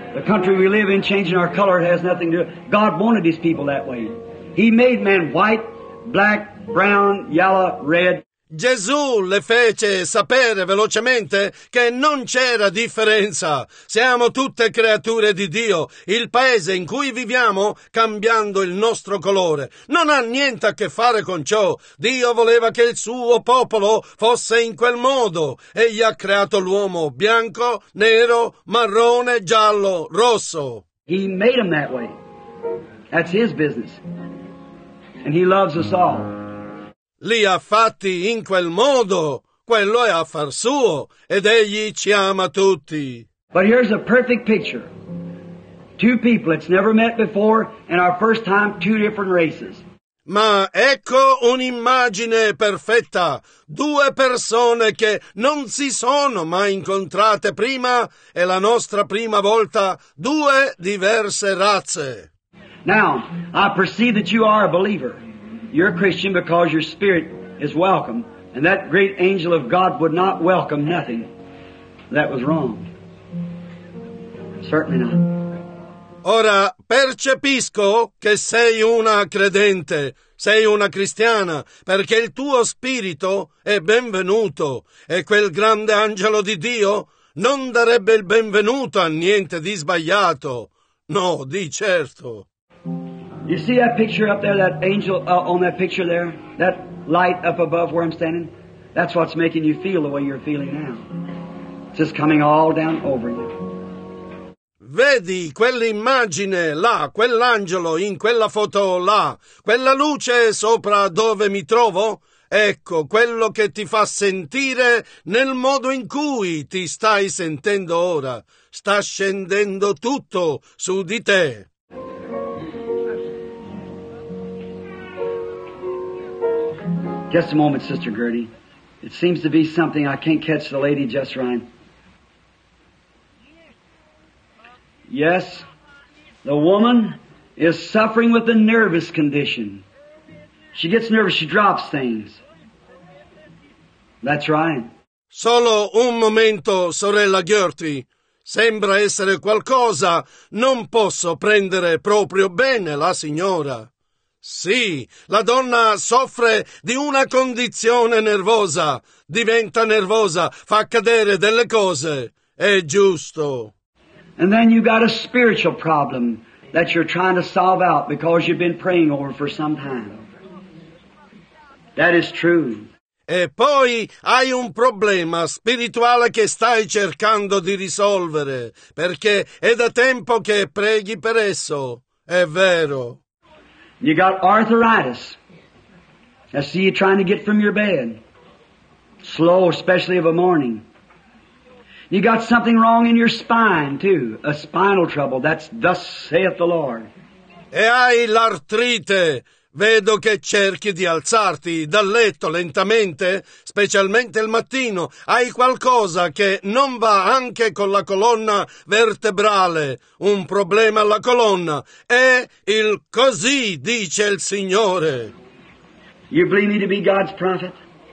The country we live in, changing our color, it has nothing to do. God wanted His people that way. He made man white, black, brown, yellow, red. Gesù le fece sapere velocemente che non c'era differenza. Siamo tutte creature di Dio. Il paese in cui viviamo, cambiando il nostro colore, non ha niente a che fare con ciò. Dio voleva che il suo popolo fosse in quel modo. Egli ha creato l'uomo bianco, nero, marrone, giallo, rosso. He made him that way. That's His business. And He loves us all. Li ha fatti in quel modo, quello è affar suo, ed Egli ci ama tutti. But here's a perfect picture. Two people that's never met before, and our first time, two different races. Ma ecco un'immagine perfetta, due persone che non si sono mai incontrate prima, e la nostra prima volta, due diverse razze. Now, I perceive that you are a believer. You're a Christian because your spirit is welcome. And that great angel of God would not welcome nothing that was wrong. Certainly not. Ora percepisco che sei una credente, sei una cristiana, perché il tuo spirito è benvenuto e quel grande angelo di Dio non darebbe il benvenuto a niente di sbagliato. No, di certo. You see that picture up there, that angel on that picture there? That light up above where I'm standing? That's what's making you feel the way you're feeling now. It's just coming all down over you. Vedi quell'immagine là, quell'angelo in quella foto là, quella luce sopra dove mi trovo? Ecco quello che ti fa sentire nel modo in cui ti stai sentendo ora. Sta scendendo tutto su di te. Just a moment, Sister Gertie. It seems to be something. I can't catch the lady just right. Yes, the woman is suffering with a nervous condition. She gets nervous, she drops things. That's right. Solo un momento, sorella Gertie. Sembra essere qualcosa. Non posso prendere proprio bene la signora. Sì, la donna soffre di una condizione nervosa, diventa nervosa, fa cadere delle cose. È giusto. And then you got a spiritual problem that you're trying to solve out because you've been praying over for some time. That is true. E poi hai un problema spirituale che stai cercando di risolvere, perché è da tempo che preghi per esso. È vero. You got arthritis. I see you trying to get from your bed. Slow, especially of a morning. You got something wrong in your spine, too. A spinal trouble. That's thus saith the Lord. E hai l'artrite. Vedo che cerchi di alzarti dal letto lentamente, specialmente il mattino. Hai qualcosa che non va anche con la colonna vertebrale, un problema alla colonna. È il così dice il Signore. You believe me to be God's prophet?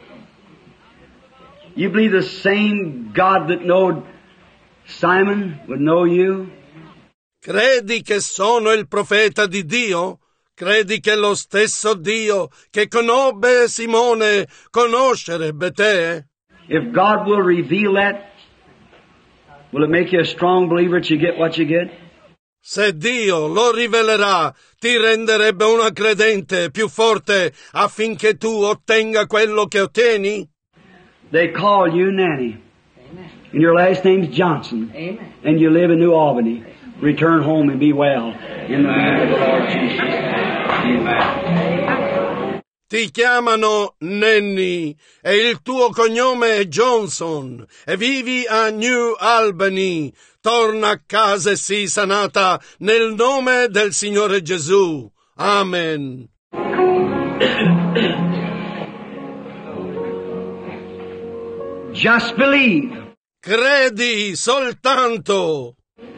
You believe the same God that knowed Simon would know you? Credi che sono il profeta di Dio? Credi che lo stesso Dio che conobbe Simone conoscerebbe te? If God will reveal that, will it make you a strong believer that you get what you get? Se Dio lo rivelerà, ti renderebbe una credente più forte affinché tu ottenga quello che ottieni? They call you Nanny. Amen. And your last name's Johnson. Amen. And you live in New Albany. Return home and be well. In the name of the Lord Jesus. Amen. Ti chiamano Nanny e il tuo cognome è Johnson e vivi a New Albany. Torna a casa e sii sanata nel nome del Signore Gesù. Amen. Just believe. Credi soltanto.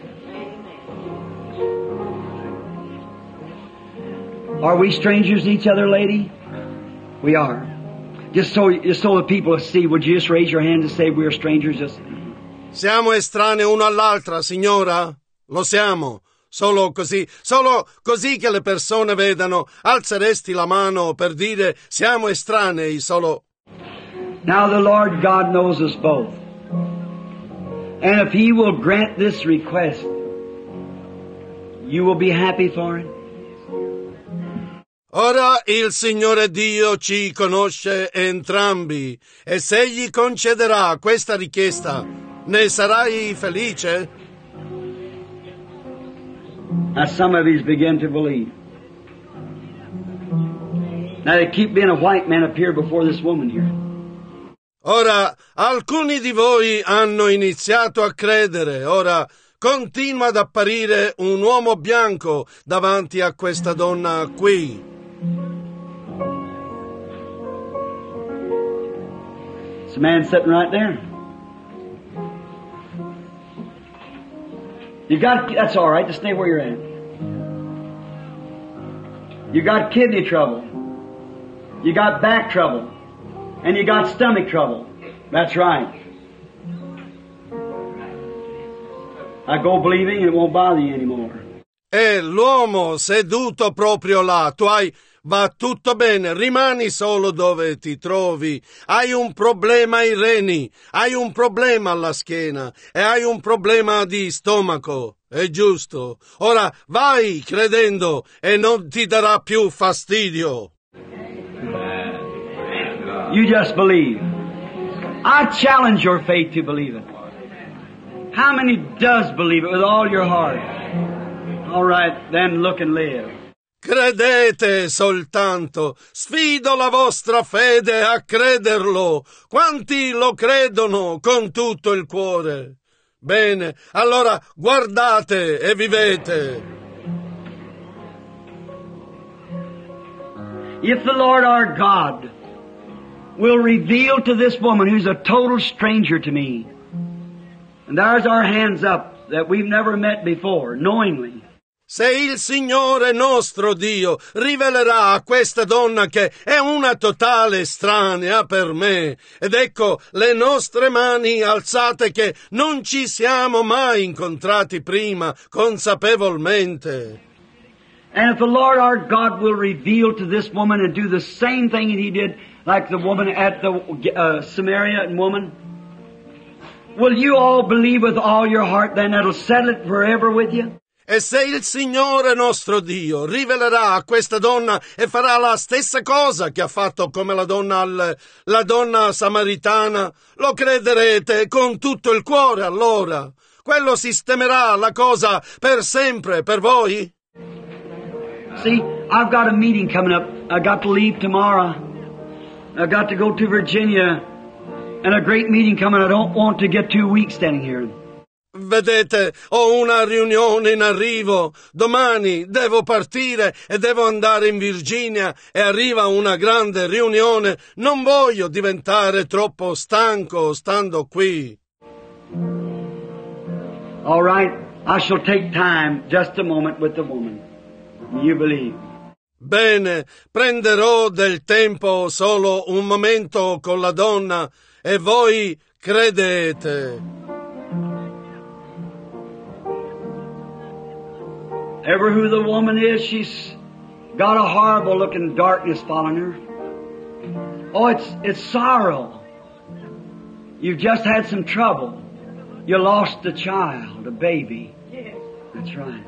Are we strangers to each other, lady? We are. Just so the people see, would you just raise your hand and say we're strangers? Just Siamo estranei uno all'altra, signora? Lo siamo. Solo così che le persone vedano, alzeresti la mano per dire siamo estranei solo. Now the Lord God knows us both. And if He will grant this request, you will be happy for it? Ora il Signore Dio ci conosce entrambi e se Egli concederà questa richiesta, ne sarai felice? Now some of you begin to believe. Now they keep being a white man up here before this woman here. Ora alcuni di voi hanno iniziato a credere, ora continua ad apparire un uomo bianco davanti a questa donna qui. It's a man sitting right there. That's all right, just stay where you're at. You got kidney trouble. You got back trouble. And you got stomach trouble. That's right. I go believing and it won't bother you anymore. E l'uomo seduto proprio là, va tutto bene, rimani solo dove ti trovi. Hai un problema ai reni, hai un problema alla schiena e hai un problema di stomaco. È giusto. Ora vai credendo e non ti darà più fastidio. You just believe. I challenge your faith to believe it. How many does believe it with all your heart? All right, then look and live. Credete soltanto. Sfido la vostra fede a crederlo. Quanti lo credono con tutto il cuore? Bene, allora guardate e vivete. If the Lord our God will reveal to this woman who's a total stranger to me, and there's our hands up that we've never met before, knowingly. Se il Signore nostro Dio rivelerà a questa donna che è una totale estranea per me, ed ecco le nostre mani alzate che non ci siamo mai incontrati prima, consapevolmente. And if the Lord our God will reveal to this woman and do the same thing that He did, like the woman at the Samaritan woman, will you all believe with all your heart, then it'll settle it forever with you? E se il Signore nostro Dio rivelerà a questa donna e farà la stessa cosa che ha fatto come la donna samaritana, lo crederete con tutto il cuore allora? Quello sistemerà la cosa per sempre per voi? See, I've got a meeting coming up. I got to leave tomorrow. I've got to go to Virginia. And a great meeting coming. I don't want to get 2 weeks standing here. Vedete, ho una riunione in arrivo. Domani devo partire e devo andare in Virginia e arriva una grande riunione. Non voglio diventare troppo stanco stando qui. All right, I shall take time, just a moment with the woman. You believe. Bene, prenderò del tempo, solo un momento con la donna e voi credete. Ever who the woman is, she's got a horrible looking darkness following her. Oh, it's sorrow. You've just had some trouble. You lost a child, a baby. That's right.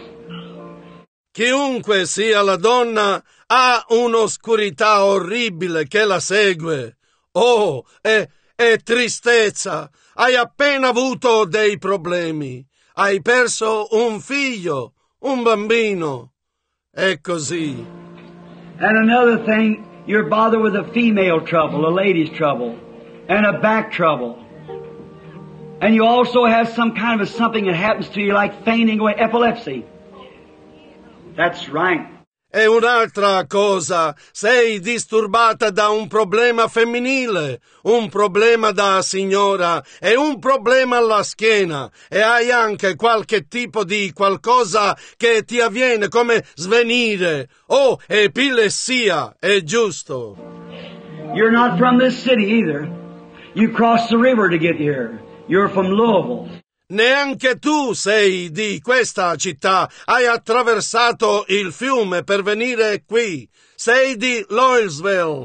Chiunque sia la donna ha un'oscurità orribile che la segue. Oh, è tristezza. Hai appena avuto dei problemi. Hai perso un figlio, un bambino. È così. And another thing, you're bothered with a female trouble, a lady's trouble, and a back trouble. And you also have some kind of something that happens to you like fainting away, epilepsy. That's right. E un'altra cosa, sei disturbata da un problema femminile, un problema da signora e un problema alla schiena e hai anche qualche tipo di qualcosa che ti avviene come svenire o epilessia, è giusto. You're not from this city either. You crossed the river to get here. You're from Louisville. Neanche tu sei di questa città, hai attraversato il fiume per venire qui. Sei di Loyalsville.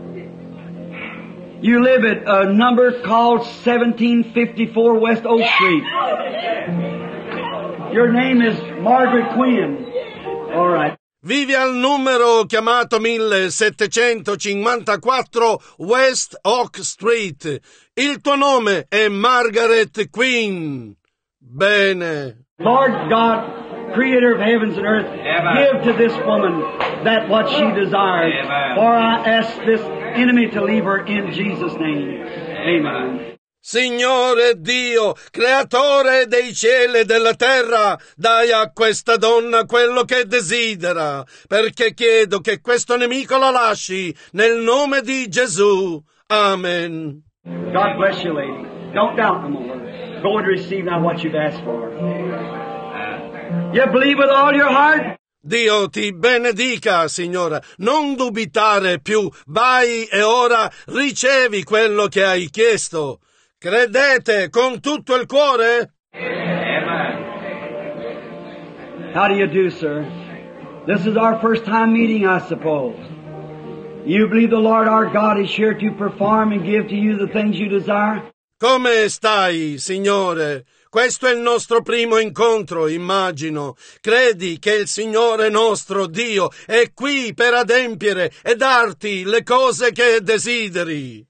You live at a number called 1754 West Oak Street. Your name is Margaret Quinn. All right. Vivi al numero chiamato 1754 West Oak Street. Il tuo nome è Margaret Quinn. Bene. Lord God, Creator of heavens and earth, give to this woman that what she desires. For I ask this enemy to leave her in Jesus' name. Amen. Signore Dio, creatore dei cieli e della terra, dai a questa donna quello che desidera, perché chiedo che questo nemico la lasci nel nome di Gesù. Amen. God bless you, lady. Don't doubt no more. Go and receive now what you've asked for. You believe with all your heart? Dio ti benedica, signora. Non dubitare più. Vai e ora ricevi quello che hai chiesto. Credete con tutto il cuore? How do you do, sir? This is our first time meeting, I suppose. You believe the Lord our God is here to perform and give to you the things you desire? Come stai, signore? Questo è il nostro primo incontro, immagino. Credi che il Signore nostro Dio è qui per adempiere e darti le cose che desideri.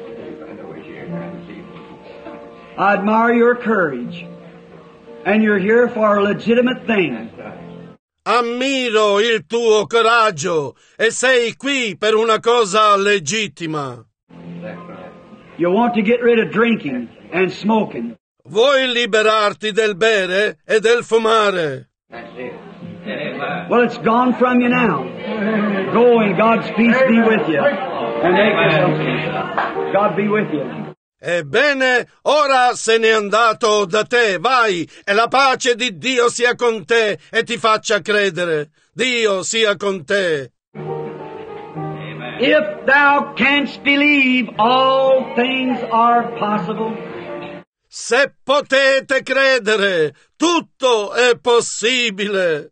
I admire your courage, and you're here for a legitimate thing. Ammiro il tuo coraggio e sei qui per una cosa legittima. You want to get rid of drinking and smoking. Vuoi liberarti del bere e del fumare? Well, it's gone from you now. Go and God's peace be with you. And make yourself peace. God be with you. Ebbene, ora se n'è andato da te, vai, e la pace di Dio sia con te e ti faccia credere. Dio sia con te. If thou canst believe, all things are possible. Se potete credere, tutto è possibile.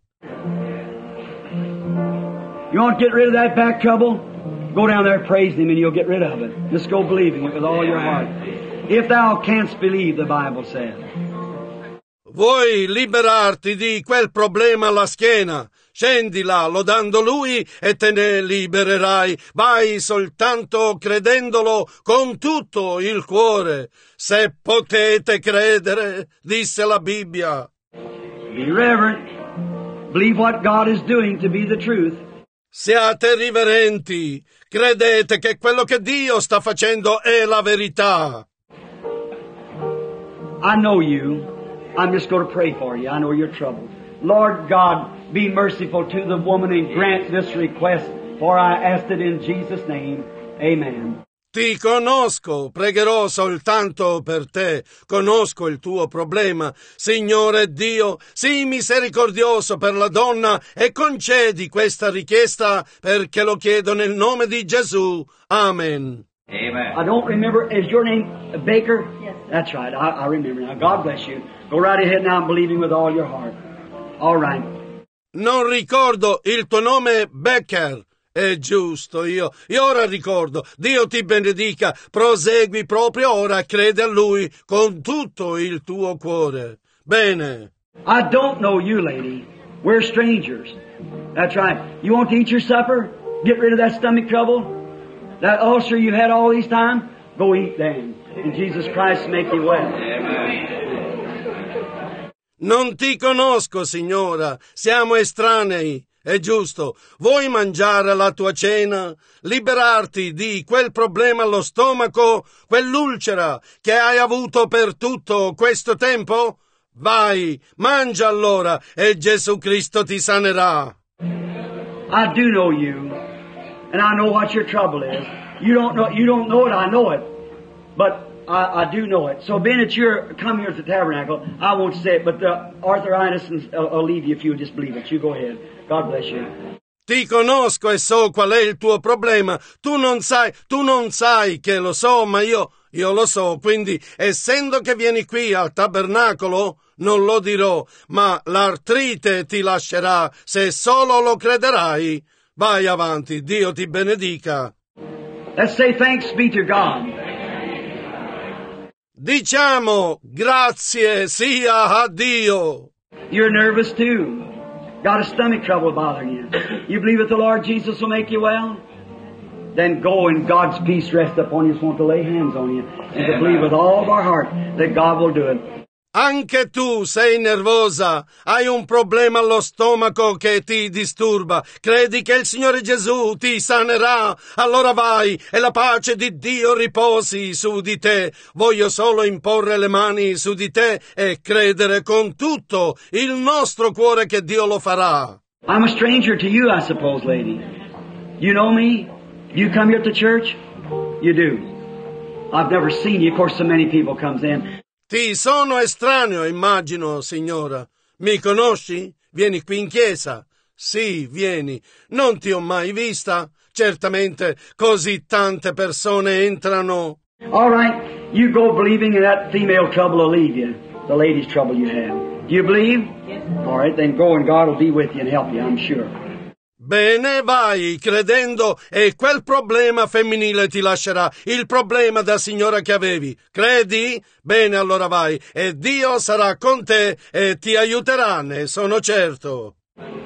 You want to get rid of that back trouble? Go down there praising Him and you'll get rid of it. Just go believing it with all your heart. If thou canst believe, the Bible says. Vuoi liberarti di quel problema alla schiena? Scendi là lodando Lui e te ne libererai. Vai soltanto credendolo con tutto il cuore. Se potete credere, disse la Bibbia. Be reverent. Believe what God is doing to be the truth. Siate riverenti. Credete che quello che Dio sta facendo è la verità. I know you. I'm just going to pray for you. I know you're troubled. Lord God, be merciful to the woman and grant this request, for I asked it in Jesus' name. Amen. Ti conosco, pregherò soltanto per te. Conosco il tuo problema. Signore Dio, sii misericordioso per la donna e concedi questa richiesta perché lo chiedo nel nome di Gesù. Amen. Amen. I don't remember. Is your name Baker? Yes. That's right. I remember now. God bless you. Go right ahead now and believing with all your heart. All right. Non ricordo il tuo nome, Becker. È giusto, io ora ricordo. Dio ti benedica. Prosegui proprio ora, crede a Lui con tutto il tuo cuore. Bene. I don't know you, lady. We're strangers. That's right. You want to eat your supper? Get rid of that stomach trouble? That ulcer you had all these time? Go eat then. And Jesus Christ make you well. Non ti conosco, signora. Siamo estranei. È giusto. Vuoi mangiare la tua cena? Liberarti di quel problema allo stomaco? Quell'ulcera che hai avuto per tutto questo tempo? Vai, mangia allora e Gesù Cristo ti sanerà. I do know you. And I know what your trouble is. You don't know it, I know it. But I do know it. So being that you're come here to the tabernacle, I won't say it, but the arthritis will leave you if you'll just believe it. You go ahead. God bless you. Ti conosco e so qual è il tuo problema. Tu non sai che lo so, ma io lo so. Quindi, essendo che vieni qui al tabernacolo, non lo dirò, ma l'artrite ti lascerà se solo lo crederai. Vai avanti, Dio ti benedica. Let's say thanks be to God. Diciamo grazie sia a Dio. You're nervous too. Got a stomach trouble bothering you. You believe that the Lord Jesus will make you well? Then go and God's peace rest upon you. Just want to lay hands on you and to believe with all of our heart that God will do it. Anche tu sei nervosa, hai un problema allo stomaco che ti disturba, credi che il Signore Gesù ti sanerà, allora vai e la pace di Dio riposi su di te. Voglio solo imporre le mani su di te e credere con tutto il nostro cuore che Dio lo farà. I'm a stranger to you, I suppose, lady. You know me? You come here to church? You do. I've never seen you. Of course, so many people comes in. Ti sono estraneo, immagino, signora. Mi conosci? Vieni qui in chiesa? Sì, vieni. Non ti ho mai vista? Certamente così tante persone entrano. All right, you go believing and that female trouble will leave you. The lady's trouble you have. Do you believe? Yes. All right, then go and God will be with you and help you, I'm sure. Bene, vai, credendo, e quel problema femminile ti lascerà, il problema da signora che avevi. Credi? Bene, allora vai, e Dio sarà con te e ti aiuterà, ne sono certo.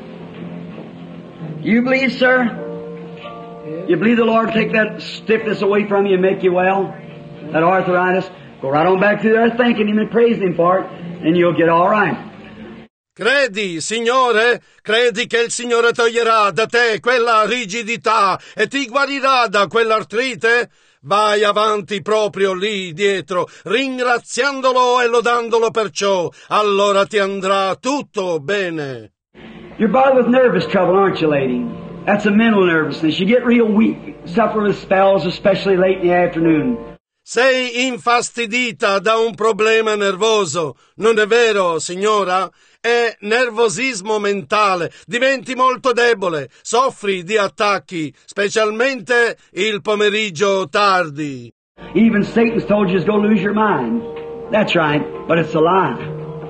You believe, sir? You believe the Lord take that stiffness away from you and make you well? That arthritis? Go right on back through there thanking Him and praising Him for it, and you'll get all right. Credi, Signore? Credi che il Signore toglierà da te quella rigidità e ti guarirà da quell'artrite? Vai avanti proprio lì dietro, ringraziandolo e lodandolo per ciò. Allora ti andrà tutto bene. You're bothered with nervous trouble, aren't you, lady? That's a mental nervousness. You get real weak, suffer with spells, especially late in the afternoon. Sei infastidita da un problema nervoso, non è vero, signora? È nervosismo mentale, diventi molto debole, soffri di attacchi, specialmente il pomeriggio tardi. Even Satan's told you to go lose your mind. That's right, but it's a lie.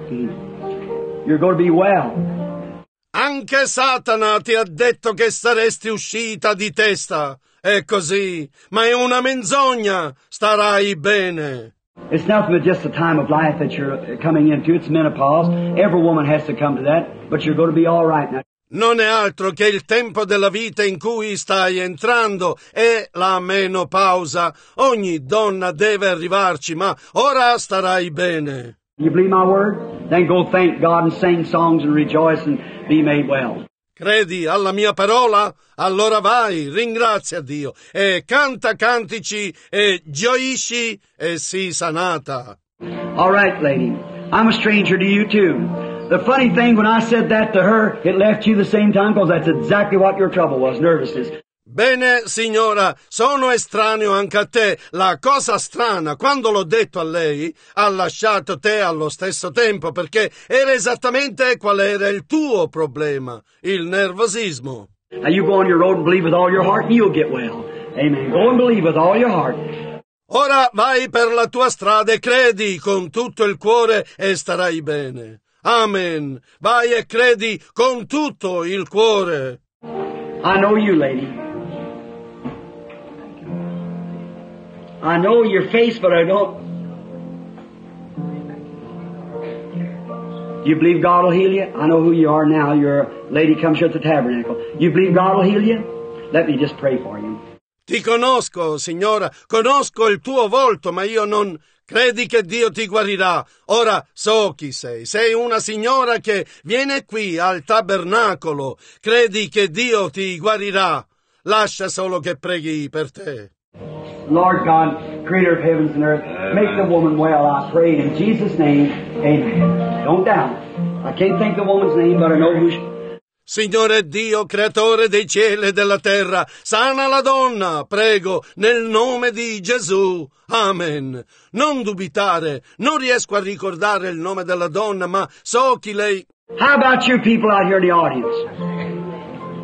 You're going to be well. Anche Satana ti ha detto che saresti uscita di testa. È così, ma è una menzogna. Starai bene. It's nothing but just the time of life that you're coming into. It's menopause. Every woman has to come to that, but you're going to be all right now. Non è altro che il tempo della vita in cui stai entrando, è la menopausa. Ogni donna deve arrivarci, ma ora starai bene. You believe my word? Then go thank God and sing songs and rejoice and be made well. Credi alla mia parola? Allora vai, ringrazia Dio e canta cantici e gioisci e sii sanata. All right, lady. I'm a stranger to you too. The funny thing, when I said that to her, it left you the same time because that's exactly what your trouble was, nervousness. Bene, signora, sono estraneo anche a te. La cosa strana, quando l'ho detto a lei, ha lasciato te allo stesso tempo, perché era esattamente qual era il tuo problema, il nervosismo. Now you go on your road and believe with all your heart and you'll get well. Amen. Go and believe with all your heart. Ora vai per la tua strada e credi con tutto il cuore e starai bene. Amen. Vai e credi con tutto il cuore. I know you, lady. I know your face, but I don't. You believe God will heal you? I know who you are now. You're a lady comes here at the tabernacle. You believe God will heal you? Let me just pray for you. Ti conosco, signora, conosco il tuo volto, ma io non... Credi che Dio ti guarirà. Ora so chi sei. Sei una signora che viene qui al tabernacolo. Credi che Dio ti guarirà. Lascia solo che preghi per te. Lord God, creator of heavens and earth, make the woman well, I pray in Jesus' name. Amen. Don't doubt. I can't think the woman's name, but I know who she... Signore Dio, creatore dei cieli e della terra, sana la donna, prego, nel nome di Gesù. Amen. Non dubitare, non riesco a ricordare il nome della donna, ma so chi lei... How about you people out here in the audience?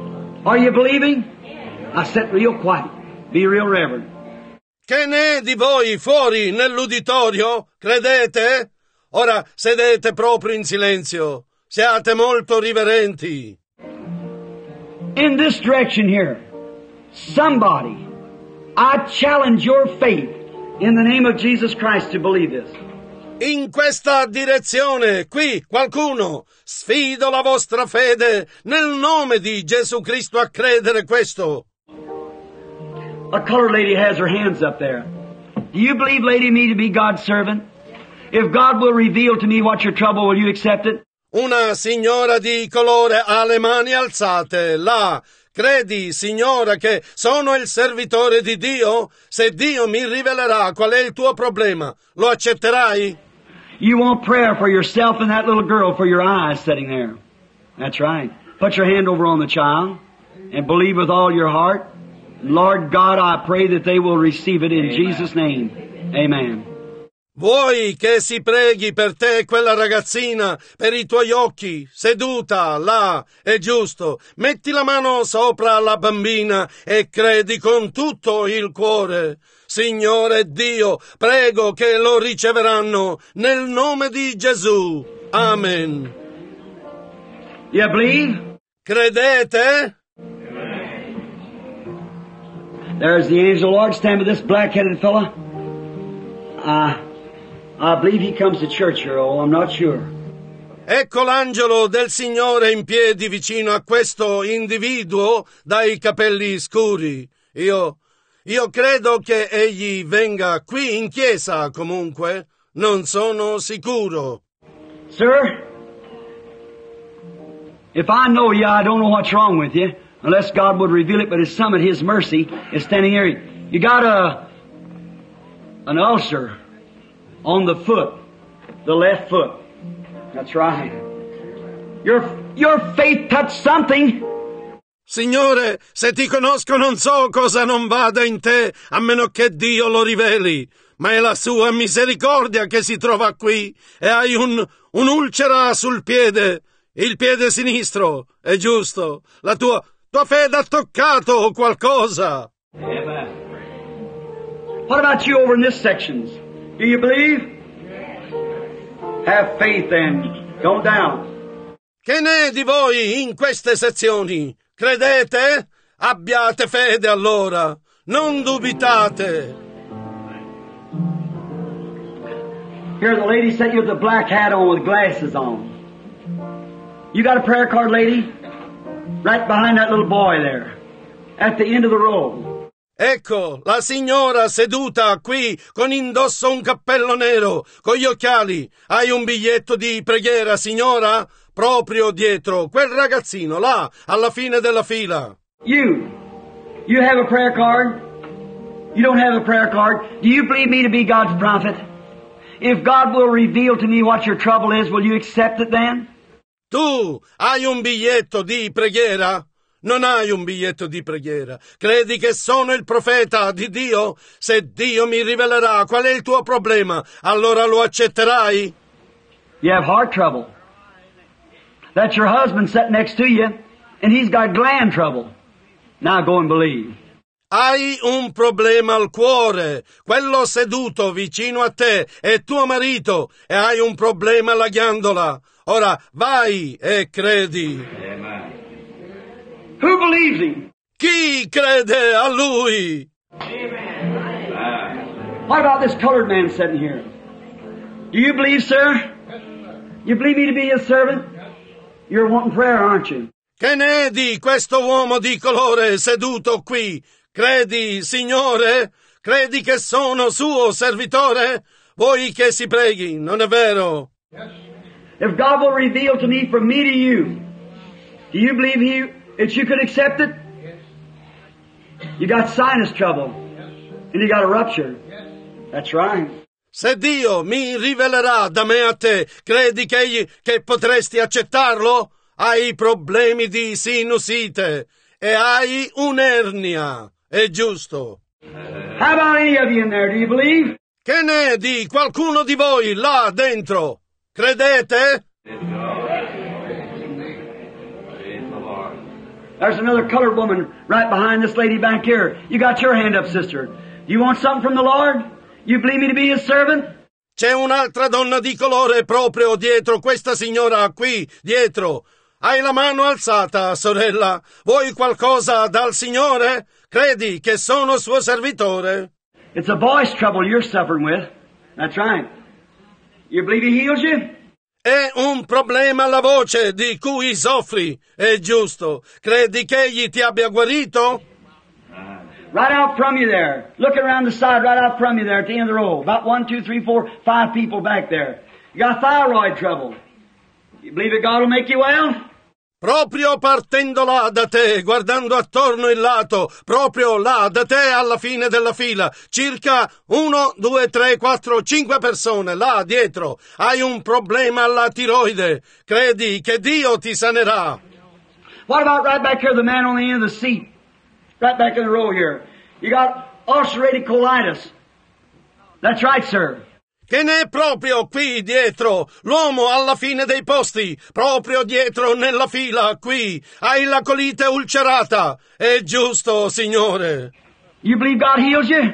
Are you believing? Now sit real quiet. Be real reverent. Che ne è di voi fuori nell'uditorio? Credete? Ora sedete proprio in silenzio. Siate molto riverenti. In this direction here, somebody, I challenge your faith in the name of Jesus Christ to believe this. In questa direzione, qui, qualcuno, sfido la vostra fede nel nome di Gesù Cristo a credere questo. A colored lady has her hands up there. Do you believe, lady, me to be God's servant? If God will reveal to me what's your trouble, will you accept it? Una signora di colore ha le mani alzate, là. Credi, signora, che sono il servitore di Dio? Se Dio mi rivelerà qual è il tuo problema, lo accetterai? You want prayer for yourself and that little girl for your eyes sitting there. That's right. Put your hand over on the child and believe with all your heart. Lord God, I pray that they will receive it in Jesus' name. Amen. Vuoi che si preghi per te e quella ragazzina, per i tuoi occhi, seduta, là, è giusto. Metti la mano sopra la bambina e credi con tutto il cuore. Signore Dio, prego che lo riceveranno nel nome di Gesù. Amen. You believe? Credete? There's the angel of the Lord standing with this black-headed fella. I believe he comes to church here, oh, I'm not sure. Ecco l'angelo del Signore in piedi vicino a questo individuo dai capelli scuri. Io credo che egli venga qui in chiesa, comunque. Non sono sicuro. Sir, if I know you, I don't know what's wrong with you, unless God would reveal it, but His Son, at His mercy, is standing here. You got an ulcer on the foot, the left foot. That's right. Your faith touched something. Signore, se ti conosco non so cosa non vada in te, a meno che Dio lo riveli. Ma è la sua misericordia che si trova qui, e hai un'ulcera sul piede, il piede sinistro, è giusto. La tua fede ha toccato qualcosa. Amen. What about you over in this section? Do you believe? Have faith then. Don't doubt. Che ne è di voi in queste sezioni? Credete? Abbiate fede allora. Non dubitate. Here's a lady sitting with a black hat on with glasses on. You got a prayer card, lady? Right behind that little boy there. At the end of the row. Ecco, la signora seduta qui con indosso un cappello nero, con gli occhiali. Hai un biglietto di preghiera, signora? Proprio dietro, quel ragazzino là, alla fine della fila. You have a prayer card? You don't have a prayer card? Do you believe me to be God's prophet? If God will reveal to me what your trouble is, will you accept it then? Tu hai un biglietto di preghiera? Non hai un biglietto di preghiera. Credi che sono il profeta di Dio? Se Dio mi rivelerà qual è il tuo problema, allora lo accetterai? You have heart trouble. That's your husband sitting next to you, and he's got gland trouble. Now go and believe. Hai un problema al cuore. Quello seduto vicino a te è tuo marito e hai un problema alla ghiandola. Ora vai e credi. Amen. Who believes him? Chi crede a lui? Amen. What about this colored man sitting here? Do you believe, sir? You believe me to be his servant? You're wanting prayer, aren't you? Che ne è di questo uomo di colore seduto qui? Credi, Signore? Credi che sono suo servitore? Vuoi che si preghi, non è vero? Yes. If God will reveal to me from me to you, do you believe that you could accept it? Yes. You got sinus trouble. Yes. And you got a rupture. Yes. That's right. Se Dio mi rivelerà da me a te, credi che potresti accettarlo? Hai problemi di sinusite e hai un'ernia. È giusto. How about any of you in there? Do you believe? Che ne è di qualcuno di voi là dentro? Credete? There's another colored woman right behind this lady back here. You got your hand up, sister. You want something from the Lord? You believe me to be His servant? C'è un'altra donna di colore proprio dietro questa signora qui, dietro. Hai la mano alzata, sorella. Vuoi qualcosa dal Signore? Credi che sono suo servitore? It's a voice trouble you're suffering with. That's right. You believe He heals you? È un problema alla voce di cui soffri, è giusto. Credi che Egli ti abbia guarito? Right out from you there. Looking around the side, right out from you there at the end of the row. About 1, 2, 3, 4, 5 people back there. You got thyroid trouble. You believe that God will make you well? Proprio partendo là da te, guardando attorno il lato, proprio là da te alla fine della fila, circa 1, 2, 3, 4, 5 persone là dietro. Hai un problema alla tiroide. Credi che Dio ti sanerà? What about right back here, the man on the end of the seat? Right back in the row here. You got ulcerated colitis. That's right, sir. Che ne è proprio qui dietro, l'uomo alla fine dei posti, proprio dietro nella fila, qui. Hai la colite ulcerata. È giusto, Signore. You believe God heals you?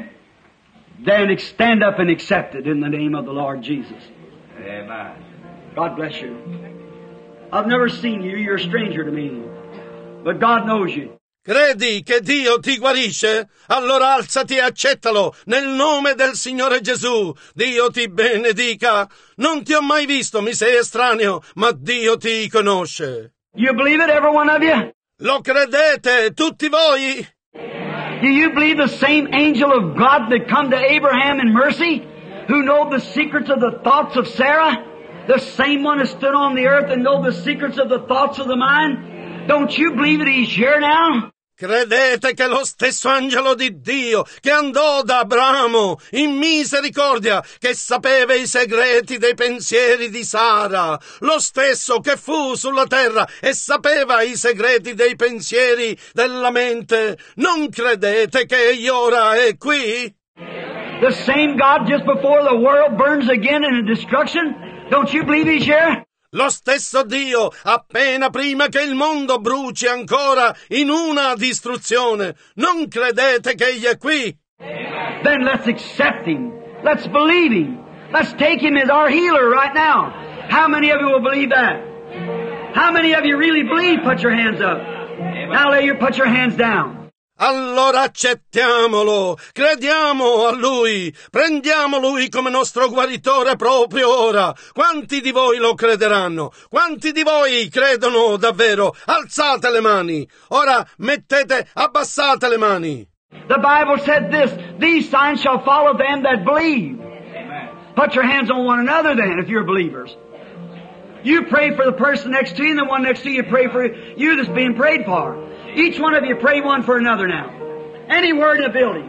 Then stand up and accept it in the name of the Lord Jesus. Amen. God bless you. I've never seen you. You're a stranger to me. But God knows you. Credi che Dio ti guarisce? Allora alzati e accettalo nel nome del Signore Gesù. Dio ti benedica. Non ti ho mai visto, mi sei estraneo, ma Dio ti conosce. You believe it, every one of you? Lo credete, tutti voi? Do you believe the same angel of God that come to Abraham in mercy, who know the secrets of the thoughts of Sarah? The same one that stood on the earth and know the secrets of the thoughts of the mind? Don't you believe that He's here now? Credete che lo stesso angelo di Dio che andò da Abramo in misericordia, che sapeva i segreti dei pensieri di Sara, lo stesso che fu sulla terra e sapeva i segreti dei pensieri della mente, non credete che Egli ora è qui? The same God just before the world burns again in destruction? Don't you believe He's here? Lo stesso Dio, appena prima che il mondo bruci ancora in una distruzione. Non credete che Egli è qui? Then let's accept Him. Let's believe Him. Let's take Him as our healer right now. How many of you will believe that? How many of you really believe? Put your hands up. Now put your hands down. Allora accettiamolo, crediamo a Lui, prendiamo Lui come nostro guaritore proprio ora. Quanti di voi lo crederanno? Quanti di voi credono davvero? Alzate le mani. Ora abbassate le mani. The Bible said this, these signs shall follow them that believe. Amen. Put your hands on one another then, if you're believers. You pray for the person next to you, and the one next to you pray for you that's being prayed for. Each one of you pray one for another now. Anywhere in the building.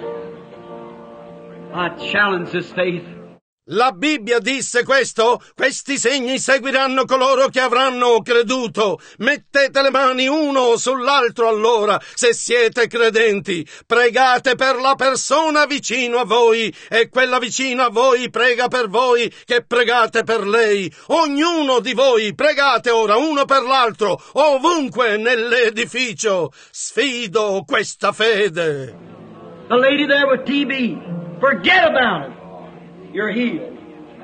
I challenge this faith. La Bibbia disse questo, questi segni seguiranno coloro che avranno creduto. Mettete le mani uno sull'altro allora, se siete credenti. Pregate per la persona vicino a voi e quella vicino a voi prega per voi che pregate per lei. Ognuno di voi pregate ora uno per l'altro, ovunque nell'edificio. Sfido questa fede. The lady there with TB, forget about it. You're healed.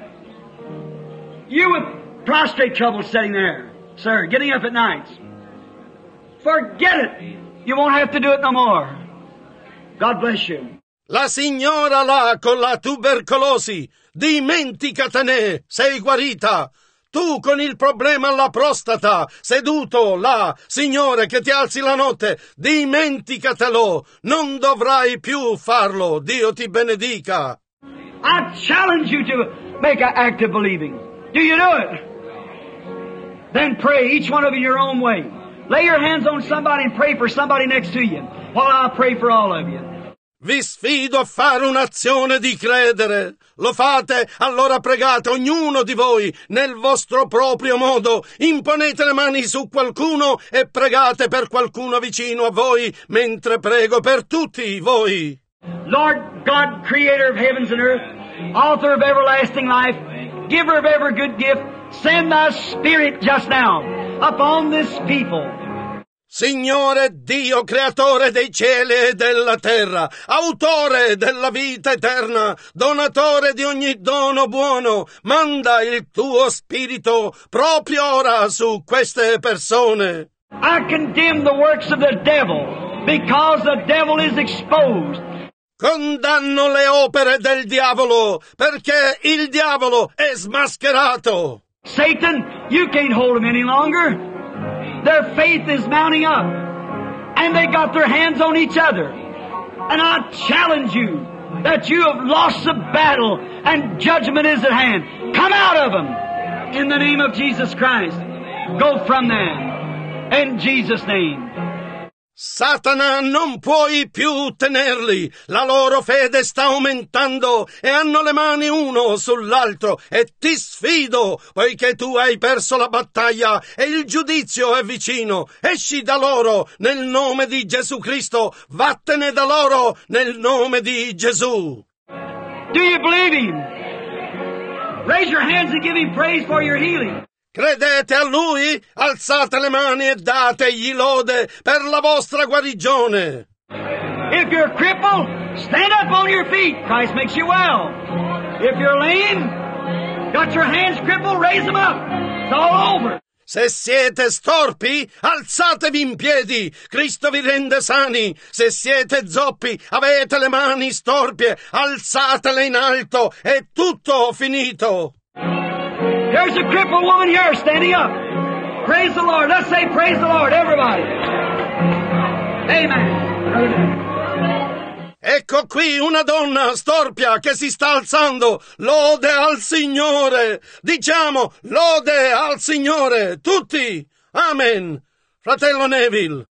You with prostrate trouble sitting there, sir, getting up at nights. Forget it. You won't have to do it no more. God bless you. La signora là con la tubercolosi, dimenticatene, sei guarita. Tu con il problema alla prostata, seduto là, Signore, che ti alzi la notte, dimenticatelo. Non dovrai più farlo. Dio ti benedica. I challenge you to make an act of believing. Do you do it? Then pray, each one of you your own way. Lay your hands on somebody and pray for somebody next to you, while I pray for all of you. Vi sfido a fare un'azione di credere. Lo fate? Allora pregate ognuno di voi nel vostro proprio modo. Imponete le mani su qualcuno e pregate per qualcuno vicino a voi, mentre prego per tutti voi. Lord God, creator of heavens and earth, author of everlasting life, giver of every good gift, send thy spirit just now upon this people. Signore Dio, creatore dei cieli e della terra, autore della vita eterna, donatore di ogni dono buono, manda il tuo spirito proprio ora su queste persone. I condemn the works of the devil because the devil is exposed. Condanno le opere del diavolo perché il diavolo è smascherato. Satan, you can't hold them any longer. Their faith is mounting up. And they got their hands on each other. And I challenge you that you have lost the battle and judgment is at hand. Come out of them in the name of Jesus Christ. Go from them in Jesus' name. Satana, non puoi più tenerli, la loro fede sta aumentando e hanno le mani uno sull'altro e ti sfido, poiché tu hai perso la battaglia e il giudizio è vicino. Esci da loro nel nome di Gesù Cristo, vattene da loro nel nome di Gesù. Do you believe Him? Raise your hands and give Him praise for your healing. Credete a Lui? Alzate le mani e dategli lode per la vostra guarigione. If you're crippled, stand up on your feet. Christ makes you well. If you're lame, got your hands crippled, raise them up. It's all over. Se siete storpi, alzatevi in piedi, Cristo vi rende sani. Se siete zoppi, avete le mani storpie, alzatele in alto, è tutto finito. There's a crippled woman here standing up. Praise the Lord. Let's say praise the Lord, everybody. Amen. Ecco qui una donna storpia che si sta alzando. Lode al Signore. Diciamo, lode al Signore. Tutti. Amen. Fratello Neville.